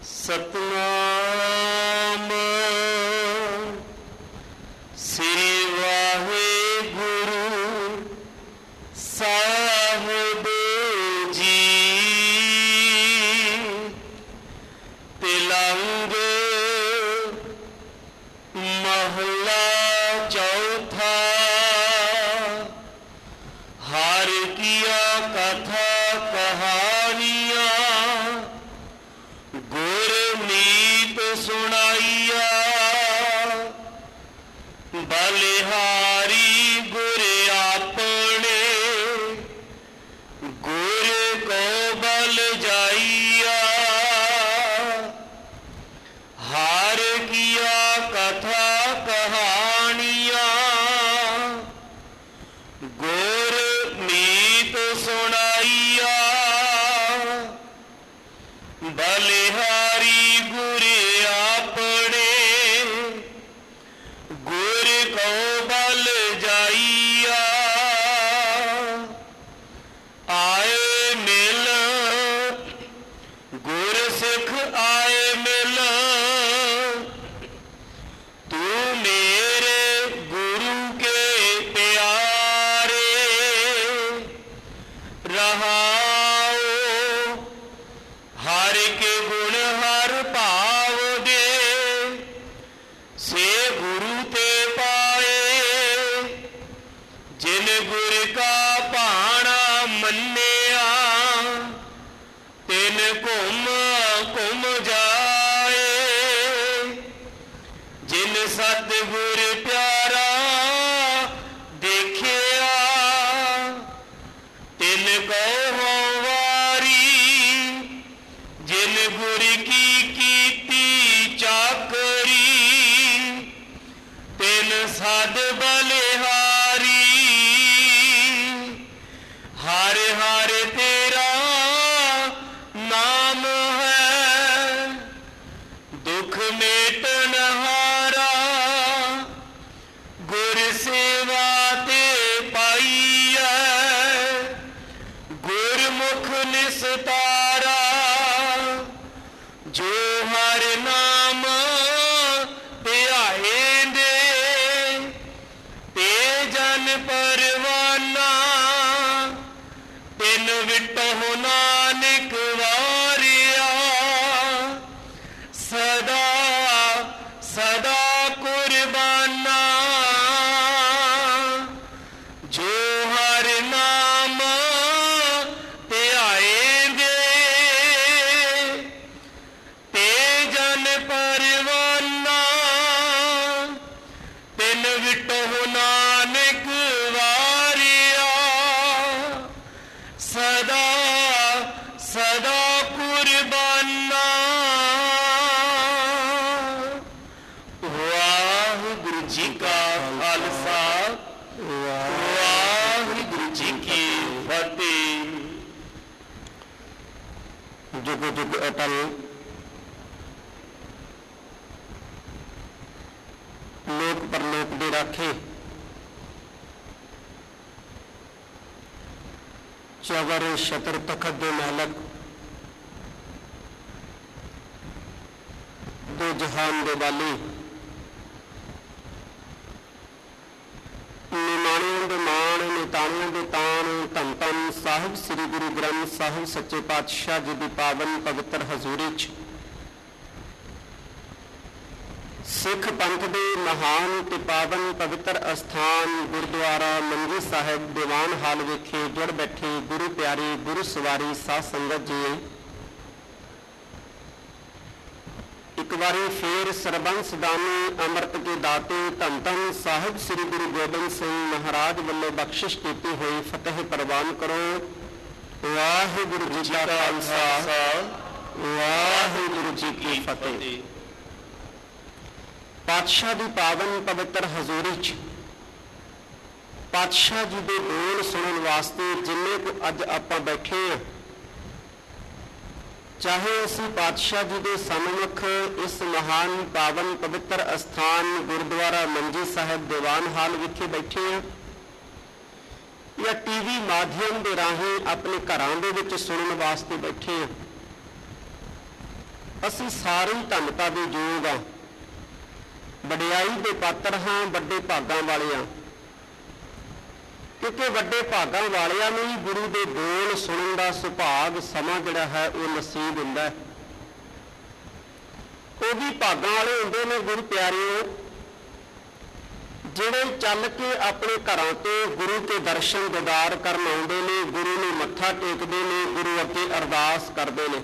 सतनाम श्री वाहेगुरु साहिब जी। तिलंग महला चौथा। हर किया कथा कहानियां गुरमीत सुनाइया। बलिहारी गुर आपने गुर को बल जाइया। हार किया कथा कहानियां गुरमीत सुनाइया। बलिहारी गुर आपने गुर को बल जाइया। आए मिल गुर सिख आए मिल। तू मेरे गुरु के प्यारे रहाओ। हर के गुण हर भाव दे से गुरु ते पाए। जिन गुर का भाणा मन्निया तिन घुम घुम जाए। जिन सतगुर प्यारा देखिया तिन को हो वारी। जिन गुर की कीती चाकरी तिन सद बलिहारी। हर हर तेरा नाम है दुख मेटन हारा। गुर सेवा ते पाई है गुरमुख निस्तारा। जो हर नाम ध्याएंदे ते जन परवाना। तिन विटो नानक वारिया सदा सदा कुर्बाना। जो हर नाम ध्याएंदे ते जन परवाना। तिन विटो नानक वारिया सदा सदा कुर्बाना। वाहिगुरु जी का खालसा वाहिगुरु जी की फतेह। जुग जुग अटल लोक परलोक दे राखे। चौगर शतर तखत दे मालक। दो जहान दे वाली। निमाणियों दे मान निताणियों दे तान। धन धन साहिब श्री गुरु ग्रंथ साहिब सच्चे पातशाह जी की पावन पवित्र हजूरी च सिख पंथ दे महान ते पावन पवित्र अस्थान गुरुद्वारा मंजी साहिब दीवान हाल विखे जुड़ बैठे गुरु प्यारे गुरु सवारी साध संगत जी। एक बारी फिर सरबंस दानी अमृत के दाते धन धन साहिब श्री गुरु गोबिंद सिंह महाराज वालों बख्शिश की हुई फतेह प्रवान करो। वाहिगुरु जी का खालसा वाहिगुरु जी की फतेह। पातशाह की पावन पवित्र हजूरी च पातशाह जी के बोल सुनने वास्ते जिन्ने को अज आप बैठे हैं। चाहे असी पातशाह जी के सन्मुख इस महान पावन पवित्र अस्थान गुरुद्वारा मंजी साहिब दीवान हाल विखे बैठे हैं या टीवी माध्यम के राहें अपने घरां दे विच सुनने वास्ते बैठे हैं। ਅਸੀਂ ਸਾਰੇ ਹੀ ਧੰਨਤਾ ਦੇ ਯੋਗ ਹਾਂ, ਵਡਿਆਈ ਦੇ ਪਾਤਰ ਹਾਂ, ਵੱਡੇ ਭਾਗਾਂ ਵਾਲੇ ਹਾਂ, ਕਿਉਂਕਿ ਵੱਡੇ ਭਾਗਾਂ ਵਾਲਿਆਂ ਨੂੰ ਹੀ ਗੁਰੂ ਦੇ ਬੋਲ ਸੁਣਨ ਦਾ ਸੁਭਾਗ ਸਮਾਂ ਜਿਹੜਾ ਹੈ ਉਹ ਨਸੀਬ ਹੁੰਦਾ ਹੈ। ਉਹ ਵੀ ਭਾਗਾਂ ਵਾਲੇ ਹੁੰਦੇ ਨੇ ਗੁਰੂ ਪਿਆਰਿਓ, ਜਿਹੜੇ ਚੱਲ ਕੇ ਆਪਣੇ ਘਰਾਂ ਤੋਂ ਗੁਰੂ ਕੇ ਦਰਸ਼ਨ ਦੀਦਾਰ ਕਰਨ ਆਉਂਦੇ ਨੇ, ਗੁਰੂ ਨੂੰ ਮੱਥਾ ਟੇਕਦੇ ਨੇ, ਗੁਰੂ ਅੱਗੇ ਅਰਦਾਸ ਕਰਦੇ ਨੇ।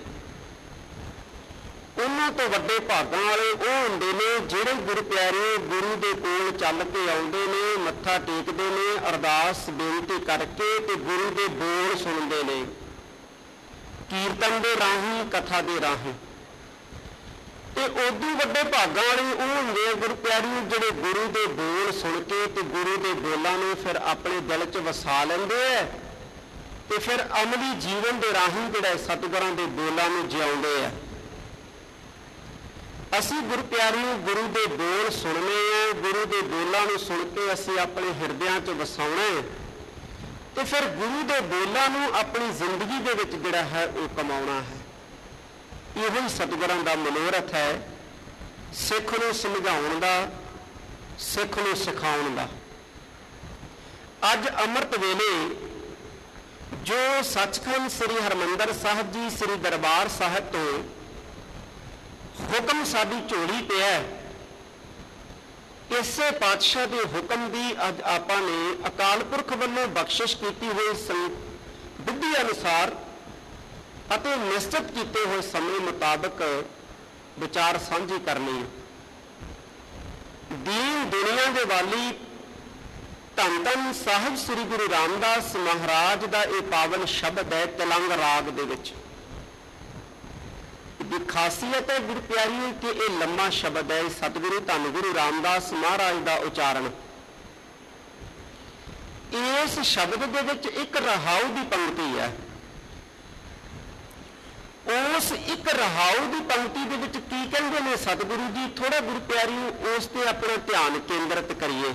ਉਹਨਾਂ ਤੋਂ ਵੱਡੇ ਭਾਗਾਂ ਵਾਲੇ ਉਹ ਹੁੰਦੇ ਨੇ ਜਿਹੜੇ ਗੁਰੂ ਪਿਆਰੇ ਗੁਰੂ ਦੇ ਕੋਲ ਚੱਲ ਕੇ ਆਉਂਦੇ ਨੇ, ਮੱਥਾ ਟੇਕਦੇ ਨੇ, ਅਰਦਾਸ ਬੇਨਤੀ ਕਰਕੇ ਤੇ ਗੁਰੂ ਦੇ ਬੋਲ ਸੁਣਦੇ ਨੇ, ਕੀਰਤਨ ਦੇ ਰਾਹੀਂ, ਕਥਾ ਦੇ ਰਾਹੀਂ। ਤੇ ਉਦੋਂ ਵੱਡੇ ਭਾਗਾਂ ਵਾਲੇ ਉਹ ਹੁੰਦੇ ਆ ਗੁਰੂ ਪਿਆਰੇ ਜਿਹੜੇ ਗੁਰੂ ਦੇ ਬੋਲ ਸੁਣ ਕੇ ਤੇ ਗੁਰੂ ਦੇ ਬੋਲਾਂ ਨੂੰ ਫਿਰ ਆਪਣੇ ਦਿਲ 'ਚ ਵਸਾ ਲੈਂਦੇ ਆ ਤੇ ਫਿਰ ਅਮਲੀ ਜੀਵਨ ਦੇ ਰਾਹੀਂ ਜਿਹੜਾ ਸਤਿਗੁਰਾਂ ਦੇ ਬੋਲਾਂ ਨੂੰ ਜਿਉਂਦੇ ਆ। ਅਸੀਂ ਗੁਰੂ ਪਿਆਰਿਓ ਗੁਰੂ ਦੇ ਬੋਲ ਸੁਣਨੇ ਆ, ਗੁਰੂ ਦੇ ਬੋਲਾਂ ਨੂੰ ਸੁਣ ਕੇ ਅਸੀਂ ਆਪਣੇ ਹਿਰਦਿਆਂ 'ਚ ਵਸਾਉਣਾ ਤੇ ਫਿਰ ਗੁਰੂ ਦੇ ਬੋਲਾਂ ਨੂੰ ਆਪਣੀ ਜ਼ਿੰਦਗੀ ਦੇ ਵਿੱਚ ਜਿਹੜਾ ਹੈ ਉਹ ਕਮਾਉਣਾ ਹੈ। ਇਹੋ ਹੀ ਸਤਿਗੁਰਾਂ ਦਾ ਮਨੋਰਥ ਹੈ, ਸਿੱਖ ਨੂੰ ਸਮਝਾਉਣ ਦਾ, ਸਿੱਖ ਨੂੰ ਸਿਖਾਉਣ ਦਾ। ਅੱਜ ਅੰਮ੍ਰਿਤ ਵੇਲੇ ਜੋ ਸੱਚਖੰਡ ਸ੍ਰੀ ਹਰਿਮੰਦਰ ਸਾਹਿਬ ਜੀ ਸ੍ਰੀ ਦਰਬਾਰ ਸਾਹਿਬ ਤੋਂ ਹੁਕਮ ਸਾਡੀ ਝੋਲੀ ਪਿਆ, ਇਸੇ ਪਾਤਸ਼ਾਹ ਦੇ ਹੁਕਮ ਦੀ ਅੱਜ ਆਪਾਂ ਨੇ ਅਕਾਲ ਪੁਰਖ ਵੱਲੋਂ ਬਖਸ਼ਿਸ਼ ਕੀਤੀ ਹੋਈ ਬੁੱਧੀ ਅਨੁਸਾਰ ਅਤੇ ਨਿਸ਼ਚਿਤ ਕੀਤੇ ਹੋਏ ਸਮੇਂ ਮੁਤਾਬਕ ਵਿਚਾਰ ਸਾਂਝੀ ਕਰਨੀ ਹੈ। ਦੀਨ ਦੁਨੀਆ ਦੇ ਵਾਲੀ ਧੰਨ ਧੰਨ ਸਾਹਿਬ ਸ੍ਰੀ ਗੁਰੂ ਰਾਮਦਾਸ ਮਹਾਰਾਜ ਦਾ ਇਹ ਪਾਵਨ ਸ਼ਬਦ ਹੈ ਤਿਲੰਗ ਰਾਗ ਦੇ ਵਿੱਚ। ਦੀ ਖਾਸੀਅਤ ਹੈ ਗੁਰੂ ਪਿਆਰੀ ਕਿ ਇਹ ਲੰਮਾ ਸ਼ਬਦ ਹੈ, ਸਤਿਗੁਰੂ ਧੰਨ ਗੁਰੂ ਰਾਮਦਾਸ ਮਹਾਰਾਜ ਦਾ ਉਚਾਰਨ। ਇਸ ਸ਼ਬਦ ਦੇ ਵਿੱਚ ਇੱਕ ਰਹਾਉ ਦੀ ਪੰਕਤੀ ਹੈ। ਉਸ ਇੱਕ ਰਹਾਉ ਦੀ ਪੰਕਤੀ ਦੇ ਵਿੱਚ ਕੀ ਕਹਿੰਦੇ ਨੇ ਸਤਿਗੁਰੂ ਜੀ, ਥੋੜਾ ਗੁਰੂ ਪਿਆਰੀ ਉਸ ਤੇ ਆਪਣਾ ਧਿਆਨ ਕੇਂਦਰਿਤ ਕਰੀਏ।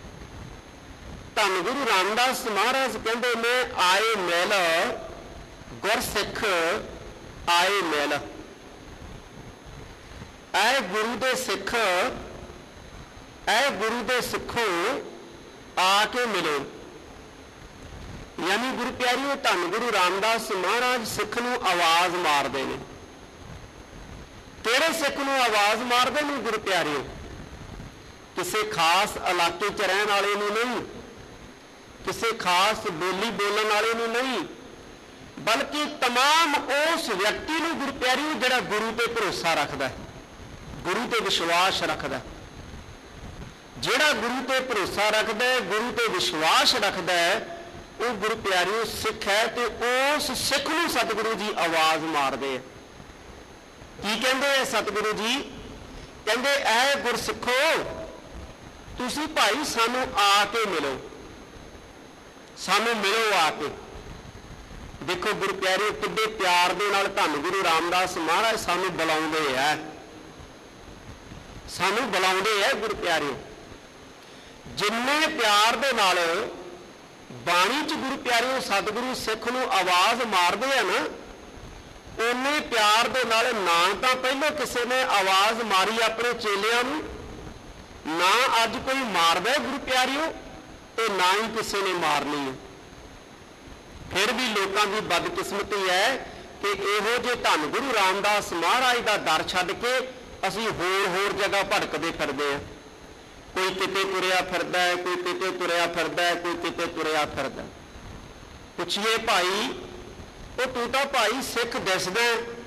ਧੰਨ ਗੁਰੂ ਰਾਮਦਾਸ ਮਹਾਰਾਜ ਕਹਿੰਦੇ ਨੇ, ਆਏ ਮਿਲ ਗੁਰਸਿੱਖ ਆਏ ਮਿਲ। ਐ ਗੁਰੂ ਦੇ ਸਿੱਖ, ਐ ਗੁਰੂ ਦੇ ਸਿੱਖੋ ਆ ਕੇ ਮਿਲੋ। ਯਾਨੀ ਗੁਰੂ ਪਿਆਰਿਓ ਧੰਨ ਗੁਰੂ ਰਾਮਦਾਸ ਮਹਾਰਾਜ ਸਿੱਖ ਨੂੰ ਆਵਾਜ਼ ਮਾਰਦੇ ਨੇ। ਕਿਹੜੇ ਸਿੱਖ ਨੂੰ ਆਵਾਜ਼ ਮਾਰਦੇ ਨੇ ਗੁਰੂ ਪਿਆਰਿਓ? ਕਿਸੇ ਖਾਸ ਇਲਾਕੇ 'ਚ ਰਹਿਣ ਵਾਲੇ ਨੂੰ ਨਹੀਂ, ਕਿਸੇ ਖਾਸ ਬੋਲੀ ਬੋਲਣ ਵਾਲੇ ਨੂੰ ਨਹੀਂ, ਬਲਕਿ ਤਮਾਮ ਉਸ ਵਿਅਕਤੀ ਨੂੰ ਗੁਰੂ ਪਿਆਰਿਓ ਜਿਹੜਾ ਗੁਰੂ ਤੇ ਭਰੋਸਾ ਰੱਖਦਾ, ਗੁਰੂ ਤੇ ਵਿਸ਼ਵਾਸ ਰੱਖਦਾ। ਜਿਹੜਾ ਗੁਰੂ ਤੇ ਭਰੋਸਾ ਰੱਖਦਾ, ਗੁਰੂ ਤੇ ਵਿਸ਼ਵਾਸ ਰੱਖਦਾ, ਉਹ ਗੁਰੂ ਪਿਆਰਿਓ ਸਿੱਖ ਹੈ। ਤੇ ਉਸ ਸਿੱਖ ਨੂੰ ਸਤਿਗੁਰੂ ਜੀ ਆਵਾਜ਼ ਮਾਰਦੇ ਆ। ਕੀ ਕਹਿੰਦੇ ਆ ਸਤਿਗੁਰੂ ਜੀ? ਕਹਿੰਦੇ ਐ ਗੁਰਸਿੱਖੋ ਤੁਸੀਂ ਭਾਈ ਸਾਨੂੰ ਆ ਕੇ ਮਿਲੋ, ਸਾਨੂੰ ਮਿਲੋ ਆ ਕੇ। ਦੇਖੋ ਗੁਰੂ ਪਿਆਰਿਓ ਕਿੱਡੇ ਪਿਆਰ ਦੇ ਨਾਲ ਧੰਨ ਗੁਰੂ ਰਾਮਦਾਸ ਮਹਾਰਾਜ ਸਾਨੂੰ ਬੁਲਾਉਂਦੇ ਆ, ਸਾਨੂੰ ਬੁਲਾਉਂਦੇ ਆ ਗੁਰੂ ਪਿਆਰਿਓ। ਜਿੰਨੇ ਪਿਆਰ ਦੇ ਨਾਲ ਬਾਣੀ 'ਚ ਗੁਰੂ ਪਿਆਰਿਓ ਸਤਿਗੁਰੂ ਸਿੱਖ ਨੂੰ ਆਵਾਜ਼ ਮਾਰਦੇ ਆ ਨਾ, ਉਨੇ ਪਿਆਰ ਦੇ ਨਾਲ ਨਾ ਤਾਂ ਪਹਿਲਾਂ ਕਿਸੇ ਨੇ ਆਵਾਜ਼ ਮਾਰੀ ਆਪਣੇ ਚੇਲਿਆਂ ਨੂੰ, ਨਾ ਅੱਜ ਕੋਈ ਮਾਰਦਾ ਗੁਰੂ ਪਿਆਰਿਓ, ਤੇ ਨਾ ਹੀ ਕਿਸੇ ਨੇ ਮਾਰਨੀ ਹੈ। ਫਿਰ ਵੀ ਲੋਕਾਂ ਦੀ ਬਦਕਿਸਮਤੀ ਹੈ ਕਿ ਇਹੋ ਜਿਹੇ ਧੰਨ ਗੁਰੂ ਰਾਮਦਾਸ ਮਹਾਰਾਜ ਦਾ ਦਰ ਛੱਡ ਕੇ ਅਸੀਂ ਹੋਰ ਜਗ੍ਹਾ ਭਟਕਦੇ ਫਿਰਦੇ ਆ। ਕੋਈ ਕਿਤੇ ਤੁਰਿਆ ਫਿਰਦਾ ਹੈ, ਕੋਈ ਕਿਤੇ ਤੁਰਿਆ ਫਿਰਦਾ ਹੈ, ਕੋਈ ਕਿਤੇ ਤੁਰਿਆ ਫਿਰਦਾ। ਪੁੱਛੀਏ ਭਾਈ, ਉਹ ਤੂੰ ਤਾਂ ਭਾਈ ਸਿੱਖ ਦਿਸਦਾ,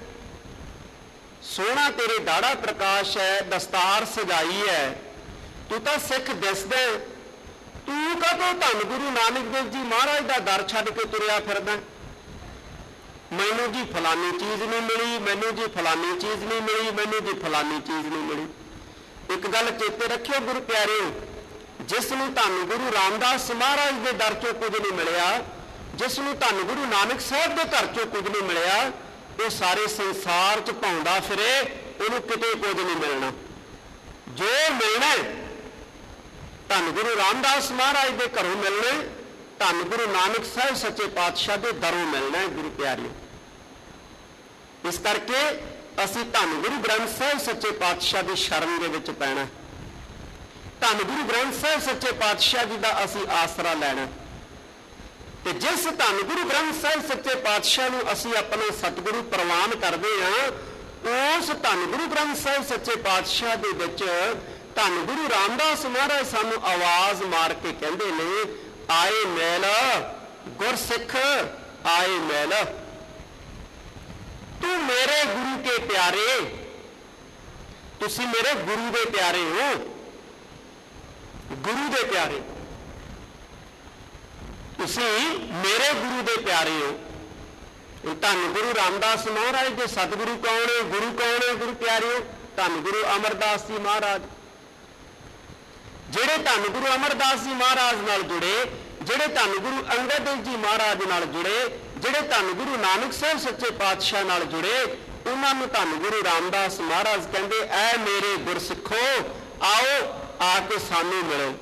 ਸੋਹਣਾ ਤੇਰੇ ਦਾੜਾ ਪ੍ਰਕਾਸ਼ ਹੈ, ਦਸਤਾਰ ਸਜਾਈ ਹੈ, ਤੂੰ ਤਾਂ ਸਿੱਖ ਦਿਸਦਾ, ਤੂੰ ਕਦੋਂ ਧੰਨ ਗੁਰੂ ਨਾਨਕ ਦੇਵ ਜੀ ਮਹਾਰਾਜ ਦਾ ਦਰ ਛੱਡ ਕੇ ਤੁਰਿਆ ਫਿਰਦਾ? ਮੈਨੂੰ ਜੀ ਫਲਾਨੀ ਚੀਜ਼ ਨਹੀਂ ਮਿਲੀ, ਮੈਨੂੰ ਜੀ ਫਲਾਨੀ ਚੀਜ਼ ਨਹੀਂ ਮਿਲੀ, ਮੈਨੂੰ ਜੀ ਫਲਾਨੀ ਚੀਜ਼ ਨਹੀਂ ਮਿਲੀ। ਇੱਕ ਗੱਲ ਚੇਤੇ ਰੱਖਿਓ ਗੁਰੂ ਪਿਆਰਿਓ, ਜਿਸ ਨੂੰ ਧੰਨ ਗੁਰੂ ਰਾਮਦਾਸ ਮਹਾਰਾਜ ਦੇ ਦਰ ਚੋਂ ਕੁਝ ਨਹੀਂ ਮਿਲਿਆ, ਜਿਸ ਨੂੰ ਧੰਨ ਗੁਰੂ ਨਾਨਕ ਸਾਹਿਬ ਦੇ ਘਰ ਚੋਂ ਕੁਝ ਨਹੀਂ ਮਿਲਿਆ, ਉਹ ਸਾਰੇ ਸੰਸਾਰ 'ਚ ਭੌਂਦਾ ਫਿਰੇ, ਉਹਨੂੰ ਕਿਤੇ ਕੁਝ ਨਹੀਂ ਮਿਲਣਾ। ਜੋ ਮਿਲਣਾ ਧੰਨ ਗੁਰੂ ਰਾਮਦਾਸ ਮਹਾਰਾਜ ਦੇ ਘਰੋਂ ਮਿਲਣਾ, ਧੰਨ ਗੁਰੂ ਨਾਨਕ ਸਾਹਿਬ ਸੱਚੇ ਪਾਤਸ਼ਾਹ ਦੇ ਦਰੋਂ ਮਿਲਣਾ ਗੁਰੂ ਪਿਆਰਿਓ। ਇਸ ਕਰਕੇ ਅਸੀਂ ਧੰਨ ਗੁਰੂ ਗ੍ਰੰਥ ਸਾਹਿਬ ਸੱਚੇ ਪਾਤਸ਼ਾਹ ਦੀ ਸ਼ਰਨ ਦੇ ਵਿੱਚ ਪੈਣਾ। ਧੰਨ ਗੁਰੂ ਗ੍ਰੰਥ ਸਾਹਿਬ ਸੱਚੇ ਪਾਤਸ਼ਾਹ ਜੀ ਦਾ ਅਸੀਂ ਆਸਰਾ ਲੈਣਾ। ਤੇ ਜਿਸ ਧੰਨ ਗੁਰੂ ਗ੍ਰੰਥ ਸਾਹਿਬ ਸੱਚੇ ਪਾਤਸ਼ਾਹ ਨੂੰ ਅਸੀਂ ਆਪਣਾ ਸਤਿਗੁਰੂ ਪ੍ਰਵਾਨ ਕਰਦੇ ਹਾਂ, ਉਸ ਧੰਨ ਗੁਰੂ ਗ੍ਰੰਥ ਸਾਹਿਬ ਸੱਚੇ ਪਾਤਸ਼ਾਹ ਦੇ ਵਿੱਚ ਧੰਨ ਗੁਰੂ ਰਾਮਦਾਸ ਮਹਾਰਾਜ ਸਾਨੂੰ ਆਵਾਜ਼ ਮਾਰ ਕੇ ਕਹਿੰਦੇ ਨੇ, ਆਏ ਮੈਲ ਗੁਰਸਿੱਖ ਆਏ ਮੈਲ, ਤੂੰ ਮੇਰੇ ਗੁਰੂ ਕੇ ਪਿਆਰੇ, ਤੁਸੀਂ ਮੇਰੇ ਗੁਰੂ ਦੇ ਪਿਆਰੇ ਹੋ, ਗੁਰੂ ਦੇ ਪਿਆਰੇ, ਤੁਸੀਂ ਮੇਰੇ ਗੁਰੂ ਦੇ ਪਿਆਰੇ ਹੋ। ਧੰਨ ਗੁਰੂ ਰਾਮਦਾਸ ਮਹਾਰਾਜ ਦੇ ਸਤਿਗੁਰੂ ਕੌਣ ਹੈ, ਗੁਰੂ ਕੌਣ ਹੈ ਗੁਰੂ ਪਿਆਰਿਓ? ਧੰਨ ਗੁਰੂ ਅਮਰਦਾਸ ਜੀ ਮਹਾਰਾਜ, ਜਿਹੜੇ ਧੰਨ ਗੁਰੂ ਅਮਰਦਾਸ ਜੀ ਮਹਾਰਾਜ ਨਾਲ ਜੁੜੇ, ਜਿਹੜੇ ਧੰਨ ਗੁਰੂ ਅੰਗਦ ਦੇਵ ਜੀ ਮਹਾਰਾਜ ਨਾਲ ਜੁੜੇ, ਜਿਹੜੇ ਧੰਨ ਗੁਰੂ ਨਾਨਕ ਸਾਹਿਬ ਸੱਚੇ ਪਾਤਸ਼ਾਹ ਨਾਲ ਜੁੜੇ, ਉਹਨਾਂ ਨੂੰ ਧੰਨ ਗੁਰੂ ਰਾਮਦਾਸ ਮਹਾਰਾਜ ਕਹਿੰਦੇ, ਐ ਮੇਰੇ ਗੁਰਸਿੱਖੋ ਆਓ ਆ ਕੇ ਸਾਨੂੰ ਮਿਲੋ।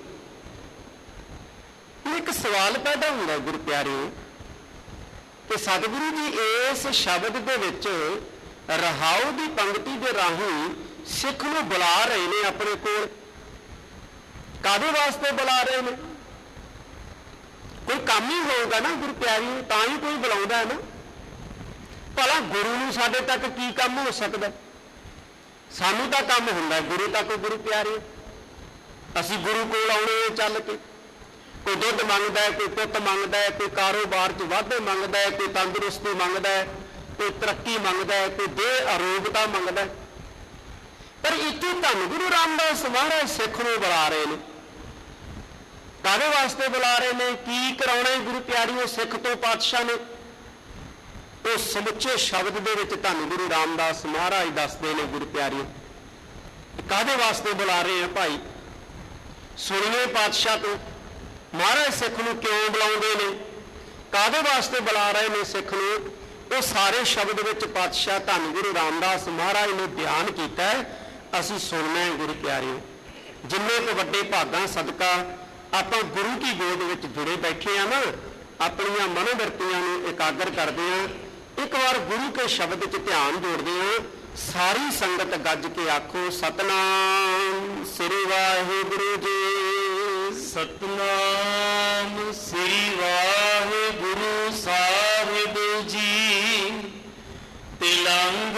ਇੱਕ ਸਵਾਲ ਪੈਦਾ ਹੁੰਦਾ ਗੁਰੂ ਪਿਆਰਿਓ ਕਿ ਸਤਿਗੁਰੂ ਜੀ ਇਸ ਸ਼ਬਦ ਦੇ ਵਿੱਚ ਰਹਾਉ ਦੀ ਪੰਕਤੀ ਦੇ ਰਾਹੀਂ ਸਿੱਖ ਨੂੰ ਬੁਲਾ ਰਹੇ ਨੇ ਆਪਣੇ ਕੋਲ। ਕਾਹਦੇ ਵਾਸਤੇ ਬੁਲਾ ਰਹੇ ਨੇ? ਕੋਈ ਕੰਮ ਹੀ ਹੋਊਗਾ ਨਾ ਗੁਰੂ ਪਿਆਰਿਓ, ਤਾਂ ਹੀ ਕੋਈ ਬੁਲਾਉਂਦਾ ਹੈ ਨਾ। ਭਲਾ ਗੁਰੂ ਨੂੰ ਸਾਡੇ ਤੱਕ ਕੀ ਕੰਮ ਹੋ ਸਕਦਾ? ਸਾਨੂੰ ਤਾਂ ਕੰਮ ਹੁੰਦਾ ਗੁਰੂ ਤੱਕ। ਗੁਰੂ ਪਿਆਰਿਓ, ਅਸੀਂ ਗੁਰੂ ਕੋਲ ਆਉਣੇ ਚੱਲ ਕੇ। ਕੋਈ ਦੁੱਧ ਮੰਗਦਾ ਹੈ, ਕੋਈ ਪੁੱਤ ਮੰਗਦਾ ਹੈ, ਕੋਈ ਕਾਰੋਬਾਰ 'ਚ ਵਾਧੇ ਮੰਗਦਾ ਹੈ, ਕੋਈ ਤੰਦਰੁਸਤੀ ਮੰਗਦਾ ਹੈ, ਕੋਈ ਤਰੱਕੀ ਮੰਗਦਾ ਹੈ, ਕੋਈ ਦੇਹ ਅਰੋਗਤਾ ਮੰਗਦਾ ਹੈ। ਪਰ ਇੱਥੇ ਧੰਨ ਗੁਰੂ ਰਾਮਦਾਸ ਮਹਾਰਾਜ ਸਿੱਖ ਨੂੰ ਬੁਲਾ ਰਹੇ ਨੇ। ਕਾਹਦੇ ਵਾਸਤੇ ਬੁਲਾ ਰਹੇ ਨੇ? ਕੀ ਕਰਾਉਣਾ ਹੈ ਗੁਰੂ ਪਿਆਰਿਓ ਸਿੱਖ ਤੋਂ ਪਾਤਸ਼ਾਹ ਨੇ? ਉਹ ਸਮੁੱਚੇ ਸ਼ਬਦ ਦੇ ਵਿੱਚ ਧੰਨ ਗੁਰੂ ਰਾਮਦਾਸ ਮਹਾਰਾਜ ਦੱਸਦੇ ਨੇ ਗੁਰੂ ਪਿਆਰਿਓ। ਕਾਹਦੇ ਵਾਸਤੇ ਬੁਲਾ ਰਹੇ ਆ ਭਾਈ? ਸੁਣੀਏ ਪਾਤਸ਼ਾਹ ਤੋਂ ਮਹਾਰਾਜ ਸਿੱਖ ਨੂੰ ਕਿਉਂ ਬੁਲਾਉਂਦੇ ਨੇ, ਕਾਹਦੇ ਵਾਸਤੇ ਬੁਲਾ ਰਹੇ ਨੇ ਸਿੱਖ ਨੂੰ, ਉਹ ਸਾਰੇ ਸ਼ਬਦ ਵਿੱਚ ਪਾਤਸ਼ਾਹ ਧੰਨ ਗੁਰੂ ਰਾਮਦਾਸ ਮਹਾਰਾਜ ਨੇ ਬਿਆਨ ਕੀਤਾ ਹੈ। ਅਸੀਂ ਸੁਣਨਾ ਹੈ ਗੁਰੂ ਪਿਆਰਿਓ। ਜਿੰਨੇ ਕੁ ਵੱਡੇ ਭਾਗਾਂ ਸਦਕਾ ਆਪਾਂ ਗੁਰੂ ਕੀ ਗੋਦ ਵਿੱਚ ਜੁੜੇ ਬੈਠੇ ਆ ਨਾ, ਆਪਣੀਆਂ ਮਨੋਵਰਤੀਆਂ ਨੂੰ ਇਕਾਗਰ ਕਰਦੇ ਆ। ਇੱਕ ਵਾਰ ਗੁਰੂ ਕੇ ਸ਼ਬਦ 'ਚ ਧਿਆਨ ਜੋੜਦੇ ਆ। ਸਾਰੀ ਸੰਗਤ ਗੱਜ ਕੇ ਆਖੋ, ਸਤਨਾਮ ਸ੍ਰੀ ਵਾਹਿਗੁਰੂ ਜੀ। ਸਤਨਾਮ ਸ੍ਰੀ ਵਾਹਿਗੁਰੂ ਸਾਹਿਬ ਜੀ। ਤਿਲੰਗ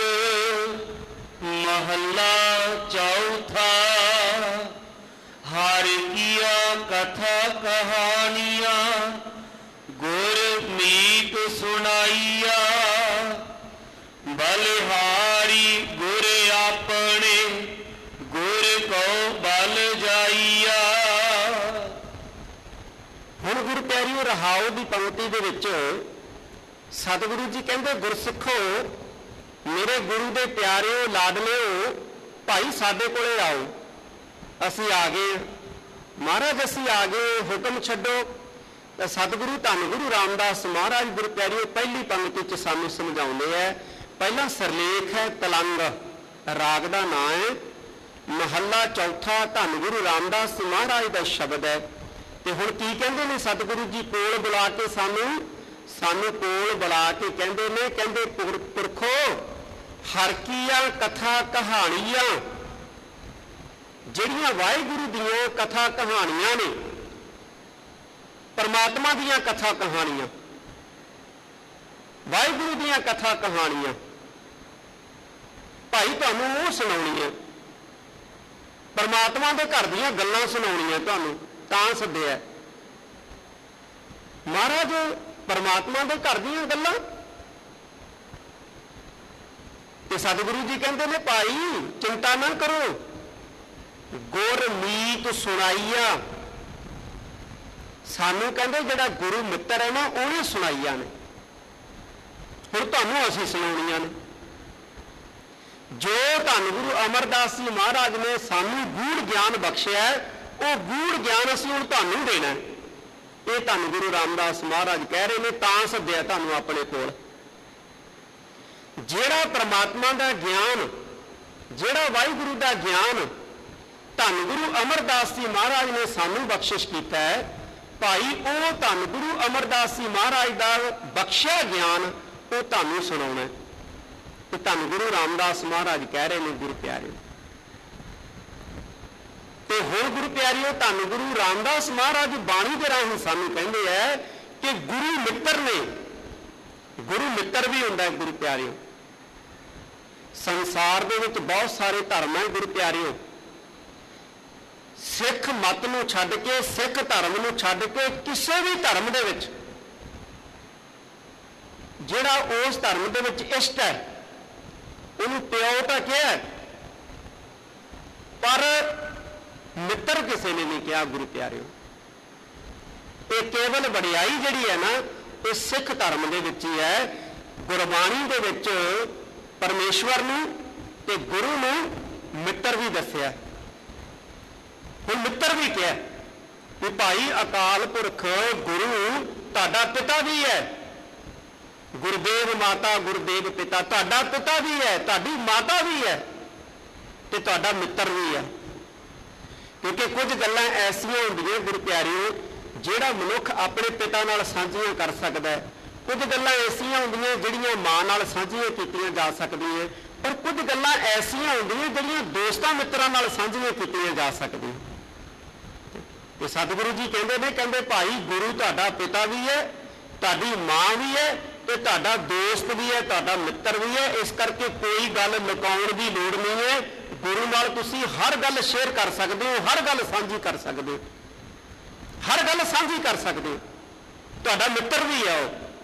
ਮਹੱਲਾ ਚੌਥਾ। ਹਰਿ ਕੀਆ ਕਥਾ ਕਹਾਣੀਆਂ, ਗੁਰ ਮੀਤ ਸੁਣਾਈਆ। ਬਲਿਹਾਰੀ ਗੁਰ ਆਪਣੇ, ਗੁਰ ਕੋ ਬਲ ਜਾਈਆ। ਹੁਣ ਗੁਰੂ ਪਿਆਰਿਓ ਰਹਾਉ ਦੀ ਪੰਕਤੀ ਦੇ ਵਿੱਚ ਸਤਿਗੁਰੂ ਜੀ ਕਹਿੰਦੇ, ਗੁਰਸਿੱਖੋ ਮੇਰੇ ਗੁਰੂ ਦੇ ਪਿਆਰਿਓ ਲਾਡਲਿਓ, ਭਾਈ ਸਾਡੇ ਕੋਲੇ ਆਓ। ਅਸੀਂ ਆ ਗਏ ਮਹਾਰਾਜ, ਅਸੀਂ ਆ ਗਏ, ਹੁਕਮ ਛੱਡੋ। ਤਾਂ ਸਤਿਗੁਰੂ ਧੰਨ ਗੁਰੂ ਰਾਮਦਾਸ ਮਹਾਰਾਜ ਗੁਰੂ ਪਿਆਰਿਓ ਪਹਿਲੀ ਪੰਕਤੀ 'ਚ ਸਾਨੂੰ ਸਮਝਾਉਂਦੇ ਹੈ। ਪਹਿਲਾ ਸਰਲੇਖ ਹੈ, ਤਲੰਗ ਰਾਗ ਦਾ ਨਾਂ ਹੈ। ਮਹੱਲਾ ਚੌਥਾ ਧੰਨ ਗੁਰੂ ਰਾਮਦਾਸ ਮਹਾਰਾਜ ਦਾ ਸ਼ਬਦ ਹੈ। ਤੇ ਹੁਣ ਕੀ ਕਹਿੰਦੇ ਨੇ ਸਤਿਗੁਰੂ ਜੀ? ਕੋਲ ਬੁਲਾ ਕੇ ਸਾਨੂੰ ਕੋਲ ਬੁਲਾ ਕੇ ਕਹਿੰਦੇ ਨੇ, ਕਹਿੰਦੇ ਪੁਰਖੋ ਹਰ ਕੀਆਂ ਕਥਾ ਕਹਾਣੀਆਂ, ਜਿਹੜੀਆਂ ਵਾਹਿਗੁਰੂ ਦੀਆਂ ਕਥਾ ਕਹਾਣੀਆਂ ਨੇ, ਪਰਮਾਤਮਾ ਦੀਆਂ ਕਥਾ ਕਹਾਣੀਆਂ, ਵਾਹਿਗੁਰੂ ਦੀਆਂ ਕਥਾ ਕਹਾਣੀਆਂ ਭਾਈ ਤੁਹਾਨੂੰ ਉਹ ਸੁਣਾਉਣੀਆਂ, ਪਰਮਾਤਮਾ ਦੇ ਘਰ ਦੀਆਂ ਗੱਲਾਂ ਸੁਣਾਉਣੀਆਂ ਤੁਹਾਨੂੰ, ਤਾਂ ਸੱਦਿਆ ਮਹਾਰਾਜ। ਪਰਮਾਤਮਾ ਦੇ ਘਰ ਦੀਆਂ ਗੱਲਾਂ। ਤੇ ਸਤਿਗੁਰੂ ਜੀ ਕਹਿੰਦੇ ਨੇ, ਭਾਈ ਚਿੰਤਾ ਨਾ ਕਰੋ, ਗੁਰ ਮੀਤ ਸੁਣਾਈਆ। ਸਾਨੂੰ ਕਹਿੰਦੇ ਜਿਹੜਾ ਗੁਰੂ ਮਿੱਤਰ ਹੈ ਨਾ, ਉਹਨੇ ਸੁਣਾਈਆਂ ਨੇ, ਹੁਣ ਤੁਹਾਨੂੰ ਅਸੀਂ ਸੁਣਾਉਣੀਆਂ ਨੇ। ਜੋ ਧੰਨ ਗੁਰੂ ਅਮਰਦਾਸ ਜੀ ਮਹਾਰਾਜ ਨੇ ਸਾਨੂੰ ਗੂੜ ਗਿਆਨ ਬਖਸ਼ਿਆ, ਉਹ ਗੂੜ ਗਿਆਨ ਅਸੀਂ ਹੁਣ ਤੁਹਾਨੂੰ ਦੇਣਾ। ਇਹ ਧੰਨ ਗੁਰੂ ਰਾਮਦਾਸ ਮਹਾਰਾਜ ਕਹਿ ਰਹੇ ਨੇ, ਤਾਂ ਸੱਦਿਆ ਤੁਹਾਨੂੰ ਆਪਣੇ ਕੋਲ। ਜਿਹੜਾ ਪ੍ਰਮਾਤਮਾ ਦਾ ਗਿਆਨ, ਜਿਹੜਾ ਵਾਹਿਗੁਰੂ ਦਾ ਗਿਆਨ ਧੰਨ ਗੁਰੂ ਅਮਰਦਾਸ ਜੀ ਮਹਾਰਾਜ ਨੇ ਸਾਨੂੰ ਬਖਸ਼ਿਸ਼ ਕੀਤਾ ਹੈ, ਭਾਈ ਉਹ ਧੰਨ ਗੁਰੂ ਅਮਰਦਾਸ ਜੀ ਮਹਾਰਾਜ ਦਾ ਬਖਸ਼ਿਆ ਗਿਆਨ ਉਹ ਤੁਹਾਨੂੰ ਸੁਣਾਉਣਾ। ਤੇ ਧੰਨ ਗੁਰੂ ਰਾਮਦਾਸ ਮਹਾਰਾਜ ਕਹਿ ਰਹੇ ਨੇ ਗੁਰੂ ਪਿਆਰਿਓ। ਤੇ ਹੁਣ ਗੁਰੂ ਪਿਆਰਿਓ ਧੰਨ ਗੁਰੂ ਰਾਮਦਾਸ ਮਹਾਰਾਜ ਬਾਣੀ ਦੇ ਰਾਹੀਂ ਸਾਨੂੰ ਕਹਿੰਦੇ ਹੈ ਕਿ ਗੁਰੂ ਮਿੱਤਰ ਨੇ। ਗੁਰੂ ਮਿੱਤਰ ਵੀ ਹੁੰਦਾ ਹੈ ਗੁਰੂ ਪਿਆਰਿਓ। ਸੰਸਾਰ ਦੇ ਵਿੱਚ ਬਹੁਤ ਸਾਰੇ ਧਰਮ ਹੈ ਗੁਰੂ ਪਿਆਰਿਓ। ਸਿੱਖ ਮਤ ਨੂੰ ਛੱਡ ਕੇ, ਸਿੱਖ ਧਰਮ ਨੂੰ ਛੱਡ ਕੇ ਕਿਸੇ ਵੀ ਧਰਮ ਦੇ ਵਿੱਚ ਜਿਹੜਾ ਉਸ ਧਰਮ ਦੇ ਵਿੱਚ ਇਸ਼ਟ ਹੈ ਉਹਨੂੰ ਪਿਓ ਤਾਂ ਕਿਹਾ, ਪਰ ਮਿੱਤਰ ਕਿਸੇ ਨੇ ਨਹੀਂ ਕਿਹਾ ਗੁਰੂ ਪਿਆਰਿਓ। ਇਹ ਕੇਵਲ ਵਡਿਆਈ ਜਿਹੜੀ ਹੈ ਨਾ ਇਹ ਸਿੱਖ ਧਰਮ ਦੇ ਵਿੱਚ ਹੀ ਹੈ। ਗੁਰਬਾਣੀ ਦੇ ਵਿੱਚ ਪਰਮੇਸ਼ਵਰ ਨੂੰ ਤੇ ਗੁਰੂ ਨੂੰ ਮਿੱਤਰ ਵੀ ਦੱਸਿਆ। ਹੁਣ ਮਿੱਤਰ ਵੀ ਕਿਹਾ ਕਿ ਭਾਈ ਅਕਾਲ ਪੁਰਖ ਗੁਰੂ ਤੁਹਾਡਾ ਪਿਤਾ ਵੀ ਹੈ। ਗੁਰਦੇਵ ਮਾਤਾ ਗੁਰਦੇਵ ਪਿਤਾ ਤੁਹਾਡਾ ਪਿਤਾ ਵੀ ਹੈ, ਤੁਹਾਡੀ ਮਾਤਾ ਵੀ ਹੈ ਤੇ ਤੁਹਾਡਾ ਮਿੱਤਰ ਵੀ ਹੈ। ਕਿਉਂਕਿ ਕੁਝ ਗੱਲਾਂ ਐਸੀਆਂ ਹੁੰਦੀਆਂ ਗੁਰੂ ਪਿਆਰਿਓ ਜਿਹੜਾ ਮਨੁੱਖ ਆਪਣੇ ਪਿਤਾ ਨਾਲ ਸਾਂਝੀਆਂ ਕਰ ਸਕਦਾ ਹੈ। ਕੁਝ ਗੱਲਾਂ ਐਸੀਆਂ ਹੁੰਦੀਆਂ ਜਿਹੜੀਆਂ ਮਾਂ ਨਾਲ ਸਾਂਝੀਆਂ ਕੀਤੀਆਂ ਜਾ ਸਕਦੀਆਂ, ਪਰ ਕੁਝ ਗੱਲਾਂ ਐਸੀਆਂ ਹੁੰਦੀਆਂ ਜਿਹੜੀਆਂ ਦੋਸਤਾਂ ਮਿੱਤਰਾਂ ਨਾਲ ਸਾਂਝੀਆਂ ਕੀਤੀਆਂ ਜਾ ਸਕਦੀਆਂ। ਤੇ ਸਤਿਗੁਰੂ ਜੀ ਕਹਿੰਦੇ ਨੇ, ਕਹਿੰਦੇ ਭਾਈ ਗੁਰੂ ਤੁਹਾਡਾ ਪਿਤਾ ਵੀ ਹੈ, ਤੁਹਾਡੀ ਮਾਂ ਵੀ ਹੈ ਤੇ ਤੁਹਾਡਾ ਦੋਸਤ ਵੀ ਹੈ, ਤੁਹਾਡਾ ਮਿੱਤਰ ਵੀ ਹੈ। ਇਸ ਕਰਕੇ ਕੋਈ ਗੱਲ ਲੁਕਾਉਣ ਦੀ ਲੋੜ ਨਹੀਂ ਹੈ। ਗੁਰੂ ਨਾਲ ਤੁਸੀਂ ਹਰ ਗੱਲ ਸ਼ੇਅਰ ਕਰ ਸਕਦੇ ਹੋ, ਹਰ ਗੱਲ ਸਾਂਝੀ ਕਰ ਸਕਦੇ ਹੋ, ਹਰ ਗੱਲ ਸਾਂਝੀ ਕਰ ਸਕਦੇ ਹੋ। ਤੁਹਾਡਾ ਮਿੱਤਰ ਵੀ ਹੈ, ਉਹ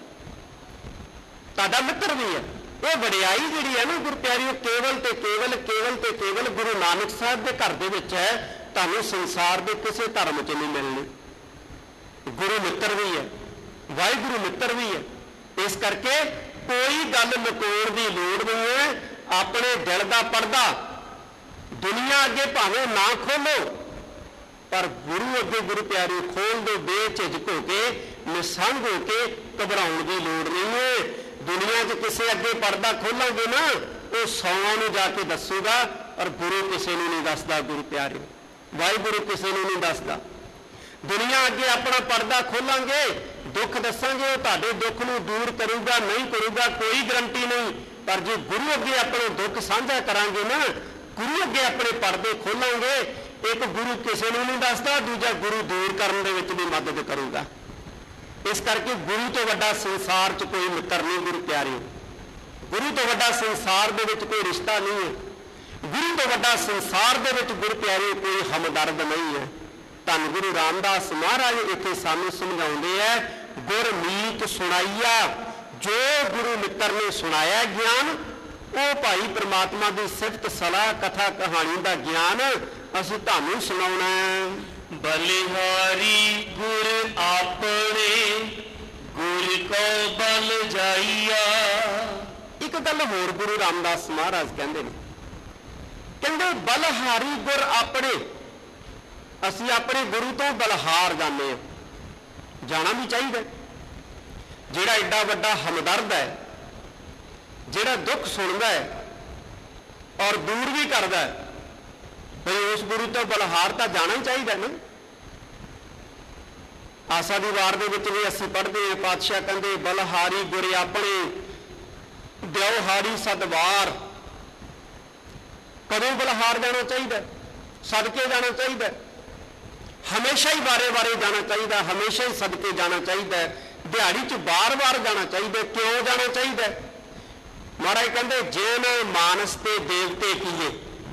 ਤੁਹਾਡਾ ਮਿੱਤਰ ਵੀ ਹੈ। ਇਹ ਵਡਿਆਈ ਜਿਹੜੀ ਹੈ ਨਾ ਗੁਰੂ ਪਿਆਰਿਓ ਕੇਵਲ ਤੇ ਕੇਵਲ, ਕੇਵਲ ਤੇ ਕੇਵਲ ਗੁਰੂ ਨਾਨਕ ਸਾਹਿਬ ਦੇ ਘਰ ਦੇ ਵਿੱਚ ਹੈ। ਤੁਹਾਨੂੰ ਸੰਸਾਰ ਦੇ ਕਿਸੇ ਧਰਮ 'ਚ ਨਹੀਂ ਮਿਲਣੀ। ਗੁਰੂ ਮਿੱਤਰ ਵੀ ਹੈ, ਵਾਹਿਗੁਰੂ ਮਿੱਤਰ ਵੀ ਹੈ। ਇਸ ਕਰਕੇ ਕੋਈ ਗੱਲ ਲੁਕਾਉਣ ਦੀ ਲੋੜ ਨਹੀਂ ਹੈ। ਆਪਣੇ ਦਿਲ ਦਾ ਪਰਦਾ ਦੁਨੀਆ ਅੱਗੇ ਭਾਵੇਂ ਨਾ ਖੋਲੋ, ਪਰ ਗੁਰੂ ਅੱਗੇ ਗੁਰੂ ਪਿਆਰੇ ਖੋਲ ਦਿਓ ਬੇਝਿਜਕ ਹੋ ਕੇ, ਨਿਸੰਗ ਹੋ ਕੇ। ਘਬਰਾਉਣ ਦੀ ਲੋੜ ਨਹੀਂ ਹੈ। ਦੁਨੀਆ 'ਚ ਕਿਸੇ ਅੱਗੇ ਪਰਦਾ ਖੋਲਾਂਗੇ ਨਾ ਉਹ 100 ਨੂੰ ਜਾ ਕੇ ਦੱਸੂਗਾ, ਪਰ ਗੁਰੂ ਕਿਸੇ ਨੂੰ ਨਹੀਂ ਦੱਸਦਾ ਗੁਰੂ ਪਿਆਰੇ। ਵਾਹਿਗੁਰੂ ਕਿਸੇ ਨੂੰ ਨਹੀਂ ਦੱਸਦਾ। ਦੁਨੀਆ ਅੱਗੇ ਆਪਣਾ ਪਰਦਾ ਖੋਲਾਂਗੇ, ਦੁੱਖ ਦੱਸਾਂਗੇ, ਉਹ ਤੁਹਾਡੇ ਦੁੱਖ ਨੂੰ ਦੂਰ ਕਰੂਗਾ ਨਹੀਂ ਕਰੂਗਾ ਕੋਈ ਗਰੰਟੀ ਨਹੀਂ। ਪਰ ਜੇ ਗੁਰੂ ਅੱਗੇ ਆਪਣਾ ਦੁੱਖ ਸਾਂਝਾ ਕਰਾਂਗੇ ਨਾ, ਗੁਰੂ ਅੱਗੇ ਆਪਣੇ ਪਰਦੇ ਖੋਲਾਂਗੇ, ਇੱਕ ਗੁਰੂ ਕਿਸੇ ਨੂੰ ਨਹੀਂ ਦੱਸਦਾ, ਦੂਜਾ ਗੁਰੂ ਦੂਰ ਕਰਨ ਦੇ ਵਿੱਚ ਵੀ ਮਦਦ ਕਰੂਗਾ। ਇਸ ਕਰਕੇ ਗੁਰੂ ਤੋਂ ਵੱਡਾ ਸੰਸਾਰ 'ਚ ਕੋਈ ਮਿੱਤਰ ਨਹੀਂ ਗੁਰੂ ਪਿਆਰਿਓ। ਗੁਰੂ ਤੋਂ ਵੱਡਾ ਸੰਸਾਰ ਦੇ ਵਿੱਚ ਕੋਈ ਰਿਸ਼ਤਾ ਨਹੀਂ ਹੈ। ਗੁਰੂ ਤੋਂ ਵੱਡਾ ਸੰਸਾਰ ਦੇ ਵਿੱਚ ਗੁਰੂ ਪਿਆਰਿਓ ਕੋਈ ਹਮਦਰਦ ਨਹੀਂ ਹੈ। ਧੰਨ ਗੁਰੂ ਰਾਮਦਾਸ ਮਹਾਰਾਜ ਇੱਥੇ ਸਾਨੂੰ ਸਮਝਾਉਂਦੇ ਹੈ, ਗੁਰਮੀਤ ਸੁਣਾਈਆ। ਜੋ ਗੁਰੂ ਮਿੱਤਰ ਨੇ ਸੁਣਾਇਆ ਗਿਆਨ, ਉਹ ਭਾਈ ਪ੍ਰਮਾਤਮਾ ਦੀ ਸਿਫਤ ਸਲਾਹ ਕਥਾ ਕਹਾਣੀ ਦਾ ਗਿਆਨ ਅਸੀਂ ਤੁਹਾਨੂੰ ਸੁਣਾਉਣਾ ਹੈ। ਬਲਿਹਾਰੀ ਗੁਰ ਆਪਣੇ, ਗੁਰ ਕੋ ਬਲ ਜਾਈਆ। ਇੱਕ ਗੱਲ ਹੋਰ ਗੁਰੂ ਰਾਮਦਾਸ ਮਹਾਰਾਜ ਕਹਿੰਦੇ ਨੇ, ਕਹਿੰਦੇ ਬਲਹਾਰੀ ਗੁਰ ਆਪਣੇ। ਅਸੀਂ ਆਪਣੇ ਗੁਰੂ ਤੋਂ ਬਲਹਾਰ ਜਾਂਦੇ ਹਾਂ, ਜਾਣਾ ਵੀ ਚਾਹੀਦਾ। ਜਿਹੜਾ ਏਡਾ ਵੱਡਾ ਹਮਦਰਦ ਹੈ, ਜਿਹੜਾ ਦੁੱਖ ਸੁਣਦਾ ਹੈ ਔਰ ਦੂਰ ਵੀ ਕਰਦਾ ਹੈ, ਭਈ ਉਸ ਗੁਰੂ ਤੋਂ ਬਲਹਾਰ ਤਾਂ ਜਾਣਾ ਹੀ ਚਾਹੀਦਾ ਨਾ। ਆਸਾ ਦੀ ਵਾਰ ਦੇ ਵਿੱਚ ਵੀ ਅਸੀਂ ਪੜ੍ਹਦੇ ਹਾਂ, ਪਾਤਸ਼ਾਹ ਕਹਿੰਦੇ ਬਲਹਾਰੀ ਗੁਰ ਆਪਣੇ, ਦਿਉਹਾਰੀ ਸਦਵਾਰ। ਕਦੋਂ ਬਲਹਾਰ ਜਾਣਾ ਚਾਹੀਦਾ? ਸਦਕੇ ਜਾਣਾ ਚਾਹੀਦਾ, ਹਮੇਸ਼ਾ ਹੀ ਵਾਰੇ-ਵਾਰੇ ਜਾਣਾ ਚਾਹੀਦਾ, ਹਮੇਸ਼ਾ ਹੀ ਸਦਕੇ ਜਾਣਾ ਚਾਹੀਦਾ, ਦਿਹਾੜੀ 'ਚ ਵਾਰ-ਵਾਰ ਜਾਣਾ ਚਾਹੀਦਾ। ਕਿਉਂ ਜਾਣਾ ਚਾਹੀਦਾ? ਮਹਾਰਾਜ ਕਹਿੰਦੇ ਜੇ ਨਾ ਮਾਨਸ ਤੇ ਦੇਵਤੇ ਕੀਏ।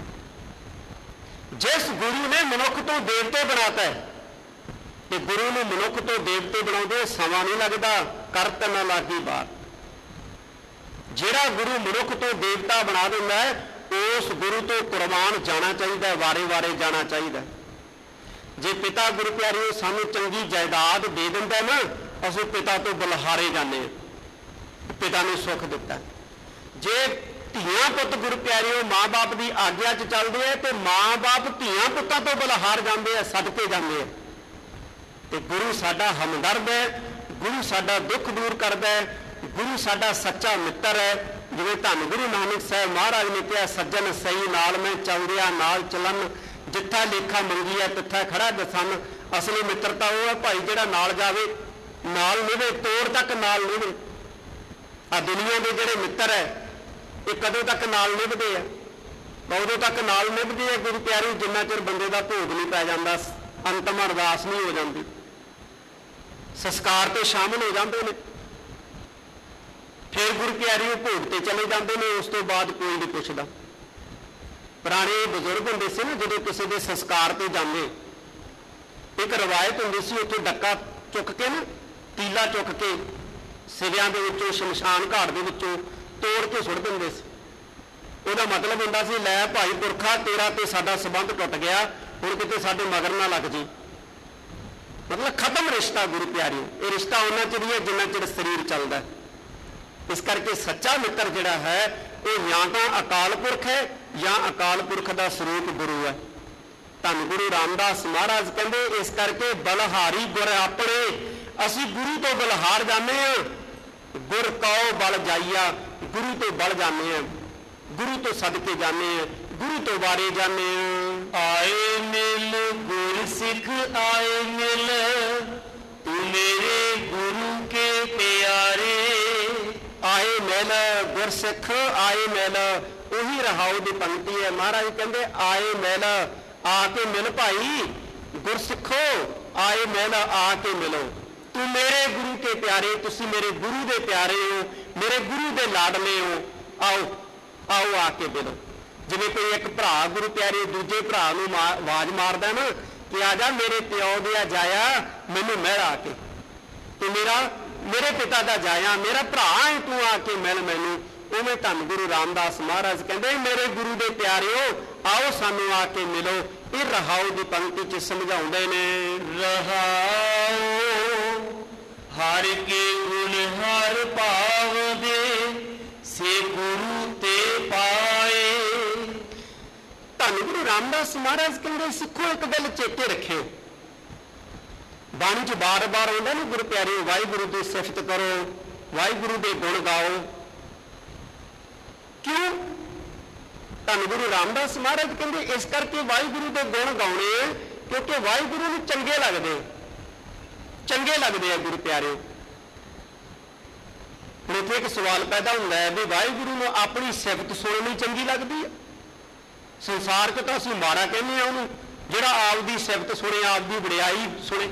ਜਿਸ ਗੁਰੂ ਨੇ ਮਨੁੱਖ ਤੋਂ ਦੇਵਤੇ ਬਣਾਤਾ ਹੈ, ਤੇ ਗੁਰੂ ਨੂੰ ਮਨੁੱਖ ਤੋਂ ਦੇਵਤੇ ਬਣਾਉਂਦੇ ਸਮਾਂ ਨਹੀਂ ਲੱਗਦਾ, ਕਰਤ ਨਾ ਲਾਗੀ ਬਾਤ। ਜਿਹੜਾ ਗੁਰੂ ਮਨੁੱਖ ਤੋਂ ਦੇਵਤਾ ਬਣਾ ਦਿੰਦਾ ਹੈ, ਉਸ ਗੁਰੂ ਤੋਂ ਕੁਰਬਾਨ ਜਾਣਾ ਚਾਹੀਦਾ, ਵਾਰੇ-ਵਾਰੇ ਜਾਣਾ ਚਾਹੀਦਾ। ਜੇ ਪਿਤਾ ਗੁਰੂ ਪਿਆਰਿਓ ਸਾਨੂੰ ਚੰਗੀ ਜਾਇਦਾਦ ਦੇ ਦਿੰਦਾ ਨਾ, ਅਸੀਂ ਪਿਤਾ ਤੋਂ ਬਲਹਾਰੇ ਜਾਂਦੇ ਹਾਂ, ਪਿਤਾ ਨੇ ਸੁੱਖ ਦਿੱਤਾ। ਜੇ ਧੀਆਂ ਪੁੱਤ ਗੁਰੂ ਪਿਆਰਿਓ ਮਾਂ-ਬਾਪ ਦੀ ਆਗਿਆ 'ਚ ਚੱਲਦੇ ਆ ਤੇ ਮਾਂ-ਬਾਪ ਧੀਆਂ ਪੁੱਤਾਂ ਤੋਂ ਬਲਹਾਰ ਜਾਂਦੇ ਆ, ਸਦਕੇ ਜਾਂਦੇ ਆ। ਤੇ ਗੁਰੂ ਸਾਡਾ ਹਮਦਰਦ ਹੈ, ਗੁਰੂ ਸਾਡਾ ਦੁੱਖ ਦੂਰ ਕਰਦਾ ਹੈ, ਗੁਰੂ ਸਾਡਾ ਸੱਚਾ ਮਿੱਤਰ ਹੈ। ਜਿਵੇਂ ਧੰਨ ਗੁਰੂ ਨਾਨਕ ਸਾਹਿਬ ਮਹਾਰਾਜ ਨੇ ਕਿਹਾ, ਸੱਜਣ ਸਹੀ ਨਾਲ ਮੈਂ ਚੱਲਦਿਆ ਨਾਲ ਚੱਲਣ, ਜਿੱਥਾ ਲੇਖਾ ਮੰਗੀਆ ਤਿੱਥਾ ਖੜਾ ਦਸਨ। ਅਸਲੀ ਮਿੱਤਰਤਾ ਉਹ ਹੈ ਭਾਈ ਜਿਹੜਾ ਨਾਲ ਜਾਵੇ, ਨਾਲ ਨਿਭੇ, ਤੋੜ ਤੱਕ ਨਾਲ ਨਿਭੇ। ਆ ਦੁਨੀਆ ਦੇ ਜਿਹੜੇ ਮਿੱਤਰ ਹੈ ਇਹ ਕਦੋਂ ਤੱਕ ਨਾਲ ਨਿਭਦੇ ਆ? ਉਦੋਂ ਤੱਕ ਨਾਲ ਨਿਭਦੇ ਆ ਗੁਰੂ ਪਿਆਰੇ ਜਿੰਨਾ ਚਿਰ ਬੰਦੇ ਦਾ ਭੋਗ ਨਹੀਂ ਪੈ ਜਾਂਦਾ, ਅੰਤਮ ਅਰਦਾਸ ਨਹੀਂ ਹੋ ਜਾਂਦੀ, ਸੰਸਕਾਰ ਤੇ ਸ਼ਾਮਲ ਹੋ ਜਾਂਦੇ ਨੇ, ਫਿਰ ਗੁਰੂ ਪਿਆਰੇ ਉਹ ਭੋਗ ਤੇ ਚਲੇ ਜਾਂਦੇ ਨੇ। ਉਸ ਤੋਂ ਬਾਅਦ ਕੋਈ ਨਹੀਂ ਪੁੱਛਦਾ। ਪੁਰਾਣੇ ਬਜ਼ੁਰਗ ਹੁੰਦੇ ਸੀ ਨਾ, ਜਦੋਂ ਕਿਸੇ ਦੇ ਸੰਸਕਾਰ ਤੇ ਜਾਂਦੇ, ਇੱਕ ਰਵਾਇਤ ਹੁੰਦੀ ਸੀ, ਉੱਥੋਂ ਡੱਕਾ ਚੁੱਕ ਕੇ ਨਾ, ਤੀਲਾ ਚੁੱਕ ਕੇ ਸਿਰਿਆਂ ਦੇ ਵਿੱਚੋਂ, ਸ਼ਮਸ਼ਾਨ ਘਾਟ ਦੇ ਵਿੱਚੋਂ ਤੋੜ ਕੇ ਸੁੱਟ ਦਿੰਦੇ ਸੀ। ਉਹਦਾ ਮਤਲਬ ਹੁੰਦਾ ਸੀ, ਲੈ ਭਾਈ ਪੁਰਖਾ, ਤੇਰਾ ਤੇ ਸਾਡਾ ਸੰਬੰਧ ਟੁੱਟ ਗਿਆ, ਹੁਣ ਕਿਤੇ ਸਾਡੇ ਮਗਰ ਨਾ ਲੱਗ ਜੀ। ਮਤਲਬ ਖਤਮ ਰਿਸ਼ਤਾ ਗੁਰੂ ਪਿਆਰਿਓ। ਇਹ ਰਿਸ਼ਤਾ ਉਹਨਾਂ ਚਿਰ ਹੀ ਹੈ ਜਿੰਨਾ ਚਿਰ ਸਰੀਰ ਚੱਲਦਾ। ਇਸ ਕਰਕੇ ਸੱਚਾ ਮਿੱਤਰ ਜਿਹੜਾ ਹੈ ਉਹ ਜਾਂ ਤਾਂ ਅਕਾਲ ਪੁਰਖ ਹੈ ਜਾਂ ਅਕਾਲ ਪੁਰਖ ਦਾ ਸਰੂਪ ਗੁਰੂ ਹੈ। ਧੰਨ ਗੁਰੂ ਰਾਮਦਾਸ ਮਹਾਰਾਜ ਕਹਿੰਦੇ, ਇਸ ਕਰਕੇ ਬਲਹਾਰੀ ਗੁਰ ਆਪਣੇ, ਅਸੀਂ ਗੁਰੂ ਤੋਂ ਬਲਹਾਰ ਜਾਂਦੇ ਹਾਂ। ਗੁਰ ਕਉ ਬਲ ਜਾਈਆ, ਗੁਰੂ ਤੋਂ ਬਲ ਜਾਂਦੇ ਹਾਂ, ਗੁਰੂ ਤੋਂ ਸਦਕੇ ਜਾਂਦੇ ਹਾਂ, ਗੁਰੂ ਤੋਂ ਬਾਰੇ ਜਾਂਦੇ ਹਾਂ। ਆਏ ਮਿਲ ਗੁਰ ਸਿੱਖ ਆਏ ਮਿਲ, ਤੂੰ ਮੇਰੇ ਗੁਰੂ ਕੇ ਪਿਆਰੇ। ਆਏ ਮਿਲ ਗੁਰ ਸਿੱਖ ਆਏ ਮਿਲ, ਉਹੀ ਰਹਾਉ ਦੀ ਪੰਕਤੀ ਹੈ। ਮਹਾਰਾਜ ਕਹਿੰਦੇ ਆਏ ਮਿਲ, ਆ ਕੇ ਮਿਲ ਭਾਈ, ਗੁਰ ਸਿੱਖੋ ਆਏ ਮਿਲ, ਆ ਕੇ ਮਿਲੋ। ਤੂੰ ਮੇਰੇ ਗੁਰੂ ਕੇ ਪਿਆਰੇ, ਤੁਸੀਂ ਮੇਰੇ ਗੁਰੂ ਦੇ ਪਿਆਰੇ ਹੋ, ਮੇਰੇ ਗੁਰੂ ਦੇ ਲਾਡਲੇ ਹੋ, ਆਓ ਆਓ ਆ ਕੇ ਮਿਲੋ। ਜਿਵੇਂ ਕੋਈ ਇੱਕ ਭਰਾ ਗੁਰੂ ਪਿਆਰੇ ਦੂਜੇ ਭਰਾ ਨੂੰ ਆਵਾਜ਼ ਮਾਰਦਾ ਨਾ ਕਿ ਆ ਜਾ ਮੇਰੇ ਪਿਓ ਦੇ ਜਾਇਆ, ਮੈਨੂੰ ਮਿਲ ਆ ਕੇ, ਤੂੰ ਮੇਰੇ ਪਿਤਾ ਦਾ ਜਾਇਆ, ਮੇਰਾ ਭਰਾ ਹੈ, ਤੂੰ ਆ ਕੇ ਮਿਲ ਮੈਨੂੰ। ਉਵੇਂ ਧੰਨ ਗੁਰੂ ਰਾਮਦਾਸ ਮਹਾਰਾਜ ਕਹਿੰਦੇ, ਮੇਰੇ ਗੁਰੂ ਦੇ ਪਿਆਰਿਓ, ਆਓ ਸਾਨੂੰ ਆ ਕੇ ਮਿਲੋ। ਇਹ ਰਹਾਉ ਦੀ ਪੰਕਤੀ 'ਚ ਸਮਝਾਉਂਦੇ ਨੇ। ਰਹਾਉ ਹਰ ਕੇ ਗੁਣ ਹਰ ਭਾਵਦੇ, ਸੇ ਗੁਰੂ ਤੇ ਪਾਏ। ਧੰਨ ਗੁਰੂ ਰਾਮਦਾਸ ਮਹਾਰਾਜ ਕਹਿੰਦੇ, ਸਿੱਖੋ ਇੱਕ ਗੱਲ ਚੇਤੇ ਰੱਖਿਓ, ਬਾਣੀ 'ਚ ਬਾਰ-ਬਾਰ ਆਉਂਦਾ ਨਾ ਗੁਰੂ ਪਿਆਰਿਓ, ਵਾਹਿਗੁਰੂ ਦੀ ਸਿਫਤ ਕਰੋ, ਵਾਹਿਗੁਰੂ ਦੇ ਗੁਣ ਗਾਓ। ਕਿਉਂ? ਧੰਨ ਗੁਰੂ ਰਾਮਦਾਸ ਮਹਾਰਾਜ ਕਹਿੰਦੇ ਇਸ ਕਰਕੇ ਵਾਹਿਗੁਰੂ ਦੇ ਗੁਣ ਗਾਉਣੇ, ਕਿਉਂਕਿ ਵਾਹਿਗੁਰੂ ਨੂੰ ਚੰਗੇ ਲੱਗਦੇ ਆ ਗੁਰੂ ਪਿਆਰਿਓ। ਹੁਣ ਇੱਥੇ ਇੱਕ ਸਵਾਲ ਪੈਦਾ ਹੁੰਦਾ ਹੈ ਵੀ ਵਾਹਿਗੁਰੂ ਨੂੰ ਆਪਣੀ ਸਿਫਤ ਸੁਣਨੀ ਚੰਗੀ ਲੱਗਦੀ ਹੈ? ਸੰਸਾਰ 'ਚ ਤਾਂ ਅਸੀਂ ਮਾੜਾ ਕਹਿੰਦੇ ਆ ਉਹਨੂੰ, ਜਿਹੜਾ ਆਪ ਦੀ ਸਿਫਤ ਸੁਣੇ, ਆਪ ਦੀ ਵਡਿਆਈ ਸੁਣੇ।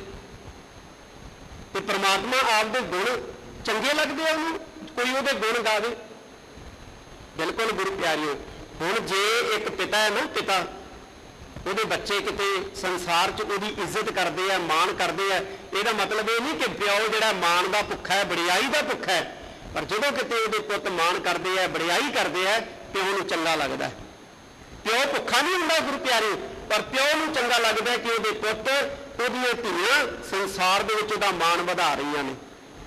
ਤੇ ਪ੍ਰਮਾਤਮਾ ਆਪ ਦੇ ਗੁਣ ਚੰਗੇ ਲੱਗਦੇ ਆ ਉਹਨੂੰ, ਕੋਈ ਉਹਦੇ ਗੁਣ ਗਾਵੇ? ਬਿਲਕੁਲ ਗੁਰੂ ਪਿਆਰਿਓ। ਹੁਣ ਜੇ ਇੱਕ ਪਿਤਾ ਹੈ ਨਾ, ਪਿਤਾ, ਉਹਦੇ ਬੱਚੇ ਕਿਤੇ ਸੰਸਾਰ 'ਚ ਉਹਦੀ ਇੱਜ਼ਤ ਕਰਦੇ ਆ, ਮਾਣ ਕਰਦੇ ਆ, ਇਹਦਾ ਮਤਲਬ ਇਹ ਨਹੀਂ ਕਿ ਪਿਓ ਜਿਹੜਾ ਮਾਣ ਦਾ ਭੁੱਖਾ ਹੈ, ਵਡਿਆਈ ਦਾ ਭੁੱਖਾ ਹੈ, ਪਰ ਜਦੋਂ ਕਿਤੇ ਉਹਦੇ ਪੁੱਤ ਮਾਣ ਕਰਦੇ ਆ, ਵਡਿਆਈ ਕਰਦੇ ਆ, ਪਿਓ ਨੂੰ ਚੰਗਾ ਲੱਗਦਾ। ਪਿਓ ਭੁੱਖਾ ਨਹੀਂ ਹੁੰਦਾ ਗੁਰੂ ਪਿਆਰਿਓ, ਪਰ ਪਿਓ ਨੂੰ ਚੰਗਾ ਲੱਗਦਾ ਕਿ ਉਹਦੇ ਪੁੱਤ, ਉਹਦੀਆਂ ਧੀਆਂ ਸੰਸਾਰ ਦੇ ਵਿੱਚ ਉਹਦਾ ਮਾਣ ਵਧਾ ਰਹੀਆਂ ਨੇ।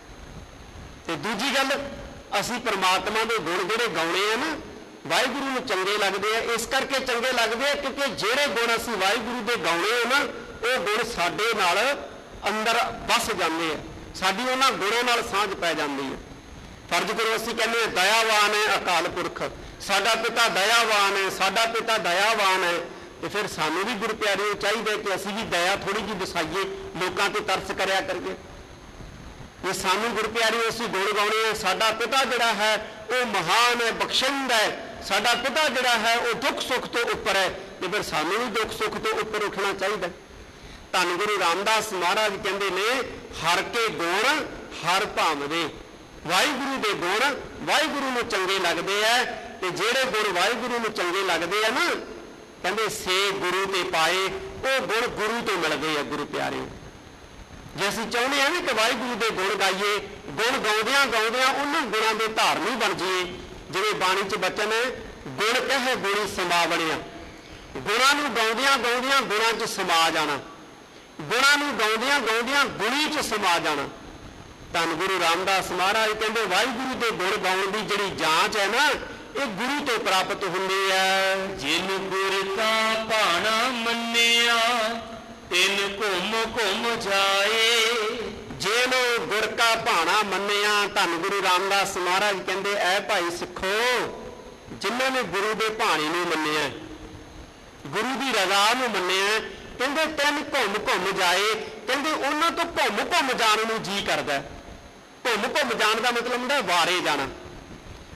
ਤੇ ਦੂਜੀ ਗੱਲ, ਅਸੀਂ ਪਰਮਾਤਮਾ ਦੇ ਗੁਣ ਜਿਹੜੇ ਗਾਉਣੇ ਆ ਨਾ, ਵਾਹਿਗੁਰੂ ਨੂੰ ਚੰਗੇ ਲੱਗਦੇ ਆ। ਇਸ ਕਰਕੇ ਚੰਗੇ ਲੱਗਦੇ ਆ ਕਿਉਂਕਿ ਜਿਹੜੇ ਗੁਣ ਅਸੀਂ ਵਾਹਿਗੁਰੂ ਦੇ ਗਾਉਣੇ ਆ ਨਾ, ਉਹ ਗੁਣ ਸਾਡੇ ਨਾਲ ਅੰਦਰ ਵਸ ਜਾਂਦੇ ਆ, ਸਾਡੀ ਉਹਨਾਂ ਗੁਣਾਂ ਨਾਲ ਸਾਂਝ ਪੈ ਜਾਂਦੀ ਹੈ। ਫਰਜ਼ ਕਰੋ ਅਸੀਂ ਕਹਿੰਦੇ ਹਾਂ ਦਇਆਵਾਨ ਹੈ ਅਕਾਲ ਪੁਰਖ, ਸਾਡਾ ਪਿਤਾ ਦਇਆਵਾਨ ਹੈ, ਸਾਡਾ ਪਿਤਾ ਦਇਆਵਾਨ ਹੈ, ਤੇ ਫਿਰ ਸਾਨੂੰ ਵੀ ਗੁਰੂ ਪਿਆਰਿਓ ਚਾਹੀਦਾ ਕਿ ਅਸੀਂ ਵੀ ਦਇਆ ਥੋੜੀ ਜਿਹੀ ਵਸਾਈਏ, ਲੋਕਾਂ ਤੇ ਤਰਸ ਕਰਿਆ ਕਰੀਏ। ਇਹ ਸਾਨੂੰ ਗੁਰੂ ਪਿਆਰਿਓ ਅਸੀਂ ਗੁਣ ਗਾਉਣੇ ਆ। ਸਾਡਾ ਪਿਤਾ ਜਿਹੜਾ ਹੈ ਉਹ ਮਹਾਨ ਹੈ, ਬਖਸ਼ਿੰਦ ਹੈ, ਸਾਡਾ ਪਿਤਾ ਜਿਹੜਾ ਹੈ ਉਹ ਦੁੱਖ ਸੁੱਖ ਤੋਂ ਉੱਪਰ ਹੈ, ਤੇ ਫਿਰ ਸਾਨੂੰ ਵੀ ਦੁੱਖ ਸੁੱਖ ਤੋਂ ਉੱਪਰ ਉੱਠਣਾ ਚਾਹੀਦਾ। ਧੰਨ ਗੁਰੂ ਰਾਮਦਾਸ ਮਹਾਰਾਜ ਕਹਿੰਦੇ ਨੇ, ਹਰ ਕੇ ਗੁਣ ਹਰ ਭਾਵਦੇ। ਵਾਹਿਗੁਰੂ ਦੇ ਗੁਣ ਵਾਹਿਗੁਰੂ ਨੂੰ ਚੰਗੇ ਲੱਗਦੇ ਆ, ਤੇ ਜਿਹੜੇ ਗੁਣ ਵਾਹਿਗੁਰੂ ਨੂੰ ਚੰਗੇ ਲੱਗਦੇ ਆ ਨਾ, ਕਹਿੰਦੇ ਸੇ ਗੁਰੂ ਤੇ ਪਾਏ, ਉਹ ਗੁਣ ਗੁਰੂ ਤੋਂ ਮਿਲਦੇ ਆ ਗੁਰੂ ਪਿਆਰਿਓ। ਜੇ ਅਸੀਂ ਚਾਹੁੰਦੇ ਹਾਂ ਕਿ ਵਾਹਿਗੁਰੂ ਦੇ ਗੁਣ ਗਾਈਏ, ਗੁਣ ਗਾਉਂਦਿਆਂ ਗਾਉਂਦਿਆਂ ਉਹਨਾਂ ਗੁਣਾਂ ਦੇ ਧਾਰਨੀ ਬਣ ਜਾਈਏ, ਜਿਵੇਂ ਬਾਣੀ 'ਚ ਬਚਨ ਹੈ, ਗੁਣ ਕਹੇ ਗੁਣੀ ਸਮਾ ਬਣਿਆ। ਗੁਣਾਂ ਨੂੰ ਗਾਉਂਦਿਆਂ ਗਾਉਂਦਿਆਂ ਗੁਣਾਂ 'ਚ ਸਮਾ ਜਾਣਾ, ਗੁਣਾਂ ਨੂੰ ਗਾਉਂਦਿਆਂ ਗਾਉਂਦਿਆਂ ਗੁਣੀ 'ਚ ਸਮਾ ਜਾਣਾ। ਧੰਨ ਗੁਰੂ ਰਾਮਦਾਸ ਮਹਾਰਾਜ ਕਹਿੰਦੇ ਵਾਹਿਗੁਰੂ ਦੇ ਗੁਣ ਗਾਉਣ ਦੀ ਜਿਹੜੀ ਜਾਂਚ ਹੈ ਨਾ, ਇਹ ਗੁਰੂ ਤੋਂ ਪ੍ਰਾਪਤ ਹੁੰਦੀ ਹੈ। ਜਿਨ ਗੁਰ ਕਾ ਭਾਣਾ ਮੰਨਿਆ, ਤਿਨ ਘੁੰਮ ਘੁੰਮ ਜਾਏ। ਜਿਹਨੂੰ ਗੁਰ ਕਾ ਭਾਣਾ ਮੰਨਿਆ, ਧੰਨ ਗੁਰੂ ਰਾਮਦਾਸ ਮਹਾਰਾਜ ਕਹਿੰਦੇ ਐ ਭਾਈ ਸਿੱਖੋ, ਜਿਨ੍ਹਾਂ ਨੇ ਗੁਰੂ ਦੇ ਭਾਣੇ ਨੂੰ ਮੰਨਿਆ, ਗੁਰੂ ਦੀ ਰਜ਼ਾ ਨੂੰ ਮੰਨਿਆ, ਕਹਿੰਦੇ ਤਿੰਨ ਘੁੰਮ ਘੁੰਮ ਜਾਏ। ਕਹਿੰਦੇ ਉਹਨਾਂ ਤੋਂ ਘੁੰਮ ਘੁੰਮ ਜਾਣ ਨੂੰ ਜੀ ਕਰਦਾ। ਘੁੰਮ ਘੁੰਮ ਜਾਣ ਦਾ ਮਤਲਬ ਹੁੰਦਾ ਵਾਰੇ ਜਾਣਾ।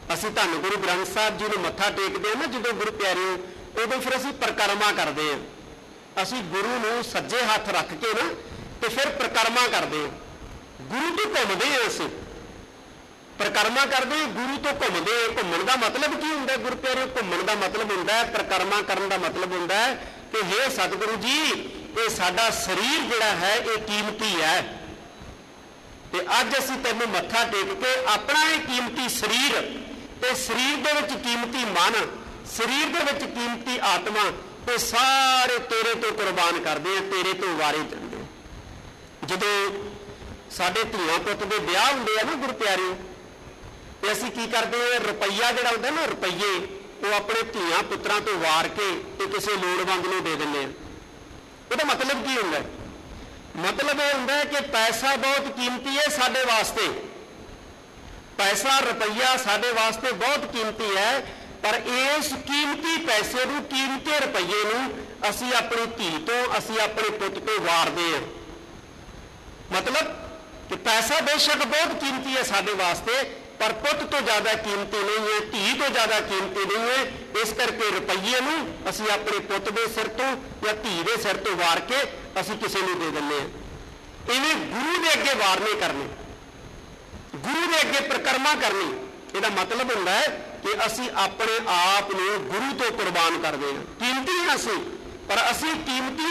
ਅਸੀਂ ਧੰਨ ਗੁਰੂ ਗ੍ਰੰਥ ਸਾਹਿਬ ਜੀ ਨੂੰ ਮੱਥਾ ਟੇਕਦੇ ਹਾਂ ਨਾ ਜਦੋਂ ਗੁਰੂ ਪਿਆਰਿਓ, ਉਦੋਂ ਫਿਰ ਅਸੀਂ ਪਰਿਕਰਮਾ ਕਰਦੇ ਹਾਂ। ਅਸੀਂ ਗੁਰੂ ਨੂੰ ਸੱਜੇ ਹੱਥ ਰੱਖ ਕੇ ਨਾ ਤੇ ਫਿਰ ਪਰਿਕਰਮਾ ਕਰਦੇ ਹਾਂ, ਗੁਰੂ ਤੋਂ ਘੁੰਮਦੇ ਹਾਂ। ਅਸੀਂ ਪਰਿਕਰਮਾ ਕਰਦੇ ਗੁਰੂ ਤੋਂ ਘੁੰਮਦੇ। ਘੁੰਮਣ ਦਾ ਮਤਲਬ ਕੀ ਹੁੰਦਾ ਗੁਰੂ ਪਿਆਰਿਓ? ਘੁੰਮਣ ਦਾ ਮਤਲਬ ਹੁੰਦਾ, ਪਰਿਕਰਮਾ ਕਰਨ ਦਾ ਮਤਲਬ ਹੁੰਦਾ ਕਿ ਹੇ ਸਤਿਗੁਰੂ ਜੀ, ਇਹ ਸਾਡਾ ਸਰੀਰ ਜਿਹੜਾ ਹੈ ਇਹ ਕੀਮਤੀ ਹੈ, ਤੇ ਅੱਜ ਅਸੀਂ ਤੈਨੂੰ ਮੱਥਾ ਟੇਕ ਕੇ ਆਪਣਾ ਇਹ ਕੀਮਤੀ ਸਰੀਰ ਤੇ ਸਰੀਰ ਦੇ ਵਿੱਚ ਕੀਮਤੀ ਮਨ, ਸਰੀਰ ਦੇ ਵਿੱਚ ਕੀਮਤੀ ਆਤਮਾ, ਇਹ ਸਾਰੇ ਤੇਰੇ ਤੋਂ ਕੁਰਬਾਨ ਕਰਦੇ ਆ, ਤੇਰੇ ਤੋਂ ਵਾਰੇ ਜਾਂਦੇ। ਜਦੋਂ ਸਾਡੇ ਧੀਆਂ ਪੁੱਤ ਦੇ ਵਿਆਹ ਹੁੰਦੇ ਆ ਨਾ ਗੁਰੂ ਪਿਆਰਿਓ, ਤੇ ਅਸੀਂ ਕੀ ਕਰਦੇ ਹਾਂ? ਰੁਪਈਆ ਜਿਹੜਾ ਹੁੰਦਾ ਨਾ, ਰੁਪਈਏ ਉਹ ਆਪਣੇ ਧੀਆਂ ਪੁੱਤਰਾਂ ਤੋਂ ਵਾਰ ਕੇ ਤੇ ਕਿਸੇ ਲੋੜਵੰਦ ਨੂੰ ਦੇ ਦਿੰਦੇ ਆ। ਉਹਦਾ ਮਤਲਬ ਕੀ ਹੁੰਦਾ? ਮਤਲਬ ਇਹ ਹੁੰਦਾ ਕਿ ਪੈਸਾ ਬਹੁਤ ਕੀਮਤੀ ਹੈ ਸਾਡੇ ਵਾਸਤੇ, ਪੈਸਾ ਰੁਪਈਆ ਸਾਡੇ ਵਾਸਤੇ ਬਹੁਤ ਕੀਮਤੀ ਹੈ, ਪਰ ਇਸ ਕੀਮਤੀ ਪੈਸੇ ਨੂੰ, ਕੀਮਤੀ ਰੁਪਈਏ ਨੂੰ ਅਸੀਂ ਆਪਣੀ ਧੀ ਤੋਂ, ਅਸੀਂ ਆਪਣੇ ਪੁੱਤ ਤੋਂ ਵਾਰਦੇ ਹਾਂ। ਮਤਲਬ ਕਿ ਪੈਸਾ ਬੇਸ਼ੱਕ ਬਹੁਤ ਕੀਮਤੀ ਹੈ ਸਾਡੇ ਵਾਸਤੇ, ਪਰ ਪੁੱਤ ਤੋਂ ਜ਼ਿਆਦਾ ਕੀਮਤੀ ਨਹੀਂ ਹੈ, ਧੀ ਤੋਂ ਜ਼ਿਆਦਾ ਕੀਮਤੀ ਨਹੀਂ ਹੈ। ਇਸ ਕਰਕੇ ਰੁਪਈਏ ਨੂੰ ਅਸੀਂ ਆਪਣੇ ਪੁੱਤ ਦੇ ਸਿਰ ਤੋਂ ਜਾਂ ਧੀ ਦੇ ਸਿਰ ਤੋਂ ਵਾਰ ਕੇ ਅਸੀਂ ਕਿਸੇ ਨੂੰ ਦੇ ਦਿੰਦੇ ਹਾਂ। ਇਵੇਂ ਗੁਰੂ ਦੇ ਅੱਗੇ ਵਾਰ ਨਹੀਂ ਕਰਨੇ, ਗੁਰੂ ਦੇ ਅੱਗੇ ਪਰਿਕਰਮਾ ਕਰਨੀ। ਇਹਦਾ ਮਤਲਬ ਹੁੰਦਾ ਹੈ ਕਿ ਅਸੀਂ ਆਪਣੇ ਆਪ ਨੂੰ ਗੁਰੂ ਤੋਂ ਕੁਰਬਾਨ ਕਰਦੇ ਹਾਂ। ਕੀਮਤੀ ਹਾਂ ਅਸੀਂ, ਪਰ ਅਸੀਂ ਕੀਮਤੀ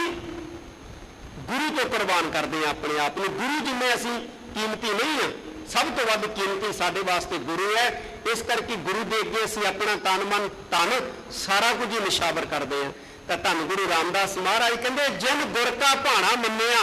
ਗੁਰੂ ਤੋਂ ਕੁਰਬਾਨ ਕਰਦੇ ਹਾਂ ਆਪਣੇ ਆਪ ਨੂੰ। ਗੁਰੂ ਜਿੰਨੇ ਅਸੀਂ ਕੀਮਤੀ ਨਹੀਂ ਹਾਂ, ਸਭ ਤੋਂ ਵੱਧ ਕੀਮਤੀ ਸਾਡੇ ਵਾਸਤੇ ਗੁਰੂ ਹੈ। ਇਸ ਕਰਕੇ ਗੁਰੂ ਦੇ ਅੱਗੇ ਅਸੀਂ ਆਪਣਾ ਤਨ ਮਨ ਧਨ ਸਾਰਾ ਕੁਝ ਹੀ ਨਿਸ਼ਾਵਰ ਕਰਦੇ ਹਾਂ। ਤਾਂ ਧੰਨ ਗੁਰੂ ਰਾਮਦਾਸ ਮਹਾਰਾਜ ਕਹਿੰਦੇ, ਜਿਨ ਗੁਰ ਕਾ ਭਾਣਾ ਮੰਨਿਆ,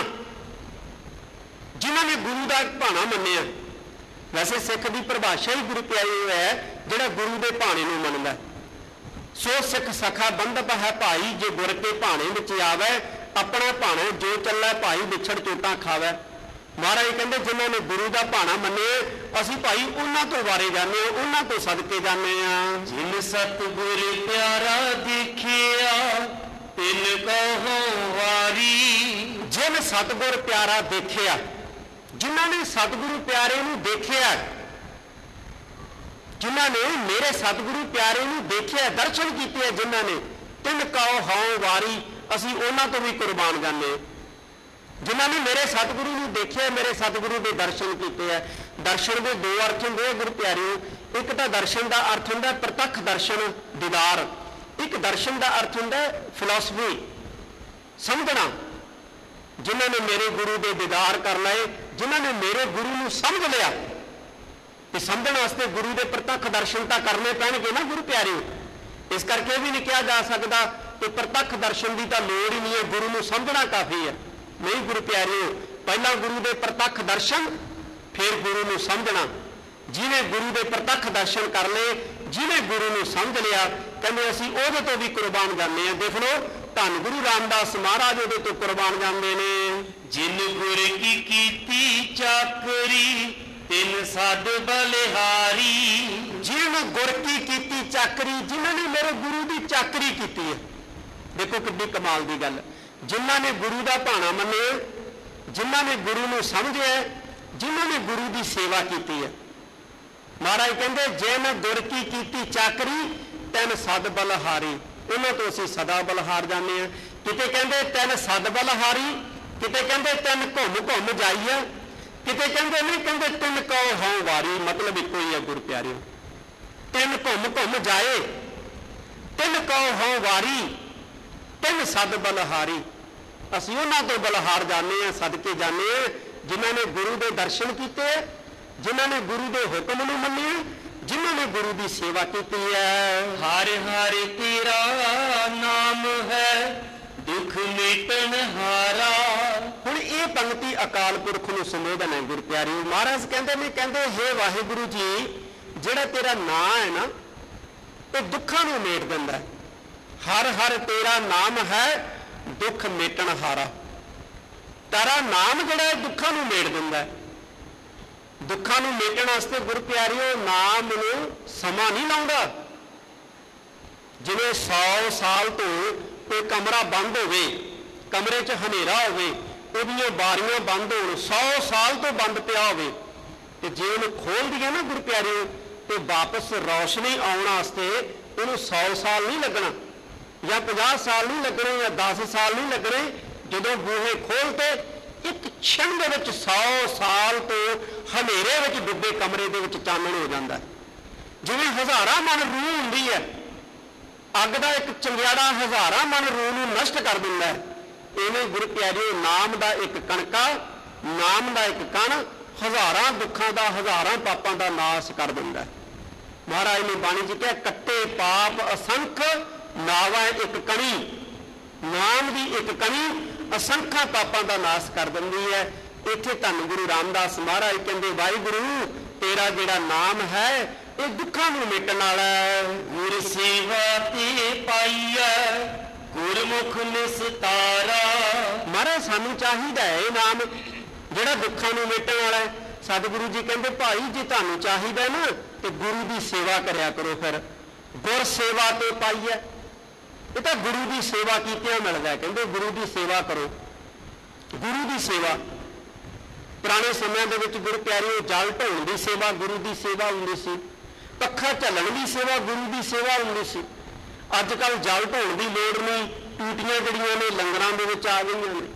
ਜਿਨ੍ਹਾਂ ਨੇ ਗੁਰੂ ਦਾ ਭਾਣਾ ਮੰਨਿਆ। ਵੈਸੇ ਸਿੱਖ ਦੀ ਪਰਿਭਾਸ਼ਾ ਹੀ ਗੁਰੂ ਪਿਆਰੀ ਹੈ ਜਿਹੜਾ ਗੁਰੂ ਦੇ ਭਾਣੇ ਨੂੰ ਮੰਨਦਾ। ਸੋ ਸਿੱਖ ਸਖਾ ਬੰਧਪ ਹੈ ਭਾਈ, ਜੇ ਗੁਰ ਕੇ ਭਾਣੇ ਵਿੱਚ ਆਵੇ, ਆਪਣਾ ਭਾਣਾ ਜੋ ਚੱਲੇ ਭਾਈ, ਵਿਛੜ ਚੋਟਾਂ ਖਾਵੇ। ਮਹਾਰਾਜ ਕਹਿੰਦੇ ਜਿਨ੍ਹਾਂ ਨੇ ਗੁਰੂ ਦਾ ਭਾਣਾ ਮੰਨੇ, ਅਸੀਂ ਭਾਈ ਉਹਨਾਂ ਤੋਂ ਵਾਰੇ ਜਾਂਦੇ ਹਾਂ, ਉਹਨਾਂ ਤੋਂ ਸਦਕੇ ਜਾਂਦੇ ਹਾਂ। ਜਿਨ ਸਤਿਗੁਰ ਪਿਆਰਾ ਦੇਖਿਆ, ਤਿਨ ਕਹੋ ਵਾਰੀ। ਜਿਨ ਸਤਿਗੁਰ ਪਿਆਰਾ ਦੇਖਿਆ, ਜਿਨ੍ਹਾਂ ਨੇ ਸਤਿਗੁਰੂ ਪਿਆਰੇ ਨੂੰ ਦੇਖਿਆ, ਜਿਨ੍ਹਾਂ ਨੇ ਮੇਰੇ ਸਤਿਗੁਰੂ ਪਿਆਰੇ ਨੂੰ ਦੇਖਿਆ, ਦਰਸ਼ਨ ਕੀਤੇ, ਜਿਨ੍ਹਾਂ ਨੇ, ਤਿਨ ਕਹੋ ਹਉ ਵਾਰੀ, ਅਸੀਂ ਉਹਨਾਂ ਤੋਂ ਵੀ ਕੁਰਬਾਨ ਜਾਂਦੇ। ਜਿਨ੍ਹਾਂ ਨੇ ਮੇਰੇ ਸਤਿਗੁਰੂ ਨੂੰ ਦੇਖਿਆ, ਮੇਰੇ ਸਤਿਗੁਰੂ ਦੇ ਦਰਸ਼ਨ ਕੀਤੇ ਆ। ਦਰਸ਼ਨ ਦੇ ਦੋ ਅਰਥ ਹੁੰਦੇ ਆ ਗੁਰੂ ਪਿਆਰਿਓ। ਇੱਕ ਤਾਂ ਦਰਸ਼ਨ ਦਾ ਅਰਥ ਹੁੰਦਾ ਪ੍ਰਤੱਖ ਦਰਸ਼ਨ, ਦੀਦਾਰ। ਇੱਕ ਦਰਸ਼ਨ ਦਾ ਅਰਥ ਹੁੰਦਾ ਫਿਲਾਸਫੀ, ਸਮਝਣਾ। ਜਿਨ੍ਹਾਂ ਨੇ ਮੇਰੇ ਗੁਰੂ ਦੇ ਦੀਦਾਰ ਕਰ ਲਏ, ਜਿਨ੍ਹਾਂ ਨੇ ਮੇਰੇ ਗੁਰੂ ਨੂੰ ਸਮਝ ਲਿਆ, ਤੇ ਸਮਝਣ ਵਾਸਤੇ ਗੁਰੂ ਦੇ ਪ੍ਰਤੱਖ ਦਰਸ਼ਨ ਤਾਂ ਕਰਨੇ ਪੈਣਗੇ ਨਾ ਗੁਰੂ ਪਿਆਰਿਓ। ਇਸ ਕਰਕੇ ਵੀ ਨਹੀਂ ਕਿਹਾ ਜਾ ਸਕਦਾ ਕਿ ਪ੍ਰਤੱਖ ਦਰਸ਼ਨ ਦੀ ਤਾਂ ਲੋੜ ਹੀ ਨਹੀਂ ਹੈ, ਗੁਰੂ ਨੂੰ ਸਮਝਣਾ ਕਾਫੀ ਹੈ। ਨਹੀਂ ਗੁਰੂ ਪਿਆਰਿਓ, ਪਹਿਲਾਂ ਗੁਰੂ ਦੇ ਪ੍ਰਤੱਖ ਦਰਸ਼ਨ, ਫਿਰ ਗੁਰੂ ਨੂੰ ਸਮਝਣਾ। ਜਿਹਨੇ ਗੁਰੂ ਦੇ ਪ੍ਰਤੱਖ ਦਰਸ਼ਨ ਕਰ ਲਏ, ਜਿਹਨੇ ਗੁਰੂ ਨੂੰ ਸਮਝ ਲਿਆ, ਕਹਿੰਦੇ ਅਸੀਂ ਉਹਦੇ ਤੋਂ ਵੀ ਕੁਰਬਾਨ ਜਾਂਦੇ ਹਾਂ। ਦੇਖ ਲਓ ਧੰਨ ਗੁਰੂ ਰਾਮਦਾਸ ਮਹਾਰਾਜ ਉਹਦੇ ਤੋਂ ਕੁਰਬਾਨ ਜਾਂਦੇ ਨੇ। ਜਿਨ ਗੁਰ ਕੀ ਕੀਤੀ ਚਾਕਰੀ, ਤਿਨ ਸਦ ਬਲਿਹਾਰੀ। ਜਿਹਨੂੰ ਗੁਰ ਕੀ ਕੀਤੀ ਚਾਕਰੀ, ਜਿਨ੍ਹਾਂ ਨੇ ਮੇਰੇ ਗੁਰੂ ਦੀ ਚਾਕਰੀ ਕੀਤੀ ਹੈ। ਦੇਖੋ ਕਿੱਡੀ ਕਮਾਲ ਦੀ ਗੱਲ। ਜਿਨ੍ਹਾਂ ਨੇ ਗੁਰੂ ਦਾ ਭਾਣਾ ਮੰਨਿਆ, ਜਿਨ੍ਹਾਂ ਨੇ ਗੁਰੂ ਨੂੰ ਸਮਝਿਆ, ਜਿਨ੍ਹਾਂ ਨੇ ਗੁਰੂ ਦੀ ਸੇਵਾ ਕੀਤੀ ਹੈ। ਮਹਾਰਾਜ ਕਹਿੰਦੇ ਜਿਨ ਗੁਰ ਕੀ ਕੀਤੀ ਚਾਕਰੀ, ਤਿਨ ਸਦ ਬਲਿਹਾਰੀ। ਉਹਨਾਂ ਤੋਂ ਅਸੀਂ ਸਦਾ ਬਲਿਹਾਰ ਜਾਂਦੇ ਹਾਂ। ਕਿਤੇ ਕਹਿੰਦੇ ਤਿਨ ਸਦ ਬਲਿਹਾਰੀ, ਕਿਤੇ ਕਹਿੰਦੇ ਤਿਨ ਘੁੰਮ ਘੁੰਮ ਜਾਈਏ, ਕਿਤੇ ਕਹਿੰਦੇ ਨਹੀਂ, ਕਹਿੰਦੇ ਤਿਨ ਕਹੋ ਹਉ ਵਾਰੀ। ਮਤਲਬ ਇੱਕੋ ਹੀ ਹੈ ਗੁਰੂ ਪਿਆਰਿਓ। ਤਿਨ ਘੁੰਮ ਘੁੰਮ ਜਾਏ, ਤਿਨ ਕਹੋ ਹਉ ਵਾਰੀ, ਤਿਨ ਸਦ ਬਲਿਹਾਰੀ। ਅਸੀਂ ਉਹਨਾਂ ਤੋਂ ਬਲਿਹਾਰ ਜਾਂਦੇ ਹਾਂ, ਸਦਕੇ ਜਾਂਦੇ ਹਾਂ, ਜਿਨ੍ਹਾਂ ਨੇ ਗੁਰੂ ਦੇ ਦਰਸ਼ਨ ਕੀਤੇ, ਜਿਨ੍ਹਾਂ ਨੇ ਗੁਰੂ ਦੇ ਹੁਕਮ ਨੂੰ ਮੰਨਿਆ, ਜਿਨ੍ਹਾਂ ਨੇ ਗੁਰੂ ਦੀ ਸੇਵਾ ਕੀਤੀ ਹੈ। ਹਰ ਹਰ ਤੇਰਾ ਨਾਮ ਹੈ, ਦੁੱਖ ਮਿਟਣ ਹਾਰਾ। ਹੁਣ ਇਹ ਪੰਕਤੀ ਅਕਾਲ ਪੁਰਖ ਨੂੰ ਸੰਬੋਧਨ ਹੈ ਗੁਰੂ ਪਿਆਰਿਓ। ਮਹਾਰਾਜ ਕਹਿੰਦੇ ਨੇ, ਕਹਿੰਦੇ ਹੇ ਵਾਹਿਗੁਰੂ ਜੀ, ਜਿਹੜਾ ਤੇਰਾ ਨਾਂ ਹੈ ਨਾ, ਉਹ ਦੁੱਖਾਂ ਨੂੰ ਮੇਟ ਦਿੰਦਾ। ਹਰ ਹਰ ਤੇਰਾ ਨਾਮ ਹੈ, ਦੁੱਖ ਮੇਟਣ ਹਾਰਾ। ਤੇਰਾ ਨਾਮ ਜਿਹੜਾ ਹੈ ਦੁੱਖਾਂ ਨੂੰ ਮੇਟ ਦਿੰਦਾ। ਦੁੱਖਾਂ ਨੂੰ ਮੇਟਣ ਵਾਸਤੇ ਗੁਰੂ ਪਿਆਰਿਓ ਨਾਮ ਨੂੰ ਸਮਾਂ ਨਹੀਂ ਲਾਉਂਦਾ। ਜਿਵੇਂ 100 ਸਾਲ ਤੋਂ ਕੋਈ ਕਮਰਾ ਬੰਦ ਹੋਵੇ, ਕਮਰੇ 'ਚ ਹਨੇਰਾ ਹੋਵੇ, ਉਹਦੀਆਂ ਬਾਰੀਆਂ ਬੰਦ ਹੋਣ, 100 ਸਾਲ ਤੋਂ ਬੰਦ ਪਿਆ ਹੋਵੇ, ਤੇ ਜੇ ਉਹਨੂੰ ਖੋਲ ਦਈਏ ਨਾ ਗੁਰੂ ਪਿਆਰਿਓ, ਤੇ ਵਾਪਸ ਰੌਸ਼ਨੀ ਆਉਣ ਵਾਸਤੇ ਉਹਨੂੰ 100 ਸਾਲ ਨਹੀਂ ਲੱਗਣਾ, ਜਾਂ 50 ਸਾਲ ਨਹੀਂ ਲੱਗਣੇ, ਜਾਂ 10 ਸਾਲ ਨਹੀਂ ਲੱਗਣੇ। ਜਦੋਂ ਬੂਹੇ ਖੋਲ੍ਹਤੇ ਇੱਕ ਛਿਣ ਦੇ ਵਿੱਚ 100 ਸਾਲ ਤੋਂ ਹਨੇਰੇ ਵਿੱਚ ਡੁੱਬੇ ਕਮਰੇ ਦੇ ਵਿੱਚ ਚਾਨਣ ਹੋ ਜਾਂਦਾ। ਜਿਵੇਂ ਹਜ਼ਾਰਾਂ ਮਨ ਰੂਹ ਹੁੰਦੀ ਹੈ, ਅੱਗ ਦਾ ਇੱਕ ਚੰਗਿਆੜਾ ਹਜ਼ਾਰਾਂ ਮਨ ਰੂਹ ਨੂੰ ਨਸ਼ਟ ਕਰ ਦਿੰਦਾ ਹੈ, ਇਵੇਂ ਗੁਰੂ ਪਿਆਰਿਓ ਨਾਮ ਦਾ ਇੱਕ ਕਣਕਾ, ਨਾਮ ਦਾ ਇੱਕ ਕਣ ਹਜ਼ਾਰਾਂ ਦੁੱਖਾਂ ਦਾ, ਹਜ਼ਾਰਾਂ ਪਾਪਾਂ ਦਾ ਨਾਸ਼ ਕਰ ਦਿੰਦਾ ਹੈ। ਮਹਾਰਾਜ ਨੇ ਬਾਣੀ 'ਚ ਕਿਹਾ, ਕੱਟੇ ਪਾਪ ਅਸੰਖ ਨਾਵਾ ਇੱਕ ਕਣੀ, ਨਾਮ ਦੀ ਇੱਕ ਕਣੀ ਅਸੰਖਾਂ ਪਾਪਾਂ ਦਾ ਨਾਸ਼ ਕਰ ਦਿੰਦੀ ਹੈ। ਇੱਥੇ ਧੰਨ ਗੁਰੂ ਰਾਮਦਾਸ ਮਹਾਰਾਜ ਕਹਿੰਦੇ, ਵਾਹਿਗੁਰੂ ਤੇਰਾ ਜਿਹੜਾ ਨਾਮ ਹੈ ਇਹ ਦੁੱਖਾਂ ਨੂੰ ਮਿਟਣ ਵਾਲਾ ਹੈ। ਗੁਰ ਸੇਵਾ ਤੇ ਪਾਈਐ ਗੁਰਮੁਖ ਨਿਸਤਾਰਾ। ਮਹਾਰਾਜ ਸਾਨੂੰ ਚਾਹੀਦਾ ਹੈ ਇਹ ਨਾਮ ਜਿਹੜਾ ਦੁੱਖਾਂ ਨੂੰ ਮਿਟਣ ਵਾਲਾ ਹੈ। ਸਤਿਗੁਰੂ ਜੀ ਕਹਿੰਦੇ, ਭਾਈ ਜੇ ਤੁਹਾਨੂੰ ਚਾਹੀਦਾ ਨਾ ਤੇ ਗੁਰੂ ਦੀ ਸੇਵਾ ਕਰਿਆ ਕਰੋ। ਫਿਰ ਗੁਰ ਸੇਵਾ ਤੇ ਪਾਈਐ, ਇਹ ਤਾਂ ਗੁਰੂ ਦੀ ਸੇਵਾ ਕੀਤਿਆਂ ਮਿਲਦਾ। ਕਹਿੰਦੇ ਗੁਰੂ ਦੀ ਸੇਵਾ ਕਰੋ, ਗੁਰੂ ਦੀ ਸੇਵਾ। ਪੁਰਾਣੇ ਸਮਿਆਂ ਦੇ ਵਿੱਚ ਗੁਰੂ ਪਿਆਰਿਓ ਜਲ ਢੋਣ ਦੀ ਸੇਵਾ ਗੁਰੂ ਦੀ ਸੇਵਾ ਹੁੰਦੀ ਸੀ, ਪੱਖਾ ਝੱਲਣ ਦੀ ਸੇਵਾ ਗੁਰੂ ਦੀ ਸੇਵਾ ਹੁੰਦੀ ਸੀ। ਅੱਜ ਕੱਲ੍ਹ ਜਲ ਢੋਣ ਦੀ ਲੋੜ ਨਹੀਂ, ਟੂਟੀਆਂ ਜਿਹੜੀਆਂ ਨੇ ਲੰਗਰਾਂ ਦੇ ਵਿੱਚ ਆ ਗਈਆਂ ਨੇ।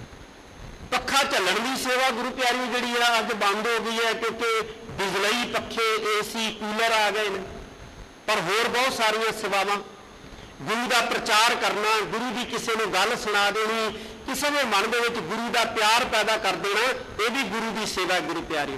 ਪੱਖਾ ਝੱਲਣ ਦੀ ਸੇਵਾ ਗੁਰੂ ਪਿਆਰਿਓ ਜਿਹੜੀ ਆ ਅੱਜ ਬੰਦ ਹੋ ਗਈ ਹੈ, ਕਿਉਂਕਿ ਬਿਜਲਈ ਪੱਖੇ, ਏਸੀ, ਕੂਲਰ ਆ ਗਏ ਨੇ। ਪਰ ਹੋਰ ਬਹੁਤ ਸਾਰੀਆਂ ਸੇਵਾਵਾਂ, ਗੁਰੂ ਦਾ ਪ੍ਰਚਾਰ ਕਰਨਾ, ਗੁਰੂ ਦੀ ਕਿਸੇ ਨੂੰ ਗੱਲ ਸੁਣਾ ਦੇਣੀ, ਕਿਸੇ ਦੇ ਮਨ ਦੇ ਵਿੱਚ ਗੁਰੂ ਦਾ ਪਿਆਰ ਪੈਦਾ ਕਰ ਦੇਣਾ, ਇਹ ਵੀ ਗੁਰੂ ਦੀ ਸੇਵਾ। ਗੁਰੂ ਪਿਆਰਿਓ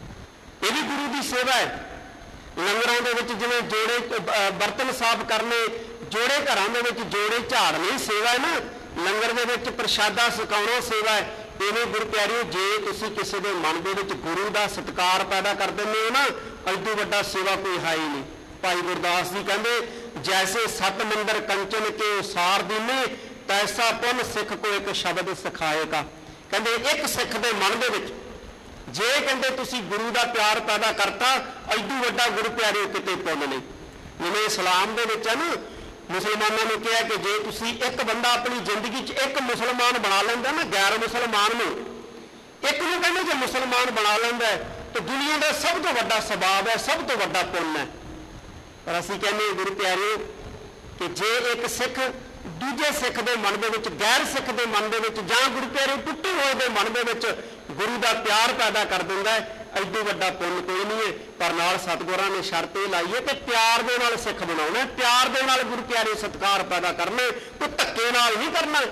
ਇਹ ਵੀ ਗੁਰੂ ਦੀ ਸੇਵਾ ਹੈ। ਲੰਗਰਾਂ ਦੇ ਵਿੱਚ ਜਿਵੇਂ ਜੋੜੇ ਬਰਤਨ ਸਾਫ਼ ਕਰਨੇ, ਜੋੜੇ ਘਰਾਂ ਦੇ ਵਿੱਚ ਜੋੜੇ ਝਾੜਨੇ ਸੇਵਾ ਹੈ ਨਾ, ਲੰਗਰ ਦੇ ਵਿੱਚ ਪ੍ਰਸ਼ਾਦਾ ਛਕਾਉਣਾ ਸੇਵਾ ਹੈ। ਇਵੇਂ ਗੁਰੂ ਪਿਆਰਿਓ ਜੇ ਤੁਸੀਂ ਕਿਸੇ ਦੇ ਮਨ ਦੇ ਵਿੱਚ ਗੁਰੂ ਦਾ ਸਤਿਕਾਰ ਪੈਦਾ ਕਰ ਦਿੰਦੇ ਹੋ ਨਾ, ਐਦੂ ਵੱਡਾ ਸੇਵਾ ਕੋਈ ਹੈ ਹੀ ਨਹੀਂ। ਭਾਈ ਗੁਰਦਾਸ ਜੀ ਕਹਿੰਦੇ, ਜੈਸੇ ਸਤ ਮੰਦਰ ਕੰਚਨ ਕੇ ਉਸਾਰ ਦੀਨੇ, ਤੈਸਾ ਪੁੰਨ ਸਿੱਖ ਕੋ ਇੱਕ ਸ਼ਬਦ ਸਿਖਾਏਗਾ। ਕਹਿੰਦੇ ਇੱਕ ਸਿੱਖ ਦੇ ਮਨ ਦੇ ਵਿੱਚ ਜੇ ਕਹਿੰਦੇ ਤੁਸੀਂ ਗੁਰੂ ਦਾ ਪਿਆਰ ਪੈਦਾ ਕਰਤਾ, ਐਦੂ ਵੱਡਾ ਗੁਰੂ ਪਿਆਰਿਓ ਕਿਤੇ ਪੁੰਨ ਨਹੀਂ। ਜਿਵੇਂ ਇਸਲਾਮ ਦੇ ਵਿੱਚ ਹੈ ਨਾ, ਮੁਸਲਮਾਨਾਂ ਨੇ ਕਿਹਾ ਕਿ ਜੇ ਤੁਸੀਂ ਇੱਕ ਬੰਦਾ ਆਪਣੀ ਜ਼ਿੰਦਗੀ 'ਚ ਇੱਕ ਮੁਸਲਮਾਨ ਬਣਾ ਲੈਂਦਾ ਨਾ, ਗੈਰ ਮੁਸਲਮਾਨ ਨੂੰ ਇੱਕ ਨੂੰ ਕਹਿੰਦੇ ਜੇ ਮੁਸਲਮਾਨ ਬਣਾ ਲੈਂਦਾ ਤਾਂ ਦੁਨੀਆ ਦਾ ਸਭ ਤੋਂ ਵੱਡਾ ਸਵਾਬ ਹੈ, ਸਭ ਤੋਂ ਵੱਡਾ ਪੁੰਨ ਹੈ। ਪਰ ਅਸੀਂ ਕਹਿੰਦੇ ਗੁਰੂ ਪਿਆਰਿਓ ਕਿ ਜੇ ਇੱਕ ਸਿੱਖ ਦੂਜੇ ਸਿੱਖ ਦੇ ਮਨ ਦੇ ਵਿੱਚ, ਗੈਰ ਸਿੱਖ ਦੇ ਮਨ ਦੇ ਵਿੱਚ, ਜਾਂ ਗੁਰੂ ਪਿਆਰਿਓ ਟੁੱਟੇ ਹੋਏ ਦੇ ਮਨ ਦੇ ਵਿੱਚ ਗੁਰੂ ਦਾ ਪਿਆਰ ਪੈਦਾ ਕਰ ਦਿੰਦਾ ਹੈ, ਐਡੋ ਵੱਡਾ ਪੁੰਨ ਕੋਈ ਨਹੀਂ ਹੈ। ਪਰ ਨਾਲ ਸਤਿਗੁਰਾਂ ਨੇ ਸ਼ਰਤ ਇਹ ਲਾਈ ਹੈ ਕਿ ਪਿਆਰ ਦੇ ਨਾਲ ਸਿੱਖ ਬਣਾਉਣਾ, ਪਿਆਰ ਦੇ ਨਾਲ ਗੁਰੂ ਪਿਆਰੇ ਸਤਿਕਾਰ ਪੈਦਾ ਕਰਨਾ, ਕੋਈ ਧੱਕੇ ਨਾਲ ਨਹੀਂ ਕਰਨਾ,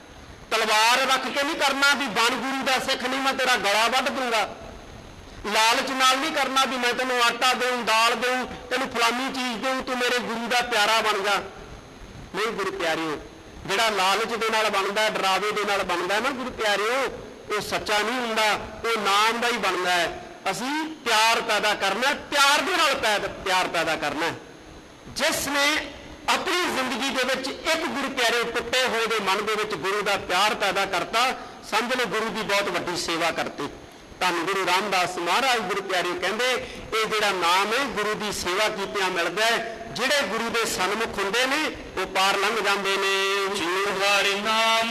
ਤਲਵਾਰ ਰੱਖ ਕੇ ਨਹੀਂ ਕਰਨਾ ਵੀ ਬਣ ਗੁਰੂ ਦਾ ਸਿੱਖ ਨਹੀਂ ਮੈਂ ਤੇਰਾ ਗਲਾ ਵੱਢ ਦੂੰਗਾ। ਲਾਲਚ ਨਾਲ ਨਹੀਂ ਕਰਨਾ ਵੀ ਮੈਂ ਤੈਨੂੰ ਆਟਾ ਦੇਉਂ, ਦਾਲ ਦੇਉਂ, ਤੈਨੂੰ ਫਲਾਨੀ ਚੀਜ਼ ਦੇਉਂ, ਤੂੰ ਮੇਰੇ ਗੁਰੂ ਦਾ ਪਿਆਰਾ ਬਣ ਜਾ। ਨਹੀਂ ਗੁਰੂ ਪਿਆਰਿਓ, ਜਿਹੜਾ ਲਾਲਚ ਦੇ ਨਾਲ ਬਣਦਾ, ਡਰਾਵੇ ਦੇ ਨਾਲ ਬਣਦਾ ਨਾ ਗੁਰੂ ਪਿਆਰਿਓ, ਉਹ ਸੱਚਾ ਨਹੀਂ ਹੁੰਦਾ, ਉਹ ਨਾਮ ਦਾ ਹੀ ਬਣਦਾ ਹੈ। ਅਸੀਂ ਪਿਆਰ ਪੈਦਾ ਕਰਨਾ, ਪਿਆਰ ਦੇ ਨਾਲ ਪਿਆਰ ਪੈਦਾ ਕਰਨਾ। ਜਿਸ ਨੇ ਆਪਣੀ ਜ਼ਿੰਦਗੀ ਦੇ ਵਿੱਚ ਇੱਕ ਗੁਰੂ ਪਿਆਰੇ ਟੁੱਟੇ ਹੋਏ ਦੇ ਮਨ ਦੇ ਵਿੱਚ ਗੁਰੂ ਦਾ ਪਿਆਰ ਪੈਦਾ ਕਰਤਾ, ਸਮਝ ਲਓ ਗੁਰੂ ਦੀ ਬਹੁਤ ਵੱਡੀ ਸੇਵਾ ਕਰਤੀ। ਧੰਨ ਗੁਰੂ ਰਾਮਦਾਸ ਮਹਾਰਾਜ ਗੁਰੂ ਪਿਆਰੇ ਕਹਿੰਦੇ, ਇਹ ਜਿਹੜਾ ਨਾਮ ਹੈ ਗੁਰੂ ਦੀ ਸੇਵਾ ਕੀਤਿਆਂ ਮਿਲਦਾ ਹੈ। ਜਿਹੜੇ ਗੁਰੂ ਦੇ ਸਨਮੁਖ ਹੁੰਦੇ ਨੇ ਉਹ ਪਾਰ ਲੰਘ ਜਾਂਦੇ ਨੇ। ਜੋ ਹਰ ਨਾਮ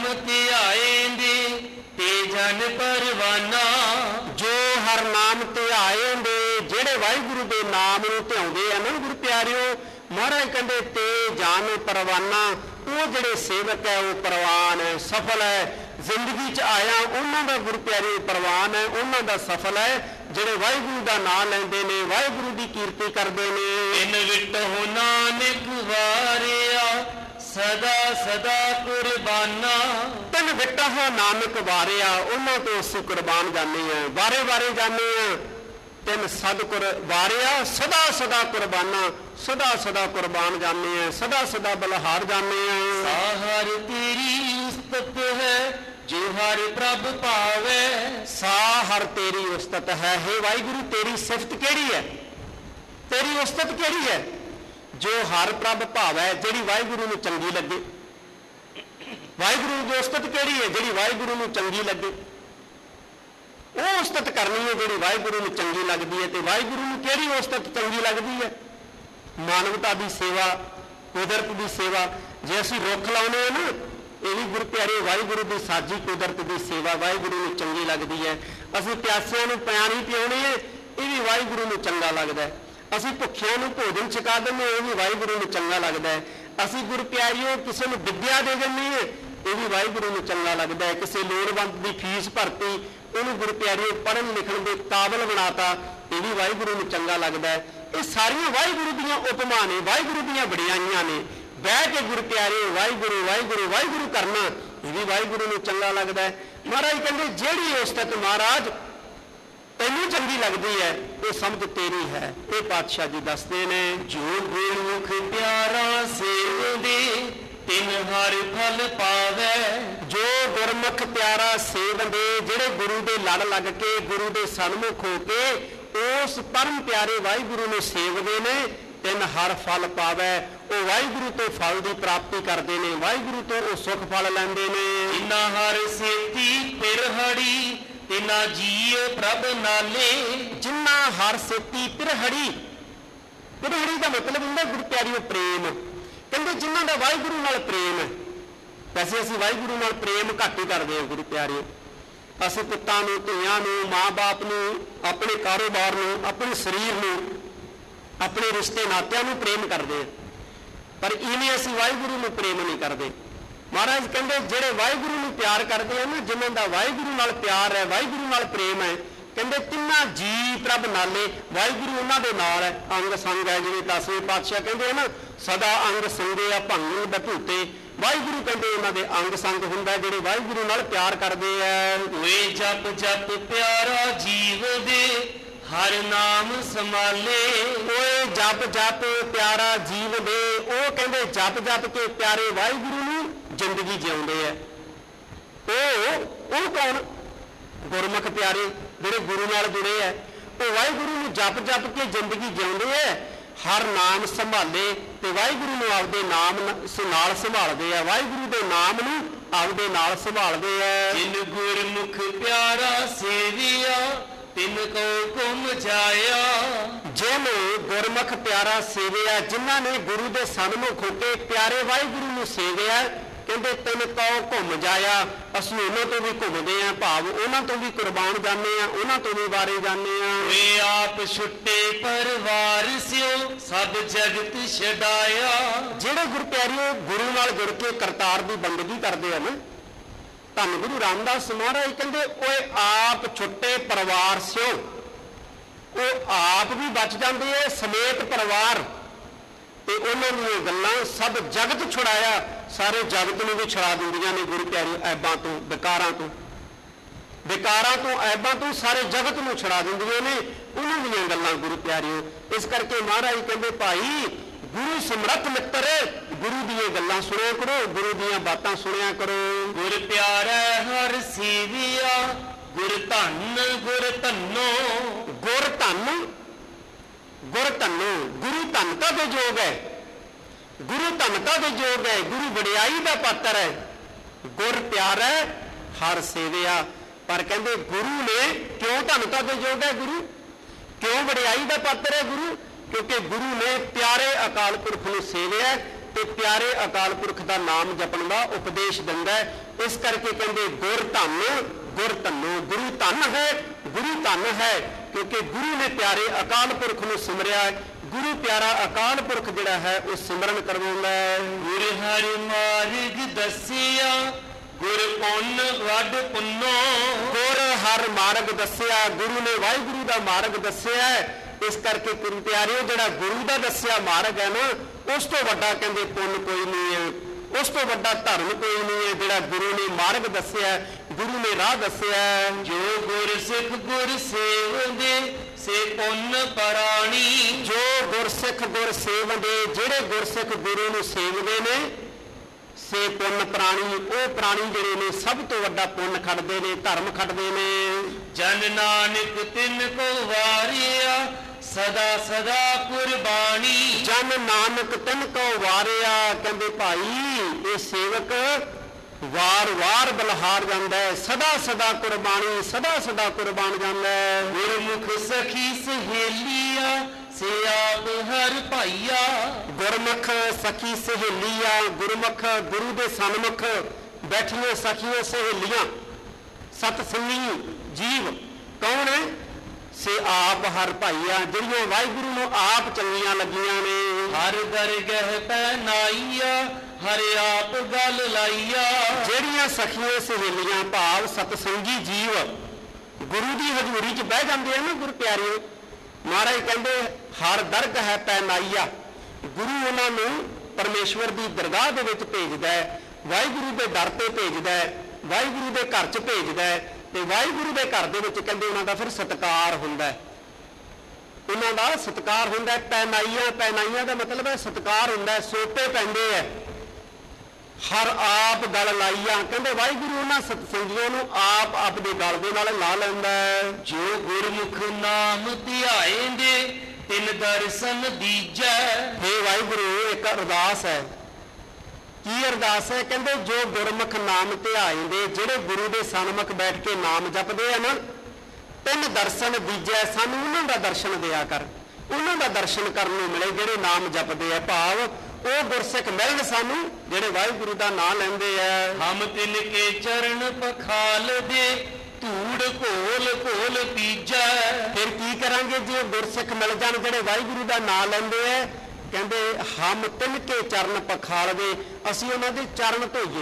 ਧਿਆਏਂਦੇ ਤੇ ਜਨ ਪਰਵਾਨਾ। ਜੋ ਹਰ ਨਾਮ ਧਿਆਏਂਦੇ, ਜਿਹੜੇ ਵਾਹਿਗੁਰੂ ਦੇ ਨਾਮ ਨੂੰ ਧਿਆਉਂਦੇ ਆ ਨਾ ਗੁਰੂ ਪਿਆਰਿਓ, ਮਹਾਰਾਜ ਕਹਿੰਦੇ ਤੇ ਜਨ ਪਰਵਾਨਾ, ਉਹ ਜਿਹੜੇ ਸੇਵਕ ਹੈ ਉਹ ਪ੍ਰਵਾਨ ਹੈ, ਸਫਲ ਹੈ। ਜ਼ਿੰਦਗੀ 'ਚ ਆਇਆ ਉਹਨਾਂ ਦਾ ਗੁਰੂ ਪਿਆਰੇ ਪ੍ਰਵਾਨ ਹੈ, ਉਹਨਾਂ ਦਾ ਸਫਲ ਹੈ ਜਿਹੜੇ ਵਾਹਿਗੁਰੂ ਦਾ ਨਾਮ ਲੈਂਦੇ ਨੇ, ਵਾਹਿਗੁਰੂ ਦੀ ਕੀਰਤੀ ਕਰਦੇ ਨੇ। ਇਨ ਵਿਟਹੁ ਨਾਨਕ ਵਾਰਿਆ ਸਦਾ ਸਦਾ ਕੁਰਬਾਨਾ। ਤਿੰਨ ਵਿਟਹੁ ਨਾਨਕ ਵਾਰਿਆ, ਉਹਨਾਂ ਤੋਂ ਅਸੀਂ ਕੁਰਬਾਨ ਜਾਂਦੇ ਹਾਂ, ਵਾਰੇ ਵਾਰੇ ਜਾਂਦੇ ਹਾਂ। ਤਿੰਨ ਸਤਿਗੁਰ ਵਾਰਿਆ ਸਦਾ ਸਦਾ ਕੁਰਬਾਨਾ, ਸਦਾ ਸਦਾ ਕੁਰਬਾਨ ਜਾਂਦੇ ਹਾਂ, ਸਦਾ ਸਦਾ ਬਲਹਾਰ ਜਾਂਦੇ ਹਾਂ। ਸਾਹਰ ਤੇਰੀ ਉਸਤਤ ਹੈ ਜੋ ਹਰ ਪ੍ਰਭ ਭਾਵੇ। ਸਾਹਰ ਤੇਰੀ ਉਸਤਤ ਹੈ, ਹੇ ਵਾਹਿਗੁਰੂ ਤੇਰੀ ਸਿਫਤ ਕਿਹੜੀ ਹੈ, ਤੇਰੀ ਉਸਤਤ ਕਿਹੜੀ ਹੈ? ਜੋ ਹਰ ਪ੍ਰਭ ਭਾਵੈ, ਜਿਹੜੀ ਵਾਹਿਗੁਰੂ ਨੂੰ ਚੰਗੀ ਲੱਗੇ। ਵਾਹਿਗੁਰੂ ਦੀ ਉਸਤਤ ਕਿਹੜੀ ਹੈ? ਜਿਹੜੀ ਵਾਹਿਗੁਰੂ ਨੂੰ ਚੰਗੀ ਲੱਗੇ, ਉਹ ਉਸਤਤ ਕਰਨੀ ਹੈ ਜਿਹੜੀ ਵਾਹਿਗੁਰੂ ਨੂੰ ਚੰਗੀ ਲੱਗਦੀ ਹੈ। ਤੇ ਵਾਹਿਗੁਰੂ ਨੂੰ ਕਿਹੜੀ ਉਸਤਤ ਚੰਗੀ ਲੱਗਦੀ ਹੈ? ਮਾਨਵਤਾ ਦੀ ਸੇਵਾ, ਕੁਦਰਤ ਦੀ ਸੇਵਾ। ਜੇ ਅਸੀਂ ਰੁੱਖ ਲਾਉਣੇ ਆ ਨਾ, ਇਹ ਵੀ ਗੁਰੂ ਪਿਆਰੇ ਵਾਹਿਗੁਰੂ ਦੀ ਸਾਜੀ ਕੁਦਰਤ ਦੀ ਸੇਵਾ ਵਾਹਿਗੁਰੂ ਨੂੰ ਚੰਗੀ ਲੱਗਦੀ ਹੈ। ਅਸੀਂ ਪਿਆਸਿਆਂ ਨੂੰ ਪਾਣੀ ਪਿਆਉਣੇ ਆ, ਇਹ ਵੀ ਵਾਹਿਗੁਰੂ ਨੂੰ ਚੰਗਾ ਲੱਗਦਾ ਹੈ। ਅਸੀਂ ਭੁੱਖਿਆਂ ਨੂੰ ਭੋਜਨ ਛਕਾ ਦਿੰਦੇ, ਇਹ ਵੀ ਵਾਹਿਗੁਰੂ ਨੂੰ ਚੰਗਾ ਲੱਗਦਾ ਹੈ। ਅਸੀਂ ਗੁਰ ਪਿਆਰਿਓ ਕਿਸੇ ਨੂੰ ਵਿੱਦਿਆ ਦੇ ਦਿੰਦੇ ਹਾਂ, ਇਹ ਵੀ ਵਾਹਿਗੁਰੂ ਨੂੰ ਚੰਗਾ ਲੱਗਦਾ ਹੈ। ਕਿਸੇ ਲੋੜਵੰਦ ਦੀ ਫੀਸ ਭਰਤੀ, ਉਹਨੂੰ ਗੁਰ ਪਿਆਰਿਓ ਪੜ੍ਹਨ ਲਿਖਣ ਦੇ ਕਾਬਲ ਬਣਾਤਾ, ਇਹ ਵੀ ਵਾਹਿਗੁਰੂ ਨੂੰ ਚੰਗਾ ਲੱਗਦਾ ਹੈ। ਇਹ ਸਾਰੀਆਂ ਵਾਹਿਗੁਰੂ ਦੀਆਂ ਉਪਮਾ ਨੇ, ਵਾਹਿਗੁਰੂ ਦੀਆਂ ਵਡਿਆਈਆਂ ਨੇ। ਬਹਿ ਕੇ ਗੁਰ ਪਿਆਰਿਓ ਵਾਹਿਗੁਰੂ ਵਾਹਿਗੁਰੂ ਵਾਹਿਗੁਰੂ ਕਰਨਾ, ਇਹ ਵੀ ਵਾਹਿਗੁਰੂ ਨੂੰ ਚੰਗਾ ਲੱਗਦਾ ਹੈ। ਮਹਾਰਾਜ ਕਹਿੰਦੇ ਜਿਹੜੀ ਉਸਤਤ ਮਹਾਰਾਜ ਤੈਨੂੰ ਚੰਗੀ ਲੱਗਦੀ ਹੈ, ਉਹ ਸਮਝ ਤੇਰੀ ਹੈ। ਇਹ ਪਾਤਸ਼ਾਹ ਜੀ ਦੱਸਦੇ ਨੇ, ਜੋ ਗੁਰਮੁਖ ਪਿਆਰਾ ਸੇਵਦੇ ਤਿਨ ਹਰ ਫਲ ਪਾਵੈ। ਜੋ ਗੁਰਮੁਖ ਪਿਆਰਾ ਸੇਵਦੇ, ਜਿਹੜੇ ਗੁਰੂ ਦੇ ਲੜ ਲੱਗ ਕੇ ਗੁਰੂ ਦੇ ਸਨਮੁਖ ਹੋ ਕੇ ਉਸ ਪਰਮ ਪਿਆਰੇ ਵਾਹਿਗੁਰੂ ਨੂੰ ਸੇਵਦੇ ਨੇ, ਤਿਨ ਹਰ ਫਲ ਪਾਵੈ। ਉਹ ਵਾਹਿਗੁਰੂ ਤੋਂ ਫਲ ਦੀ ਪ੍ਰਾਪਤੀ ਕਰਦੇ ਨੇ, ਵਾਹਿਗੁਰੂ ਤੋਂ ਉਹ ਸੁਖ ਫਲ ਲੈਂਦੇ ਨੇ। ਜਿਨਾ ਹਰ ਸੇਤੀ ਪਿਰਹੜੀ ਤਿਨਾ ਜੀਏ ਪ੍ਰਭ ਨਾਲੇ। ਜਿੰਨਾ ਹਰ ਸੇਤੀ ਪਿਰਹੜੀ, ਪਿਰਹੜੀ ਦਾ ਮਤਲਬ ਹੁੰਦਾ ਗੁਰੂ ਪਿਆਰਿਓ ਪ੍ਰੇਮ। ਕਹਿੰਦੇ ਜਿਨ੍ਹਾਂ ਦਾ ਵਾਹਿਗੁਰੂ ਨਾਲ ਪ੍ਰੇਮ ਹੈ। ਵੈਸੇ ਅਸੀਂ ਵਾਹਿਗੁਰੂ ਨਾਲ ਪ੍ਰੇਮ ਘੱਟ ਹੀ ਕਰਦੇ ਹਾਂ ਗੁਰੂ ਪਿਆਰਿਓ। ਅਸੀਂ ਪੁੱਤਾਂ ਨੂੰ, ਧੀਆਂ ਨੂੰ, ਮਾਂ-ਬਾਪ ਨੂੰ, ਆਪਣੇ ਕਾਰੋਬਾਰ ਨੂੰ, ਆਪਣੇ ਸਰੀਰ ਨੂੰ, ਆਪਣੇ ਰਿਸ਼ਤੇ ਨਾਤਿਆਂ ਨੂੰ ਪ੍ਰੇਮ ਕਰਦੇ ਹਾਂ, ਪਰ ਇਵੇਂ ਅਸੀਂ ਵਾਹਿਗੁਰੂ ਨੂੰ ਪ੍ਰੇਮ ਨਹੀਂ ਕਰਦੇ। ਮਹਾਰਾਜ ਕਹਿੰਦੇ ਜਿਹੜੇ ਵਾਹਿਗੁਰੂ ਨੂੰ ਪਿਆਰ ਕਰਦੇ ਆ ਨਾ, ਜਿਨ੍ਹਾਂ ਦਾ ਵਾਹਿਗੁਰੂ ਨਾਲ ਪਿਆਰ ਹੈ, ਵਾਹਿਗੁਰੂ ਨਾਲ ਪ੍ਰੇਮ ਹੈ, ਕਹਿੰਦੇ ਤਿੰਨਾਂ ਜੀ ਪ੍ਰਭ ਨਾਲੇ, ਵਾਹਿਗੁਰੂ ਉਹਨਾਂ ਦੇ ਨਾਲ ਹੈ, ਅੰਗ ਸੰਗ ਹੈ। ਜਿਵੇਂ 10ਵੇਂ ਪਾਤਸ਼ਾਹ ਕਹਿੰਦੇ ਆ ਨਾ, ਸਦਾ ਅੰਗ ਸੰਗੇ ਆ ਭੰਗਣ ਬਭੂਤੇ। ਵਾਹਿਗੁਰੂ ਕਹਿੰਦੇ ਉਹਨਾਂ ਦੇ ਅੰਗ ਸੰਗ ਹੁੰਦਾ, ਜਿਹੜੇ ਵਾਹਿਗੁਰੂ ਨਾਲ ਪਿਆਰ ਕਰਦੇ ਆ। ਓਏ ਜਪ ਜਪ ਪਿਆਰਾ ਜੀਵ ਦੇ ਹਰ ਨਾਮ ਸੰਭਾਲੇ। ਓਏ ਜਪ ਜਪ ਪਿਆਰਾ ਜੀਵ ਦੇ, ਉਹ ਕਹਿੰਦੇ ਜਪ ਜਪ ਕੇ ਪਿਆਰੇ ਵਾਹਿਗੁਰੂ ਨੂੰ ਜ਼ਿੰਦਗੀ ਜਿਉਂਦੇ ਆ। ਉਹ ਕੌਣ? ਗੁਰਮੁਖ ਪਿਆਰੇ ਜਿਹੜੇ ਗੁਰੂ ਨਾਲ ਜੁੜੇ ਆ, ਉਹ ਵਾਹਿਗੁਰੂ ਨੂੰ ਜਪ ਜਪ ਕੇ ਜ਼ਿੰਦਗੀ ਜਿਉਂਦੇ ਆ। ਹਰ ਨਾਮ ਸੰਭਾਲੇ, ਤੇ ਵਾਹਿਗੁਰੂ ਨੂੰ ਆਪਦੇ ਨਾਮ ਨਾਲ ਸੰਭਾਲਦੇ ਆ, ਵਾਹਿਗੁਰੂ ਦੇ ਨਾਮ ਨੂੰ ਆਪਦੇ ਨਾਲ ਸੰਭਾਲਦੇ ਆ। ਜਿਨ ਗੁਰਮੁਖ ਪਿਆਰਾ ਸੇਵਿਆ ਤਿਨ ਕੋ ਘੁਮ ਜਾਇਆ। ਜਿਹਨੇ ਗੁਰਮੁਖ ਪਿਆਰਾ ਸੇਵਿਆ, ਜਿਨ੍ਹਾਂ ਨੇ ਗੁਰੂ ਦੇ ਸਨਮੁਖ ਹੋ ਕੇ ਪਿਆਰੇ ਵਾਹਿਗੁਰੂ ਨੂੰ ਸੇਵਿਆ, ਕਹਿੰਦੇ ਤਿਨ ਕੋ ਘੁੰਮ ਜਾਇਆ। ਅਸੀਂ ਉਹਨਾਂ ਤੋਂ ਵੀ ਘੁੰਮਦੇ ਹਾਂ, ਭਾਵ ਉਹਨਾਂ ਤੋਂ ਵੀ ਕੁਰਬਾਨ ਜਾਂਦੇ ਹਾਂ, ਉਹਨਾਂ ਤੋਂ ਵੀ ਵਾਰੇ ਜਾਂਦੇ ਹਾਂ। ਵੇ ਆਪ ਛੁੱਟੇ ਪਰਿਵਾਰ ਸਿਓ ਸਭ ਜਗਤ ਛਡਾਇਆ। ਜਿਹੜੇ ਗੁਰ ਪਿਆਰਿਓ ਗੁਰੂ ਨਾਲ ਜੁੜ ਕੇ ਕਰਤਾਰ ਦੀ ਬੰਦਗੀ ਕਰਦੇ ਆ ਨਾ, ਧੰਨ ਗੁਰੂ ਰਾਮਦਾਸ ਮਹਾਰਾਜ ਕਹਿੰਦੇ ਓਏ ਆਪ ਛੁੱਟੇ ਪਰਿਵਾਰ ਸਿਓ, ਉਹ ਆਪ ਵੀ ਬਚ ਜਾਂਦੇ ਆ ਸਮੇਤ ਪਰਿਵਾਰ, ਤੇ ਉਹਨਾਂ ਦੀਆਂ ਗੱਲਾਂ ਸਭ ਜਗਤ ਛੁਡਾਇਆ। ਸਾਰੇ ਜਗਤ ਨੂੰ ਵੀ ਛੁਡਾ ਦਿੰਦੀਆਂ ਨੇ ਗੁਰੂ ਪਿਆਰੇ ਐਬਾਂ ਤੋਂ, ਵਿਕਾਰਾਂ ਤੋਂ, ਵਿਕਾਰਾਂ ਤੋਂ, ਐਬਾਂ ਤੋਂ ਸਾਰੇ ਜਗਤ ਨੂੰ ਛੁਡਾ ਦਿੰਦੀਆਂ ਨੇ ਉਹਨਾਂ ਦੀਆਂ ਗੱਲਾਂ ਗੁਰੂ ਪਿਆਰਿਓ। ਇਸ ਕਰਕੇ ਮਹਾਰਾਜ ਕਹਿੰਦੇ ਭਾਈ ਗੁਰੂ ਸਮਰੱਥ ਮਿੱਤਰ, ਗੁਰੂ ਦੀਆਂ ਗੱਲਾਂ ਸੁਣਿਆ ਕਰੋ, ਗੁਰੂ ਦੀਆਂ ਬਾਤਾਂ ਸੁਣਿਆ ਕਰੋ। ਗੁਰ ਪਿਆਰਾ ਹਰ ਸੇਵਿਆ ਗੁਰ ਧੰਨ ਗੁਰ ਧੰਨੋ। ਗੁਰ ਧੰਨ ਗੁਰ ਧੰਨੋ, ਗੁਰੂ ਧੰਨਤਾ ਦੇ ਯੋਗ ਹੈ, ਗੁਰੂ ਧੰਨਤਾ ਦੇ ਯੋਗ ਹੈ, ਗੁਰੂ ਵਡਿਆਈ ਦਾ ਪਾਤਰ ਹੈ। ਗੁਰ ਪਿਆਰਾ ਹਰ ਸੇਵਿਆ, ਪਰ ਕਹਿੰਦੇ ਗੁਰੂ ਨੇ ਕਿਉਂ ਧੰਨਤਾ ਦੇ ਯੋਗ ਹੈ? ਗੁਰੂ ਕਿਉਂ ਵਡਿਆਈ ਦਾ ਪਾਤਰ ਹੈ? ਗੁਰੂ ਕਿਉਂਕਿ ਗੁਰੂ ਨੇ ਪਿਆਰੇ ਅਕਾਲ ਪੁਰਖ ਨੂੰ ਸੇਵਿਆ, ਤੇ ਪਿਆਰੇ ਅਕਾਲ ਪੁਰਖ ਦਾ ਨਾਮ ਜਪਣ ਦਾ ਉਪਦੇਸ਼ ਦਿੰਦਾ। ਇਸ ਕਰਕੇ ਕਹਿੰਦੇ ਗੁਰ ਧੰਨ ਗੁਰ ਧੰਨੋ, ਗੁਰੂ ਧੰਨ ਹੈ, ਗੁਰੂ ਧੰਨ ਹੈ, ਕਿਉਂਕਿ ਗੁਰੂ ਨੇ ਪਿਆਰੇ ਅਕਾਲ ਪੁਰਖ ਨੂੰ ਸਿਮਰਿਆ। ਗੁਰੂ ਪਿਆਰਾ ਅਕਾਲ ਪੁਰਖ ਜਿਹੜਾ ਹੈ ਉਹ ਸਿਮਰਨ ਕਰਵਾਉਂਦਾ ਹੈ। ਗੁਰ ਹਰਿ ਮਾਰਗ ਦੱਸਿਆ ਗੁਰ ਪੁੰਨ ਵੱਡ ਪੁੰਨੋ। ਗੁਰ ਹਰ ਮਾਰਗ ਦੱਸਿਆ, ਗੁਰੂ ਨੇ ਵਾਹਿਗੁਰੂ ਦਾ ਮਾਰਗ ਦੱਸਿਆ। ਇਸ ਕਰਕੇ ਗੁਰੂ ਪਿਆਰਿਓ ਜਿਹੜਾ ਗੁਰੂ ਦਾ ਦੱਸਿਆ ਮਾਰਗ ਹੈ ਨਾ, ਉਸ ਤੋਂ ਵੱਡਾ ਕਹਿੰਦੇ ਪੁੰਨ ਕੋਈ ਨਹੀਂ ਹੈ, ਉਸ ਤੋਂ ਵੱਡਾ ਧਰਮ ਕੋਈ ਨਹੀਂ ਹੈ ਜਿਹੜਾ ਗੁਰੂ ਨੇ ਮਾਰਗ ਦੱਸਿਆ, ਗੁਰੂ ਨੇ ਰਾਹ ਦੱਸਿਆ। ਜੋ ਗੁਰ ਸਿੱਖ ਗੁਰ ਸੇਵਦੇ ਸੇ ਪੁੰਨ ਪਰਾਣੀ। ਜੋ ਗੁਰਸਿੱਖ ਗੁਰ ਸੇਵਦੇ, ਜਿਹੜੇ ਗੁਰਸਿੱਖ ਗੁਰੂ ਨੂੰ ਸੇਵਦੇ ਨੇ, ਸੇ ਪੁੰਨ ਪ੍ਰਾਣੀ, ਉਹ ਪ੍ਰਾਣੀ ਜਿਹੜੇ ਨੇ ਸਭ ਤੋਂ ਵੱਡਾ ਪੁੰਨ ਖੱਟਦੇ ਨੇ, ਧਰਮ ਖੱਟਦੇ ਨੇ। ਜਨ ਨਾਨਕ ਤਿਨ ਕੋ ਵਾਰਿਆ ਸਦਾ ਸਦਾ ਕੁਰਬਾਨੀ। ਜਨ ਨਾਨਕ ਤਿਨ ਕੋ ਵਾਰਿਆ, ਕਹਿੰਦੇ ਭਾਈ ਇਹ ਸੇਵਕ ਵਾਰ-ਵਾਰ ਬਲਹਾਰ ਜਾਂਦਾ ਹੈ, ਸਦਾ ਸਦਾ ਕੁਰਬਾਨੀ, ਸਦਾ ਸਦਾ ਕੁਰਬਾਨ ਜਾਂਦਾ ਹੈ। ਗੁਰਮੁਖ ਸਖੀ ਸਹੇਲੀਆ ਸੇ ਆਪ ਹਰ ਭਾਈਆ। ਗੁਰਮੁਖ ਸਖੀ ਸਹੇਲੀਆਂ, ਗੁਰਮੁਖ ਗੁਰੂ ਦੇ ਸਨਮੁਖ ਬੈਠੀਆਂ ਸਖੀਆਂ ਸਹੇਲੀਆਂ, ਸਤ ਸੰਗੀ ਜੀਵ ਕੌਣ ਹੈ? ਸੇ ਆਪ ਹਰ ਭਾਈਆ, ਜਿਹੜੀਆਂ ਵਾਹਿਗੁਰੂ ਨੂੰ ਆਪ ਚੰਗੀਆਂ ਲੱਗੀਆਂ ਨੇ। ਹਰ ਦਰਗਹਿ ਪਹਿਨਾਈਆ, ਹਰ ਆਪ ਗਲ ਲਾਈਆ। ਜਿਹੜੀਆਂ ਸਖੀਆਂ ਸਹੇਲੀਆਂ ਭਾਵ ਸਤਸੰਗੀ ਜੀਵ ਗੁਰੂ ਦੀ ਹਜ਼ੂਰੀ 'ਚ ਬਹਿ ਜਾਂਦੇ ਆ ਨਾ ਗੁਰੂ ਪਿਆਰਿਓ, ਮਹਾਰਾਜ ਕਹਿੰਦੇ ਹਰ ਦਰਗਹਿ ਪਹਿਨਾਈਆ, ਗੁਰੂ ਉਹਨਾਂ ਨੂੰ ਪਰਮੇਸ਼ਵਰ ਦੀ ਦਰਗਾਹ ਦੇ ਵਿੱਚ ਭੇਜਦਾ ਹੈ, ਵਾਹਿਗੁਰੂ ਦੇ ਦਰ ਤੇ ਭੇਜਦਾ ਹੈ, ਵਾਹਿਗੁਰੂ ਦੇ ਘਰ 'ਚ ਭੇਜਦਾ ਹੈ, ਤੇ ਵਾਹਿਗੁਰੂ ਦੇ ਘਰ ਦੇ ਵਿੱਚ ਕਹਿੰਦੇ ਉਹਨਾਂ ਦਾ ਫਿਰ ਸਤਿਕਾਰ ਹੁੰਦਾ, ਉਹਨਾਂ ਦਾ ਸਤਿਕਾਰ ਹੁੰਦਾ। ਪਹਿਨਾਈਆਂ, ਪਹਿਨਾਈਆਂ ਦਾ ਮਤਲਬ ਹੈ ਸਤਿਕਾਰ ਹੁੰਦਾ, ਸੋਪੇ ਪੈਂਦੇ ਹੈ। ਹਰ ਆਪ ਗਲ ਲਾਈਆ, ਕਹਿੰਦੇ ਵਾਹਿਗੁਰੂ ਉਹਨਾਂ ਸਤਸੰਗੀਆਂ ਨੂੰ ਆਪ ਆਪਦੇ ਗਲ ਦੇ ਨਾਲ ਲਾ ਲੈਂਦਾ ਹੈ। ਜੋ ਗੁਰਮੁਖ ਨਾਮ ਧਿਆਏਂਦੇ, ਤਿਨ ਦਰਸ਼ਨ ਦੀਜੈ। ਹੇ ਵਾਹਿਗੁਰੂ, ਇੱਕ ਅਰਦਾਸ ਹੈ। ਕੀ ਅਰਦਾਸ ਹੈ? ਕਹਿੰਦੇ ਜੋ ਗੁਰਮੁਖ ਨਾਮ ਧਿਆਏਂਦੇ, ਜਿਹੜੇ ਗੁਰੂ ਦੇ ਸਨਮੁਖ ਬੈਠ ਕੇ ਨਾਮ ਜਪਦੇ ਆ ਨਾ, ਤਿੰਨ ਦਰਸ਼ਨ ਦੀਜੈ, ਸਾਨੂੰ ਉਹਨਾਂ ਦਾ ਦਰਸ਼ਨ ਦਿਆ ਕਰ, ਉਹਨਾਂ ਦਾ ਦਰਸ਼ਨ ਕਰਨ ਨੂੰ ਮਿਲੇ ਜਿਹੜੇ ਨਾਮ ਜਪਦੇ ਆ, ਭਾਵ ਉਹ ਗੁਰਸਿੱਖ ਮਿਲਣ ਸਾਨੂੰ ਜਿਹੜੇ ਵਾਹਿਗੁਰੂ ਦਾ ਨਾਮ ਲੈਂਦੇ ਆ। ਹਮ ਤਿਨ ਕੇ ਚਰਨ ਪਖਾਲ ਦੇ, ਧੂੜ ਘੋਲ ਘੋਲ ਪੀਜੈ। ਫਿਰ ਕੀ ਕਰਾਂਗੇ ਜੇ ਗੁਰਸਿੱਖ ਮਿਲ ਜਾਣ ਜਿਹੜੇ ਵਾਹਿਗੁਰੂ ਦਾ ਨਾਮ ਲੈਂਦੇ ਆ? ਕਹਿੰਦੇ ਹਮ ਤਿਨ ਕੇ ਚਰਨ ਪਖਾਲ ਦੇ, ਅਸੀਂ ਉਹਨਾਂ ਦੇ ਚਰਨ ਧੋਈਏ,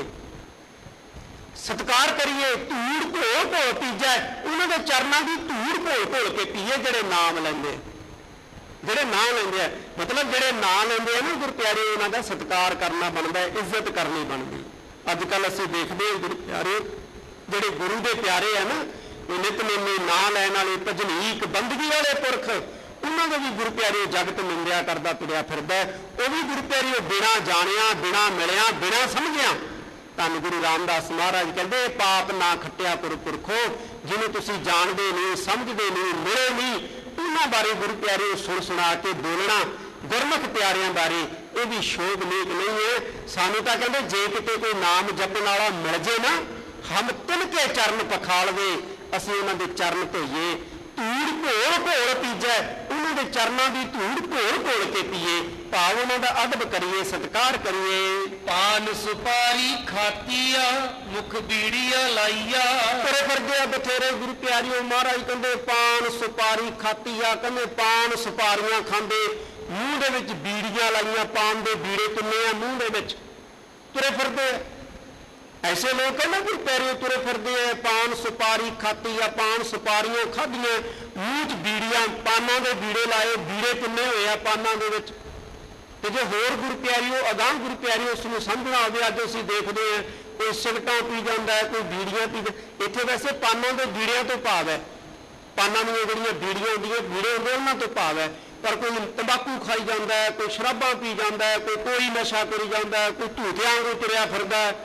ਸਤਿਕਾਰ ਕਰੀਏ, ਧੂੜ ਘੋਲ ਘੋਲ ਪੀਜੈ, ਉਹਨਾਂ ਦੇ ਚਰਨਾਂ ਦੀ ਧੂੜ ਘੋਲ ਘੋਲ ਕੇ ਪੀਏ ਜਿਹੜੇ ਨਾਮ ਲੈਂਦੇ, ਜਿਹੜੇ ਨਾਂ ਲੈਂਦੇ ਆ। ਮਤਲਬ ਜਿਹੜੇ ਨਾਂ ਲੈਂਦੇ ਆ ਨਾ ਗੁਰੂ ਪਿਆਰੇ, ਉਹਨਾਂ ਦਾ ਸਤਿਕਾਰ ਕਰਨਾ ਬਣਦਾ, ਇੱਜ਼ਤ ਕਰਨੀ ਬਣਦੀ। ਅੱਜ ਕੱਲ੍ਹ ਅਸੀਂ ਦੇਖਦੇ ਹਾਂ ਗੁਰੂ ਪਿਆਰੇ, ਜਿਹੜੇ ਗੁਰੂ ਦੇ ਪਿਆਰੇ ਆ ਨਾ, ਉਹ ਨਿਤਨੇਮੀ ਨਾਂ ਲੈਣ ਵਾਲੇ, ਭਜਨੀਕ ਬੰਦਗੀ ਵਾਲੇ ਪੁਰਖ, ਉਹਨਾਂ ਦਾ ਵੀ ਗੁਰੂ ਪਿਆਰੇ ਜਗਤ ਨਿੰਦਿਆ ਕਰਦਾ ਤੁਰਿਆ ਫਿਰਦਾ, ਉਹ ਵੀ ਗੁਰੂ ਪਿਆਰੇ ਬਿਨਾਂ ਜਾਣਿਆ, ਬਿਨਾਂ ਮਿਲਿਆ, ਬਿਨਾਂ ਸਮਝਿਆ। ਧੰਨ ਗੁਰੂ ਰਾਮਦਾਸ ਮਹਾਰਾਜ ਕਹਿੰਦੇ ਪਾਪ ਨਾ ਖੱਟਿਆ ਪੁਰਖੋ, ਜਿਹਨੂੰ ਤੁਸੀਂ ਜਾਣਦੇ ਨਹੀਂ, ਸਮਝਦੇ ਨਹੀਂ, ਮਿਲੇ ਨਹੀਂ, ਉਹਨਾਂ ਬਾਰੇ ਗੁਰੂ ਪਿਆਰੇ ਸੁਣ ਸੁਣਾ ਕੇ ਬੋਲਣਾ ਗੁਰਮੁਖ ਪਿਆਰਿਆਂ ਬਾਰੇ, ਇਹ ਵੀ ਸ਼ੋਭ ਨੀਕ ਨਹੀਂ ਹੈ। ਸਾਨੂੰ ਤਾਂ ਕਹਿੰਦੇ ਜੇ ਕਿਤੇ ਕੋਈ ਨਾਮ ਜਪਣ ਵਾਲਾ ਮਿਲ ਜੇ ਨਾ, ਹਮ ਤਿਨ ਕੇ ਚਰਨ ਪਖਾਲਵੇ, ਅਸੀਂ ਉਹਨਾਂ ਦੇ ਚਰਨ ਧੋਈਏ, ਧੂੜ ਘੋਲ ਘੋਲ ਪੀਜੈ, ਉਹਨਾਂ ਦੇ ਚਰਨਾਂ ਦੀ ਧੂੜ ਘੋਲ ਘੋਲ ਕੇ ਪੀਏ, ਭਾਵ ਉਹਨਾਂ ਦਾ ਅਦਬ ਕਰੀਏ, ਸਤਿਕਾਰ ਕਰੀਏ। ਪਾਨ ਸੁਪਾਰੀ ਖਾਤੀਆ, ਮੁਖ ਬੀੜੀਆ ਲਾਈਆ। ਤੁਰੇ ਫਿਰਦੇ ਆ ਬਥੇਰੇ ਗੁਰੂ ਪਿਆਰਿਓ, ਮਹਾਰਾਜ ਕਹਿੰਦੇ ਪਾਨ ਸੁਪਾਰੀ ਖਾਤੀਆ, ਕਹਿੰਦੇ ਪਾਨ ਸੁਪਾਰੀਆਂ ਖਾਂਦੇ, ਮੂੰਹ ਦੇ ਵਿੱਚ ਬੀੜੀਆਂ ਲਾਈਆਂ, ਪਾਨ ਦੇ ਬੀੜੇ ਕਿੰਨੇ ਆ ਮੂੰਹ ਦੇ ਵਿੱਚ, ਤੁਰੇ ਫਿਰਦੇ ਆ। ਐਸੇ ਲੋਕ ਹੈ ਨਾ ਗੁਰੂ ਪਿਆਰੇ ਤੁਰੇ ਫਿਰਦੇ ਆ, ਪਾਨ ਸੁਪਾਰੀ ਖਾਤੀ ਆ, ਪਾਨ ਸੁਪਾਰੀਆਂ ਖਾਧੀਆਂ, ਮੂੰਹ 'ਚ ਬੀੜੀਆਂ, ਪਾਨਾਂ ਦੇ ਬੀੜੇ ਲਾਏ, ਬੀੜੇ ਕਿੰਨੇ ਹੋਏ ਆ ਪਾਨਾਂ ਦੇ ਵਿੱਚ। ਤੇ ਜੇ ਹੋਰ ਗੁਰੂ ਪਿਆਰਿਓ, ਅਗਾਂਹ ਗੁਰੂ ਪਿਆਰਿਓ ਉਸ ਨੂੰ ਸਮਝਣਾ ਹੋਵੇ, ਅੱਜ ਅਸੀਂ ਦੇਖਦੇ ਹਾਂ ਕੋਈ ਸਿਗਰਟਾਂ ਪੀ ਜਾਂਦਾ ਹੈ, ਕੋਈ ਬੀੜੀਆਂ ਪੀ, ਇੱਥੇ ਵੈਸੇ ਪਾਨਾਂ ਦੇ ਬੀੜਿਆਂ ਤੋਂ ਭਾਵ ਹੈ, ਪਾਨਾਂ ਦੀਆਂ ਜਿਹੜੀਆਂ ਬੀੜੀਆਂ ਹੁੰਦੀਆਂ, ਬੀੜੇ ਹੁੰਦੇ ਉਹਨਾਂ ਤੋਂ ਭਾਵ ਹੈ। ਪਰ ਕੋਈ ਤੰਬਾਕੂ ਖਾਈ ਜਾਂਦਾ ਹੈ, ਕੋਈ ਸ਼ਰਾਬਾਂ ਪੀ ਜਾਂਦਾ ਹੈ, ਕੋਈ ਨਸ਼ਾ ਕਰੀ ਜਾਂਦਾ ਹੈ, ਕੋਈ ਧੂਤਿਆਂ ਵਾਂਗੂ ਤੁਰਿਆ ਫਿਰਦਾ ਹੈ।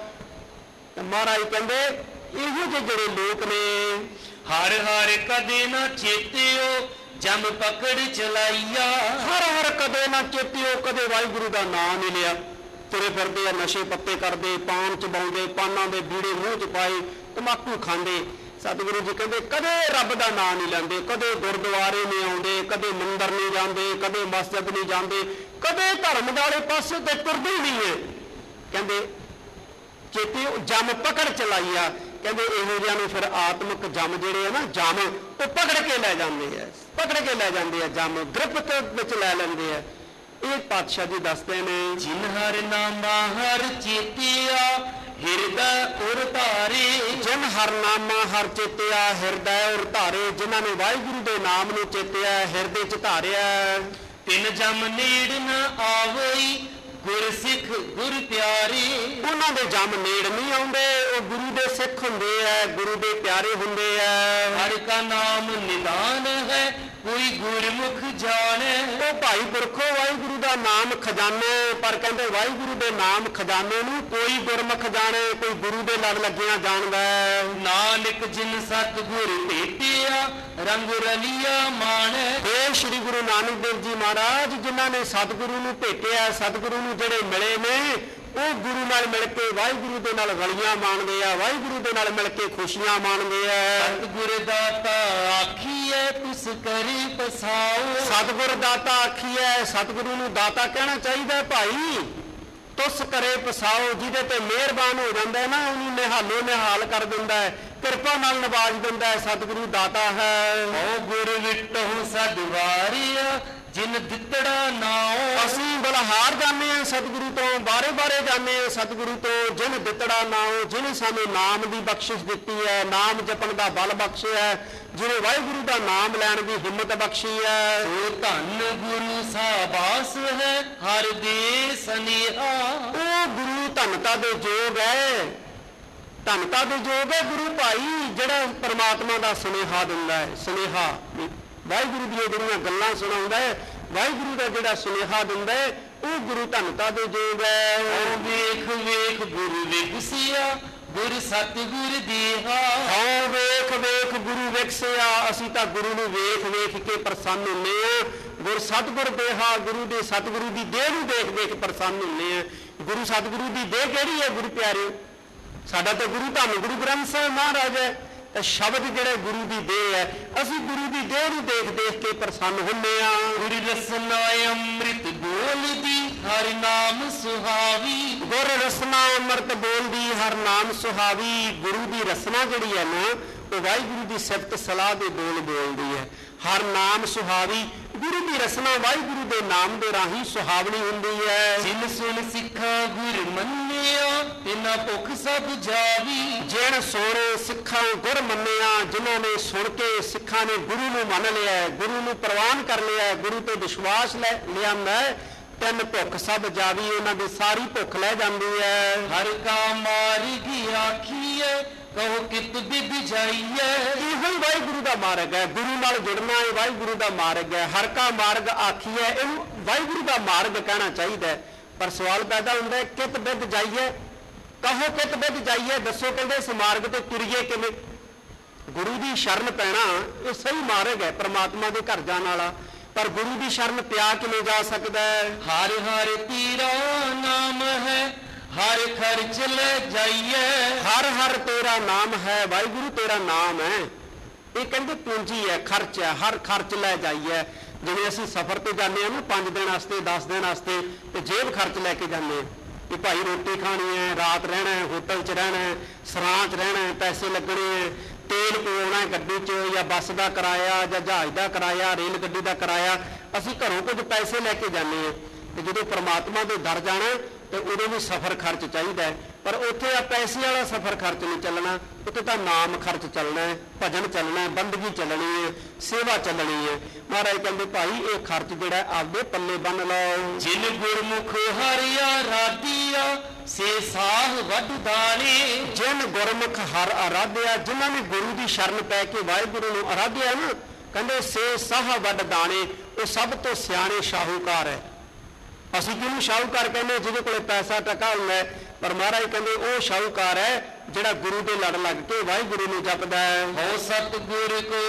ਮਹਾਰਾਜ ਕਹਿੰਦੇ ਇਹੋ ਜਿਹੇ ਜਿਹੜੇ ਲੋਕ ਨੇ, ਹਰ ਹਰ ਕਦੇ ਨਾ ਚੇਤਿਓ, ਜਮ ਪਕੜ ਚਲਾਈਆ। ਹਰ ਹਰ ਕਦੇ ਨਾ ਚੇਤਿਓ, ਕਦੇ ਵਾਹਿਗੁਰੂ ਦਾ ਨਾਮ ਨਹੀਂ ਲਿਆ, ਤੁਰੇ ਫਿਰਦੇ ਆ, ਨਸ਼ੇ ਪੱਤੇ ਕਰਦੇ, ਪਾਨ ਚਬਾਉਂਦੇ, ਪਾਨਾਂ ਦੇ ਬੀੜੇ ਮੂੰਹ 'ਚ ਪਾਏ, ਤੰਬਾਕੂ ਖਾਂਦੇ। ਸਤਿਗੁਰੂ ਜੀ ਕਹਿੰਦੇ ਕਦੇ ਰੱਬ ਦਾ ਨਾਮ ਨਹੀਂ ਲੈਂਦੇ, ਕਦੇ ਗੁਰਦੁਆਰੇ ਨਹੀਂ ਆਉਂਦੇ, ਕਦੇ ਮੰਦਰ ਨਹੀਂ ਜਾਂਦੇ, ਕਦੇ ਮਸਜਿਦ ਨਹੀਂ ਜਾਂਦੇ, ਕਦੇ ਧਰਮ ਵਾਲੇ ਪਾਸੇ ਤੇ ਤੁਰਦੇ ਹੀ ਨਹੀਂ ਹੈ। ਕਹਿੰਦੇ ਚੇਤੇ ਜਮ ਪਕੜ ਚਲਾਈਆ, ਕਹਿੰਦੇ ਇਹੋ ਜਿਹਾ ਨੂੰ ਫਿਰ ਆਤਮਿਕ ਜਮ ਜਿਹੜੇ ਆ ਨਾ, ਜਮ ਉਹ ਪਕੜ ਕੇ ਲੈ ਜਾਂਦੇ ਆ, ਪਕੜ ਕੇ ਲੈ ਜਾਂਦੇ ਆ, ਜਮ ਗ੍ਰਿਫਤ ਵਿੱਚ ਲੈ ਲੈਂਦੇ ਆ। ਇਹ ਪਾਤਸ਼ਾਹ ਜੀ ਦੱਸਦੇ ਨੇ, ਜਿਨ ਹਰ ਨਾਮਾ ਹਰ ਚੇਤਿਆ, ਹਿਰਦਾ ਉਰ ਧਾਰੇ। ਜਿਨ ਹਰ ਨਾਮਾ ਹਰ ਚੇਤਿਆ, ਹਿਰਦਾ ਉਰ ਧਾਰੇ, ਜਿਨ੍ਹਾਂ ਨੇ ਵਾਹਿਗੁਰੂ ਦੇ ਨਾਮ ਨੂੰ ਚੇਤਿਆ, ਹਿਰਦੇ 'ਚ ਧਾਰਿਆ। ਤਿਨ ਜਮ ਨੇੜ ਨ ਆਵਈ, ਗੁਰ ਸਿੱਖ ਗੁਰ ਪਿਆਰੇ। ਉਹਨਾਂ ਦੇ ਜਮ ਨੇੜ ਨਹੀਂ ਆਉਂਦੇ, ਉਹ ਗੁਰੂ ਦੇ ਸਿੱਖ ਹੁੰਦੇ ਆ, ਗੁਰੂ ਦੇ ਪਿਆਰੇ ਹੁੰਦੇ ਆ। ਹਰ ਕਾ ਨਾਮ ਨਿਦਾਨ ਹੈ, ਕੋਈ ਗੁਰਮੁਖ ਜਾਣੈ। ਉਹ ਭਾਈ ਪੁਰਖੋ ਵਾਹਿਗੁਰੂ ਦਾ ਨਾਮ ਖਜ਼ਾਨਾ, ਪਰ ਕਹਿੰਦੇ ਵਾਹਿਗੁਰੂ ਦੇ ਨਾਮ ਖਜ਼ਾਨੇ ਨੂੰ ਕੋਈ ਗੁਰਮੁਖ ਜਾਣੇ, ਕੋਈ ਗੁਰੂ ਦੇ ਲੜ ਲੱਗਿਆ ਜਾਣਦਾ। ਨਾਨਕ ਜਿਨ ਸਤਿਗੁਰ ਭੇਟਿਆ, ਰੰਗ ਰਲੀਆ ਮਾਣੈ। ਇਹ ਸ੍ਰੀ ਗੁਰੂ ਨਾਨਕ ਦੇਵ ਜੀ ਮਹਾਰਾਜ ਜਿਨ੍ਹਾਂ ਨੇ ਸਤਿਗੁਰੂ ਨੂੰ ਭੇਟਿਆ, ਸਤਿਗੁਰੂ ਨੂੰ ਜਿਹੜੇ ਮਿਲੇ ਨੇ, ਉਹ ਗੁਰੂ ਨਾਲ ਮਿਲ ਕੇ ਵਾਹਿਗੁਰੂ ਦੇ ਨਾਲ ਰਲੀਆਂ ਮਾਣਦੇ ਆ, ਵਾਹਿਗੁਰੂ ਦੇ ਨਾਲ ਮਿਲ ਕੇ ਖੁਸ਼ੀਆਂ ਮਾਣਦੇ ਆ। ਸਤਿਗੁਰ ਦਾਤਾ ਆਖੀਐ, ਤਿਸ ਕਰੀ ਪਸਾਓ। ਸਤਿਗੁਰ ਦਾਤਾ ਆਖੀਐ, ਸਤਿਗੁਰੂ ਨੂੰ ਦਾਤਾ ਕਹਿਣਾ ਚਾਹੀਦਾ ਭਾਈ। ਤੁਸ ਕਰੇ ਪਸਾਓ, ਜਿਹਦੇ ਤੇ ਮਿਹਰਬਾਨ ਹੋ ਜਾਂਦਾ ਨਾ, ਉਹਨੂੰ ਨਿਹਾਲੋ ਨਿਹਾਲ ਕਰ ਦਿੰਦਾ ਹੈ। ਕਿਰਪਾ ਨਾਲ ਨਵਾਜ ਦਿੰਦਾ ਹੈ। ਸਤਿਗੁਰੂ ਦਾਤਾ ਹੈ। ਓ ਗੁਰ ਵਿਟਹੁ ਸਦਵਾਰਿਆ ਜਿਨ ਦਿੱਤੜਾ ਨਾਉ। ਅਸੀਂ ਬਲਹਾਰ ਜਾਂਦੇ ਹਾਂ ਸਤਿਗੁਰੂ ਤੋਂ, ਬਾਰੇ ਬਾਰੇ ਜਾਂਦੇ ਹਾਂ ਸਤਿਗੁਰੂ ਤੋਂ। ਜਿਨ ਦਿੱਤੜਾ ਨਾਉ, ਜਿਹਨੇ ਸਾਨੂੰ ਨਾਮ ਦੀ ਬਖਸ਼ਿਸ਼ ਦਿੱਤੀ ਹੈ, ਨਾਮ ਜਪਣ ਦਾ ਬਲ ਬਖਸ਼ਿਆ ਹੈ, ਜਿਹਨੇ ਵਾਹਿਗੁਰੂ ਦਾ ਨਾਮ ਲੈਣ ਦੀ ਹਿੰਮਤ ਬਖਸ਼ੀ ਹੈ। ਓ ਧੰਨ ਗੁਰੂ ਸਾਬਾਸ ਹੈ ਹਰ ਦੇ ਸਨੇਹਾ। ਉਹ ਗੁਰੂ ਧੰਨਤਾ ਦੇ ਯੋਗ ਹੈ, ਧੰਨਤਾ ਦੇ ਯੋਗ ਹੈ ਗੁਰੂ ਭਾਈ, ਜਿਹੜਾ ਪਰਮਾਤਮਾ ਦਾ ਸੁਨੇਹਾ ਦਿੰਦਾ ਹੈ। ਸੁਨੇਹਾ ਵਾਹਿਗੁਰੂ ਦੀਆਂ ਜਿਹੜੀਆਂ ਗੱਲਾਂ ਸੁਣਾਉਂਦਾ ਹੈ, ਵਾਹਿਗੁਰੂ ਦਾ ਜਿਹੜਾ ਸੁਨੇਹਾ ਦਿੰਦਾ ਹੈ, ਉਹ ਗੁਰੂ ਧੰਨਤਾ ਦੇ ਯੋਗ ਹੈ। ਓ ਵੇਖ ਵੇਖ ਗੁਰੂ ਵਿਗਸਿਆ ਗੁਰ ਸਤਿਗੁਰ ਦੇਹਾ। ਹਾਂ ਵੇਖ ਵੇਖ ਗੁਰੂ ਵਿਗਸਿਆ, ਅਸੀਂ ਤਾਂ ਗੁਰੂ ਨੂੰ ਵੇਖ ਵੇਖ ਕੇ ਪ੍ਰਸੰਨ ਹੁੰਦੇ ਹਾਂ। ਗੁਰ ਸਤਿਗੁਰ ਦੇਹਾ, ਗੁਰੂ ਦੇ ਸਤਿਗੁਰੂ ਦੀ ਦੇਹ ਨੂੰ ਦੇਖ ਦੇਖ ਪ੍ਰਸੰਨ ਹੁੰਦੇ ਹਾਂ। ਗੁਰੂ ਸਤਿਗੁਰੂ ਦੀ ਦੇਹ ਕਿਹੜੀ ਹੈ ਗੁਰੂ ਪਿਆਰਿਓ? ਸਾਡਾ ਤਾਂ ਗੁਰੂ ਧੰਨ ਗੁਰੂ ਗ੍ਰੰਥ ਸਾਹਿਬ ਮਹਾਰਾਜ ਹੈ। ਤਾਂ ਸ਼ਬਦ ਜਿਹੜੇ ਗੁਰੂ ਦੀ ਦੇਹ ਹੈ, ਅਸੀਂ ਗੁਰੂ ਦੀ ਦੇਹ ਨੂੰ ਦੇਖ ਦੇਖ ਕੇ ਪ੍ਰਸੰਨ ਹੁੰਦੇ ਹਾਂ। ਗੁਰ ਰਸਨਾ ਅੰਮ੍ਰਿਤ ਬੋਲਦੀ ਹਰ ਨਾਮ ਸੁਹਾਵੀ। ਗੁਰ ਰਸਨਾ ਅੰਮ੍ਰਿਤ ਬੋਲਦੀ ਹਰ ਨਾਮ ਸੁਹਾਵੀ। ਗੁਰੂ ਦੀ ਰਸਨਾ ਜਿਹੜੀ ਹੈ ਨਾ, ਉਹ ਵਾਹਿਗੁਰੂ ਦੀ ਸਿਫਤ ਸਲਾਹ ਦੇ ਬੋਲ ਬੋਲਦੀ ਹੈ। ਹਰ ਨਾਮ ਸੁਹਾਵੀ, ਗੁਰੂ ਦੀ ਰਸਨਾ ਵਾਹਿਗੁਰੂ ਦੇ ਨਾਮ ਦੇ ਰਾਹੀਂ ਸੁਹਾਵਣੀ ਹੁੰਦੀ ਹੈ। ਜਿਨ ਸੁਣ ਸਿੱਖਾ ਗੁਰ ਮੰਨਿਆ ਤਿਨਾ ਭੁਖ ਸਭ ਜਾਵੀ। ਜਿਨ ਸੁਣ ਸਿੱਖਾਂ ਗੁਰ ਮੰਨਿਆ, ਜਿਨ੍ਹਾਂ ਨੇ ਸੁਣ ਕੇ ਸਿੱਖਾਂ ਨੇ ਗੁਰੂ ਨੂੰ ਮੰਨ ਲਿਆ, ਗੁਰੂ ਨੂੰ ਪ੍ਰਵਾਨ ਕਰ ਲਿਆ, ਗੁਰੂ ਤੇ ਵਿਸ਼ਵਾਸ ਲਿਆਂਦਾ, ਤਿੰਨ ਭੁੱਖ ਸਭ ਜਾਵੀ, ਉਹਨਾਂ ਦੀ ਸਾਰੀ ਭੁੱਖ ਲੈ ਜਾਂਦੀ ਹੈ। ਹਰ ਕਾ ਮਾਰਗੀ ਆਖੀਐ ਕਹੋ ਕਿਤ ਬਿਦ ਜਾਈਐ। ਇਹੋ ਹੀ ਵਾਹਿਗੁਰੂ ਦਾ ਮਾਰਗ ਹੈ, ਗੁਰੂ ਨਾਲ ਜੁੜਨਾ ਇਹ ਵਾਹਿਗੁਰੂ ਦਾ ਮਾਰਗ ਹੈ। ਹਰ ਕਾ ਮਾਰਗ ਆਖੀਐ, ਇਹਨੂੰ ਵਾਹਿਗੁਰੂ ਦਾ ਮਾਰਗ ਕਹਿਣਾ ਚਾਹੀਦਾ ਹੈ। ਪਰ ਸਵਾਲ ਪੈਦਾ ਹੁੰਦਾ ਹੈ, ਕਿਤ ਬਿਦ ਜਾਈਏ, ਕਹੋ ਕਿਤ ਬਿਦ ਜਾਈਏ, ਦੱਸੋ ਕਹਿੰਦੇ ਇਸ ਮਾਰਗ ਤੇ ਤੁਰੀਏ ਕਿਵੇਂ? ਗੁਰੂ ਦੀ ਸ਼ਰਨ ਪੈਣਾ ਇਹ ਸਹੀ ਮਾਰਗ ਹੈ, ਪ੍ਰਮਾਤਮਾ ਦੇ ਘਰ ਜਾਣ ਵਾਲਾ। ਪਰ ਗੁਰੂ ਦੀ ਸ਼ਰਨ ਪਿਆ ਕਿਵੇਂ ਜਾ ਸਕਦਾ ਹੈ? ਹਰ ਹਰ ਤੇਰਾ ਨਾਮ ਹੈ ਹਰ ਖਰਚ ਲੈ ਜਾਈਏ। ਹਰ ਹਰ ਤੇਰਾ ਨਾਮ ਹੈ, ਵਾਹਿਗੁਰੂ ਤੇਰਾ ਨਾਮ ਹੈ। ਇਹ ਕਹਿੰਦੇ ਪੂੰਜੀ ਹੈ, ਖਰਚ ਹੈ, ਹਰ ਖਰਚ ਲੈ ਜਾਈਏ। ਜਿਵੇਂ ਅਸੀਂ ਸਫ਼ਰ ਤੇ ਜਾਂਦੇ ਹਾਂ ਨਾ 5 ਦਿਨ ਵਾਸਤੇ 10 ਦਿਨ ਵਾਸਤੇ, ਤੇ ਜੇਬ ਖਰਚ ਲੈ ਕੇ ਜਾਂਦੇ ਹਾਂ ਕਿ ਭਾਈ ਰੋਟੀ ਖਾਣੀ ਹੈ, ਰਾਤ ਰਹਿਣਾ ਹੈ, ਹੋਟਲ 'ਚ ਰਹਿਣਾ ਹੈ, ਸਰਾਂ 'ਚ ਰਹਿਣਾ ਹੈ, ਪੈਸੇ ਲੱਗਣੇ ਹੈ, ਤੇਲ ਪਵਾਉਣਾ ਗੱਡੀ 'ਚ, ਜਾਂ ਬੱਸ ਦਾ ਕਿਰਾਇਆ, ਜਾਂ ਜਹਾਜ਼ ਦਾ ਕਿਰਾਇਆ, ਰੇਲ ਗੱਡੀ ਦਾ ਕਿਰਾਇਆ। ਅਸੀਂ ਘਰੋਂ ਕੁਝ ਪੈਸੇ ਲੈ ਕੇ ਜਾਂਦੇ ਹਾਂ, ਤੇ ਜਦੋਂ ਪ੍ਰਮਾਤਮਾ ਦੇ ਦਰ ਜਾਣਾ ਤੇ ਉਦੋਂ ਵੀ ਸਫ਼ਰ ਖਰਚ ਚਾਹੀਦਾ ਹੈ। ਪਰ ਉੱਥੇ ਆ ਪੈਸੇ ਵਾਲਾ ਸਫ਼ਰ ਖਰਚ ਨਹੀਂ ਚੱਲਣਾ, ਉੱਥੇ ਤਾਂ ਨਾਮ ਖਰਚ ਚੱਲਣਾ ਹੈ, ਭਜਨ ਚੱਲਣਾ ਹੈ, ਬੰਦਗੀ ਚੱਲਣੀ ਹੈ, ਸੇਵਾ ਚੱਲਣੀ ਹੈ। ਮਹਾਰਾਜ ਕਹਿੰਦੇ ਭਾਈ ਇਹ ਖਰਚ ਜਿਹੜਾ ਆਪਦੇ ਪੱਲੇ ਬੰਨ ਲਓ। ਜਿਨ ਗੁਰਮੁਖ ਹਰਿਆ ਰਾਧਿਆ ਸੇ ਸਾਹ ਵੱਡ ਦਾਣੇ। ਜਿਨ ਗੁਰਮੁਖ ਹਰ ਆਰਾਧਿਆ, ਜਿਨ੍ਹਾਂ ਨੇ ਗੁਰੂ ਦੀ ਸ਼ਰਨ ਪੈ ਕੇ ਵਾਹਿਗੁਰੂ ਨੂੰ ਆਰਾਧਿਆ ਨਾ, ਕਹਿੰਦੇ ਸੇ ਸਾਹ ਵੱਡ ਦਾਣੇ, ਉਹ ਸਭ ਤੋਂ ਸਿਆਣੇ ਸ਼ਾਹੂਕਾਰ ਹੈ। ਅਸੀਂ ਕਿਹਨੂੰ ਸ਼ਾਹੂਕਾਰ ਕਹਿੰਦੇ? ਜਿਹਦੇ ਕੋਲੇ ਪੈਸਾ ਟਕਾ ਹੁੰਦਾ ਹੈ। ਪਰ ਮਹਾਰਾਜ ਕਹਿੰਦੇ ਉਹ ਸ਼ਾਹੂਕਾਰ ਹੈ ਜਿਹੜਾ ਗੁਰੂ ਦੇ ਲੜ ਲੱਗ ਕੇ ਵਾਹਿਗੁਰੂ ਨੂੰ ਜਪਦਾ ਹੈ। ਹੋ ਸਤਿਗੁਰ ਕੋ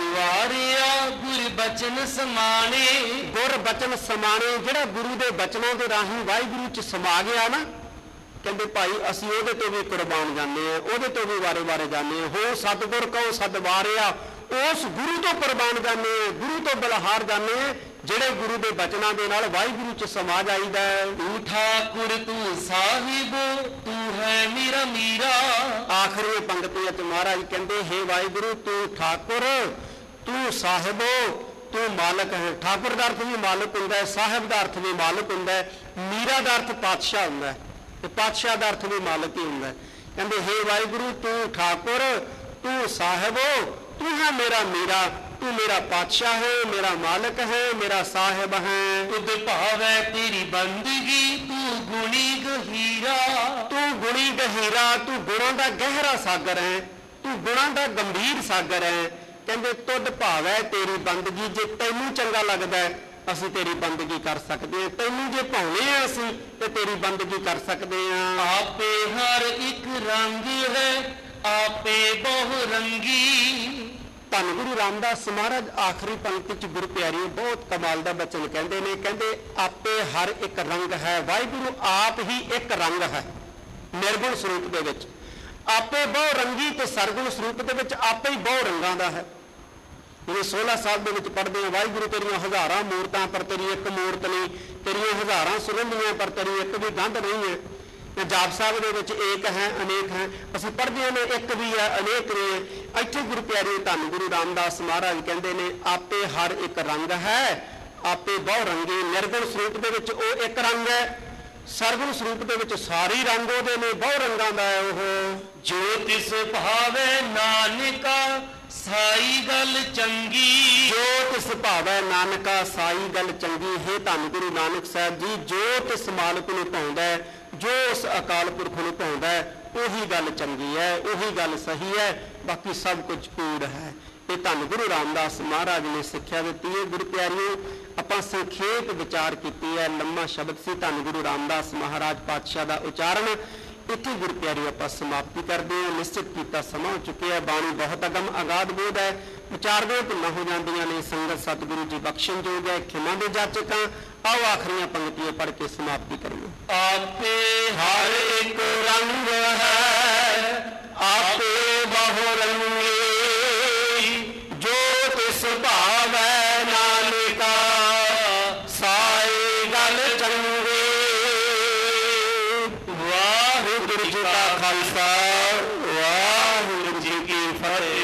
ਸਦਵਾਰਿਆ ਗੁਰ ਬਚਨ ਸਮਾਣੇ। ਗੁਰ ਬਚਨ ਸਮਾਣੇ, ਜਿਹੜਾ ਗੁਰੂ ਦੇ ਬਚਨਾਂ ਦੇ ਰਾਹੀਂ ਵਾਹਿਗੁਰੂ 'ਚ ਸਮਾ ਗਿਆ ਨਾ, ਕਹਿੰਦੇ ਭਾਈ ਅਸੀਂ ਉਹਦੇ ਤੋਂ ਵੀ ਕੁਰਬਾਨ ਜਾਂਦੇ ਹਾਂ, ਉਹਦੇ ਤੋਂ ਵੀ ਵਾਰੇ ਵਾਰੇ ਜਾਂਦੇ ਹਾਂ। ਹੋ ਸਤਿਗੁਰ ਕੋ ਸਦਵਾਰਿਆ, ਉਸ ਗੁਰੂ ਤੋਂ ਕੁਰਬਾਨ ਜਾਂਦੇ ਹਾਂ, ਗੁਰੂ ਤੋਂ ਬਲਹਾਰ ਜਾਂਦੇ ਹਾਂ, ਜਿਹੜੇ ਗੁਰੂ ਦੇ ਬਚਨਾਂ ਦੇ ਨਾਲ ਵਾਹਿਗੁਰੂ 'ਚ ਸਮਾ ਜਾਈਦਾ। ਤੂੰ ਠਾਕੁਰ ਤੂੰ ਸਾਹਿਬ ਤੂੰ ਹੈ ਮੇਰਾ ਮੀਰਾ। ਆਖਰੀ ਪੰਕਤੀ 'ਚ ਮਹਾਰਾਜ ਕਹਿੰਦੇ ਹੇ ਵਾਹਿਗੁਰੂ ਤੂੰ ਠਾਕੁਰ, ਤੂੰ ਸਾਹਿਬ, ਤੂੰ ਮਾਲਕ ਹੈ। ਠਾਕੁਰ ਦਾ ਅਰਥ ਵੀ ਮਾਲਕ ਹੁੰਦਾ ਹੈ, ਸਾਹਿਬ ਦਾ ਅਰਥ ਵੀ ਮਾਲਕ ਹੁੰਦਾ ਹੈ, ਮੀਰਾ ਦਾ ਅਰਥ ਪਾਤਸ਼ਾਹ ਹੁੰਦਾ ਹੈ, ਤੇ ਪਾਤਸ਼ਾਹ ਦਾ ਅਰਥ ਵੀ ਮਾਲਕ ਹੀ ਹੁੰਦਾ ਹੈ। ਕਹਿੰਦੇ ਹੇ ਵਾਹਿਗੁਰੂ ਤੂੰ ਠਾਕੁਰ, ਤੂੰ ਸਾਹਿਬ, ਤੂੰ ਹੈ ਮੇਰਾ ਮੀਰਾ, ਤੂੰ ਮੇਰਾ ਪਾਤਸ਼ਾਹ ਹੈ, ਮੇਰਾ ਮਾਲਕ ਹੈ, ਮੇਰਾ ਸਾਹਿਬ ਹੈ। ਤੁਧ ਭਾਵੈ ਤੇਰੀ ਬੰਦਗੀ ਤੂੰ ਗੁਣੀ ਗਹੀਰਾ। ਤੂੰ ਗੁਣੀ ਗਹੀਰਾ, ਤੂੰ ਗੁਣਾਂ ਦਾ ਗਹਿਰਾ ਸਾਗਰ ਹੈ, ਤੂੰ ਗੁਣਾਂ ਦਾ ਗੰਭੀਰ ਸਾਗਰ ਹੈ। ਕਹਿੰਦੇ ਤੁਧ ਭਾਵੈ ਤੇਰੀ ਬੰਦਗੀ, ਜੇ ਤੈਨੂੰ ਚੰਗਾ ਲੱਗਦਾ ਹੈ ਅਸੀਂ ਤੇਰੀ ਬੰਦਗੀ ਕਰ ਸਕਦੇ ਹਾਂ, ਤੈਨੂੰ ਜੇ ਭਾਉਨੇ ਆ ਅਸੀਂ ਤੇ ਤੇਰੀ ਬੰਦਗੀ ਕਰ ਸਕਦੇ ਹਾਂ। ਆਪੇ ਹਰ ਇੱਕ ਰੰਗ ਹੈ ਆਪੇ ਬਹੁ ਰੰਗੀ। ਧੰਨ ਗੁਰੂ ਰਾਮਦਾਸ ਮਹਾਰਾਜ ਆਖਰੀ ਪੰਕਤੀ 'ਚ ਗੁਰੂ ਪਿਆਰੀ ਬਹੁਤ ਕਮਾਲ ਦਾ ਬਚਨ ਕਹਿੰਦੇ ਨੇ। ਕਹਿੰਦੇ ਆਪੇ ਹਰ ਇੱਕ ਰੰਗ ਹੈ, ਵਾਹਿਗੁਰੂ ਆਪ ਹੀ ਇੱਕ ਰੰਗ ਹੈ ਨਿਰਗੁਣ ਸਰੂਪ ਦੇ ਵਿੱਚ। ਆਪੇ ਬਹੁ ਰੰਗੀ ਤੇ ਸਰਗੁਣ ਸਰੂਪ ਦੇ ਵਿੱਚ ਆਪੇ ਹੀ ਬਹੁ ਰੰਗਾਂ ਦਾ ਹੈ। ਜਿਵੇਂ 16 ਸਾਹਿਬ ਦੇ ਵਿੱਚ ਪੜ੍ਹਦੇ ਹਾਂ ਵਾਹਿਗੁਰੂ ਤੇਰੀਆਂ ਹਜ਼ਾਰਾਂ ਮੂਰਤਾਂ ਪਰ ਤੇਰੀ ਇੱਕ ਮੂਰਤ ਨਹੀਂ, ਤੇਰੀਆਂ ਹਜ਼ਾਰਾਂ ਸੁਗੰਧੀਆਂ ਪਰ ਤੇਰੀ ਇੱਕ ਵੀ ਗੰਧ ਨਹੀਂ ਹੈ। ਜਾਪ ਸਾਹਿਬ ਦੇ ਵਿੱਚ ਏਕ ਹੈ ਅਨੇਕ ਹੈ, ਅਸੀਂ ਪੜ੍ਹਦੇ ਨੇ ਇੱਕ ਵੀ ਹੈ ਅਨੇਕ ਨੇ। ਇੱਥੇ ਗੁਰੂ ਪਿਆਰੇ ਧੰਨ ਗੁਰੂ ਰਾਮਦਾਸ ਮਹਾਰਾਜ ਕਹਿੰਦੇ ਨੇ ਆਪੇ ਹਰ ਇੱਕ ਰੰਗ ਹੈ, ਆਪੇ ਬਹੁ ਰੰਗੀ। ਨਿਰਗੁਣ ਸਰੂਪ ਦੇ ਵਿੱਚ ਉਹ ਇੱਕ ਰੰਗ ਹੈ, ਸਰਗੁਣ ਸਰੂਪ ਦੇ ਵਿੱਚ ਸਾਰੇ ਰੰਗ ਉਹਦੇ ਨੇ, ਬਹੁ ਰੰਗਾਂ ਦਾ ਹੈ ਉਹ। ਜੋ ਤਿਸ ਭਾਵੇ ਨਾਨਕਾ ਸਾਈ ਗੱਲ ਚੰਗੀ। ਜੋ ਤਿਸ ਭਾਵੈ ਨਾਨਕਾ ਸਾਈ ਗੱਲ ਚੰਗੀ। ਹੈ ਧੰਨ ਗੁਰੂ ਨਾਨਕ ਸਾਹਿਬ ਜੀ, ਜੋ ਤਿਸ ਮਾਲਕ ਨੂੰ ਭਾਉਂਦਾ ਹੈ, ਜੋ ਉਸ ਅਕਾਲ ਪੁਰਖ ਨੂੰ ਭਾਉਂਦਾ ਹੈ, ਉਹੀ ਗੱਲ ਚੰਗੀ ਹੈ, ਉਹੀ ਗੱਲ ਸਹੀ ਹੈ, ਬਾਕੀ ਸਭ ਕੁਝ ਕੂੜ ਹੈ। ਇਹ ਧੰਨ ਗੁਰੂ ਰਾਮਦਾਸ ਮਹਾਰਾਜ ਨੇ ਸਿੱਖਿਆ ਦਿੱਤੀ ਹੈ। ਗੁਰੂ ਪਿਆਰਿਓ, ਆਪਾਂ ਸੰਖੇਪ ਵਿਚਾਰ ਕੀਤੀ ਹੈ, ਲੰਮਾ ਸ਼ਬਦ ਸੀ ਧੰਨ ਗੁਰੂ ਰਾਮਦਾਸ ਮਹਾਰਾਜ ਪਾਤਸ਼ਾਹ ਦਾ ਉਚਾਰਨ। ਇੱਥੇ ਗੁਰੂ ਪਿਆਰਿਓ ਆਪਾਂ ਸਮਾਪਤੀ ਕਰਦੇ ਹਾਂ। ਨਿਸ਼ਚਿਤ ਕੀਤਾ ਸਮਾਂ ਹੋ ਚੁੱਕਿਆ। ਬਾਣੀ ਬਹੁਤ ਅਗਮ ਅਗਾਧ ਬੋਧ ਹੈ, ਵਿਚਾਰਦੇ ਭੁੱਲਾਂ ਹੋ ਜਾਂਦੀਆਂ ਨੇ। ਸੰਗਤ ਸਤਿਗੁਰੂ ਜੀ ਬਖਸ਼ਣਯੋਗ ਹੈ, ਖਿਮਾ ਦੇ ਜਾਚਕ ਹਾਂ। ਆਓ ਆਖਰੀਆਂ ਪੰਕਤੀਆਂ ਪੜ੍ਹ ਕੇ ਸਮਾਪਤੀ ਕਰੀਏ। ਆਪੇ ਹਰ ਇੱਕ ਰੰਗ ਹੈ, ਆਪੇ ਬਹੁ ਰੰਗੀ। ਜੋ ਤਿਸ ਭਾਵੈ ਨਾਨਕਾ ਸਾਈ ਗੱਲ ਚੰਗੀ। ਵਾਹਿਗੁਰੂ ਜੀ ਕਾ ਖਾਲਸਾ,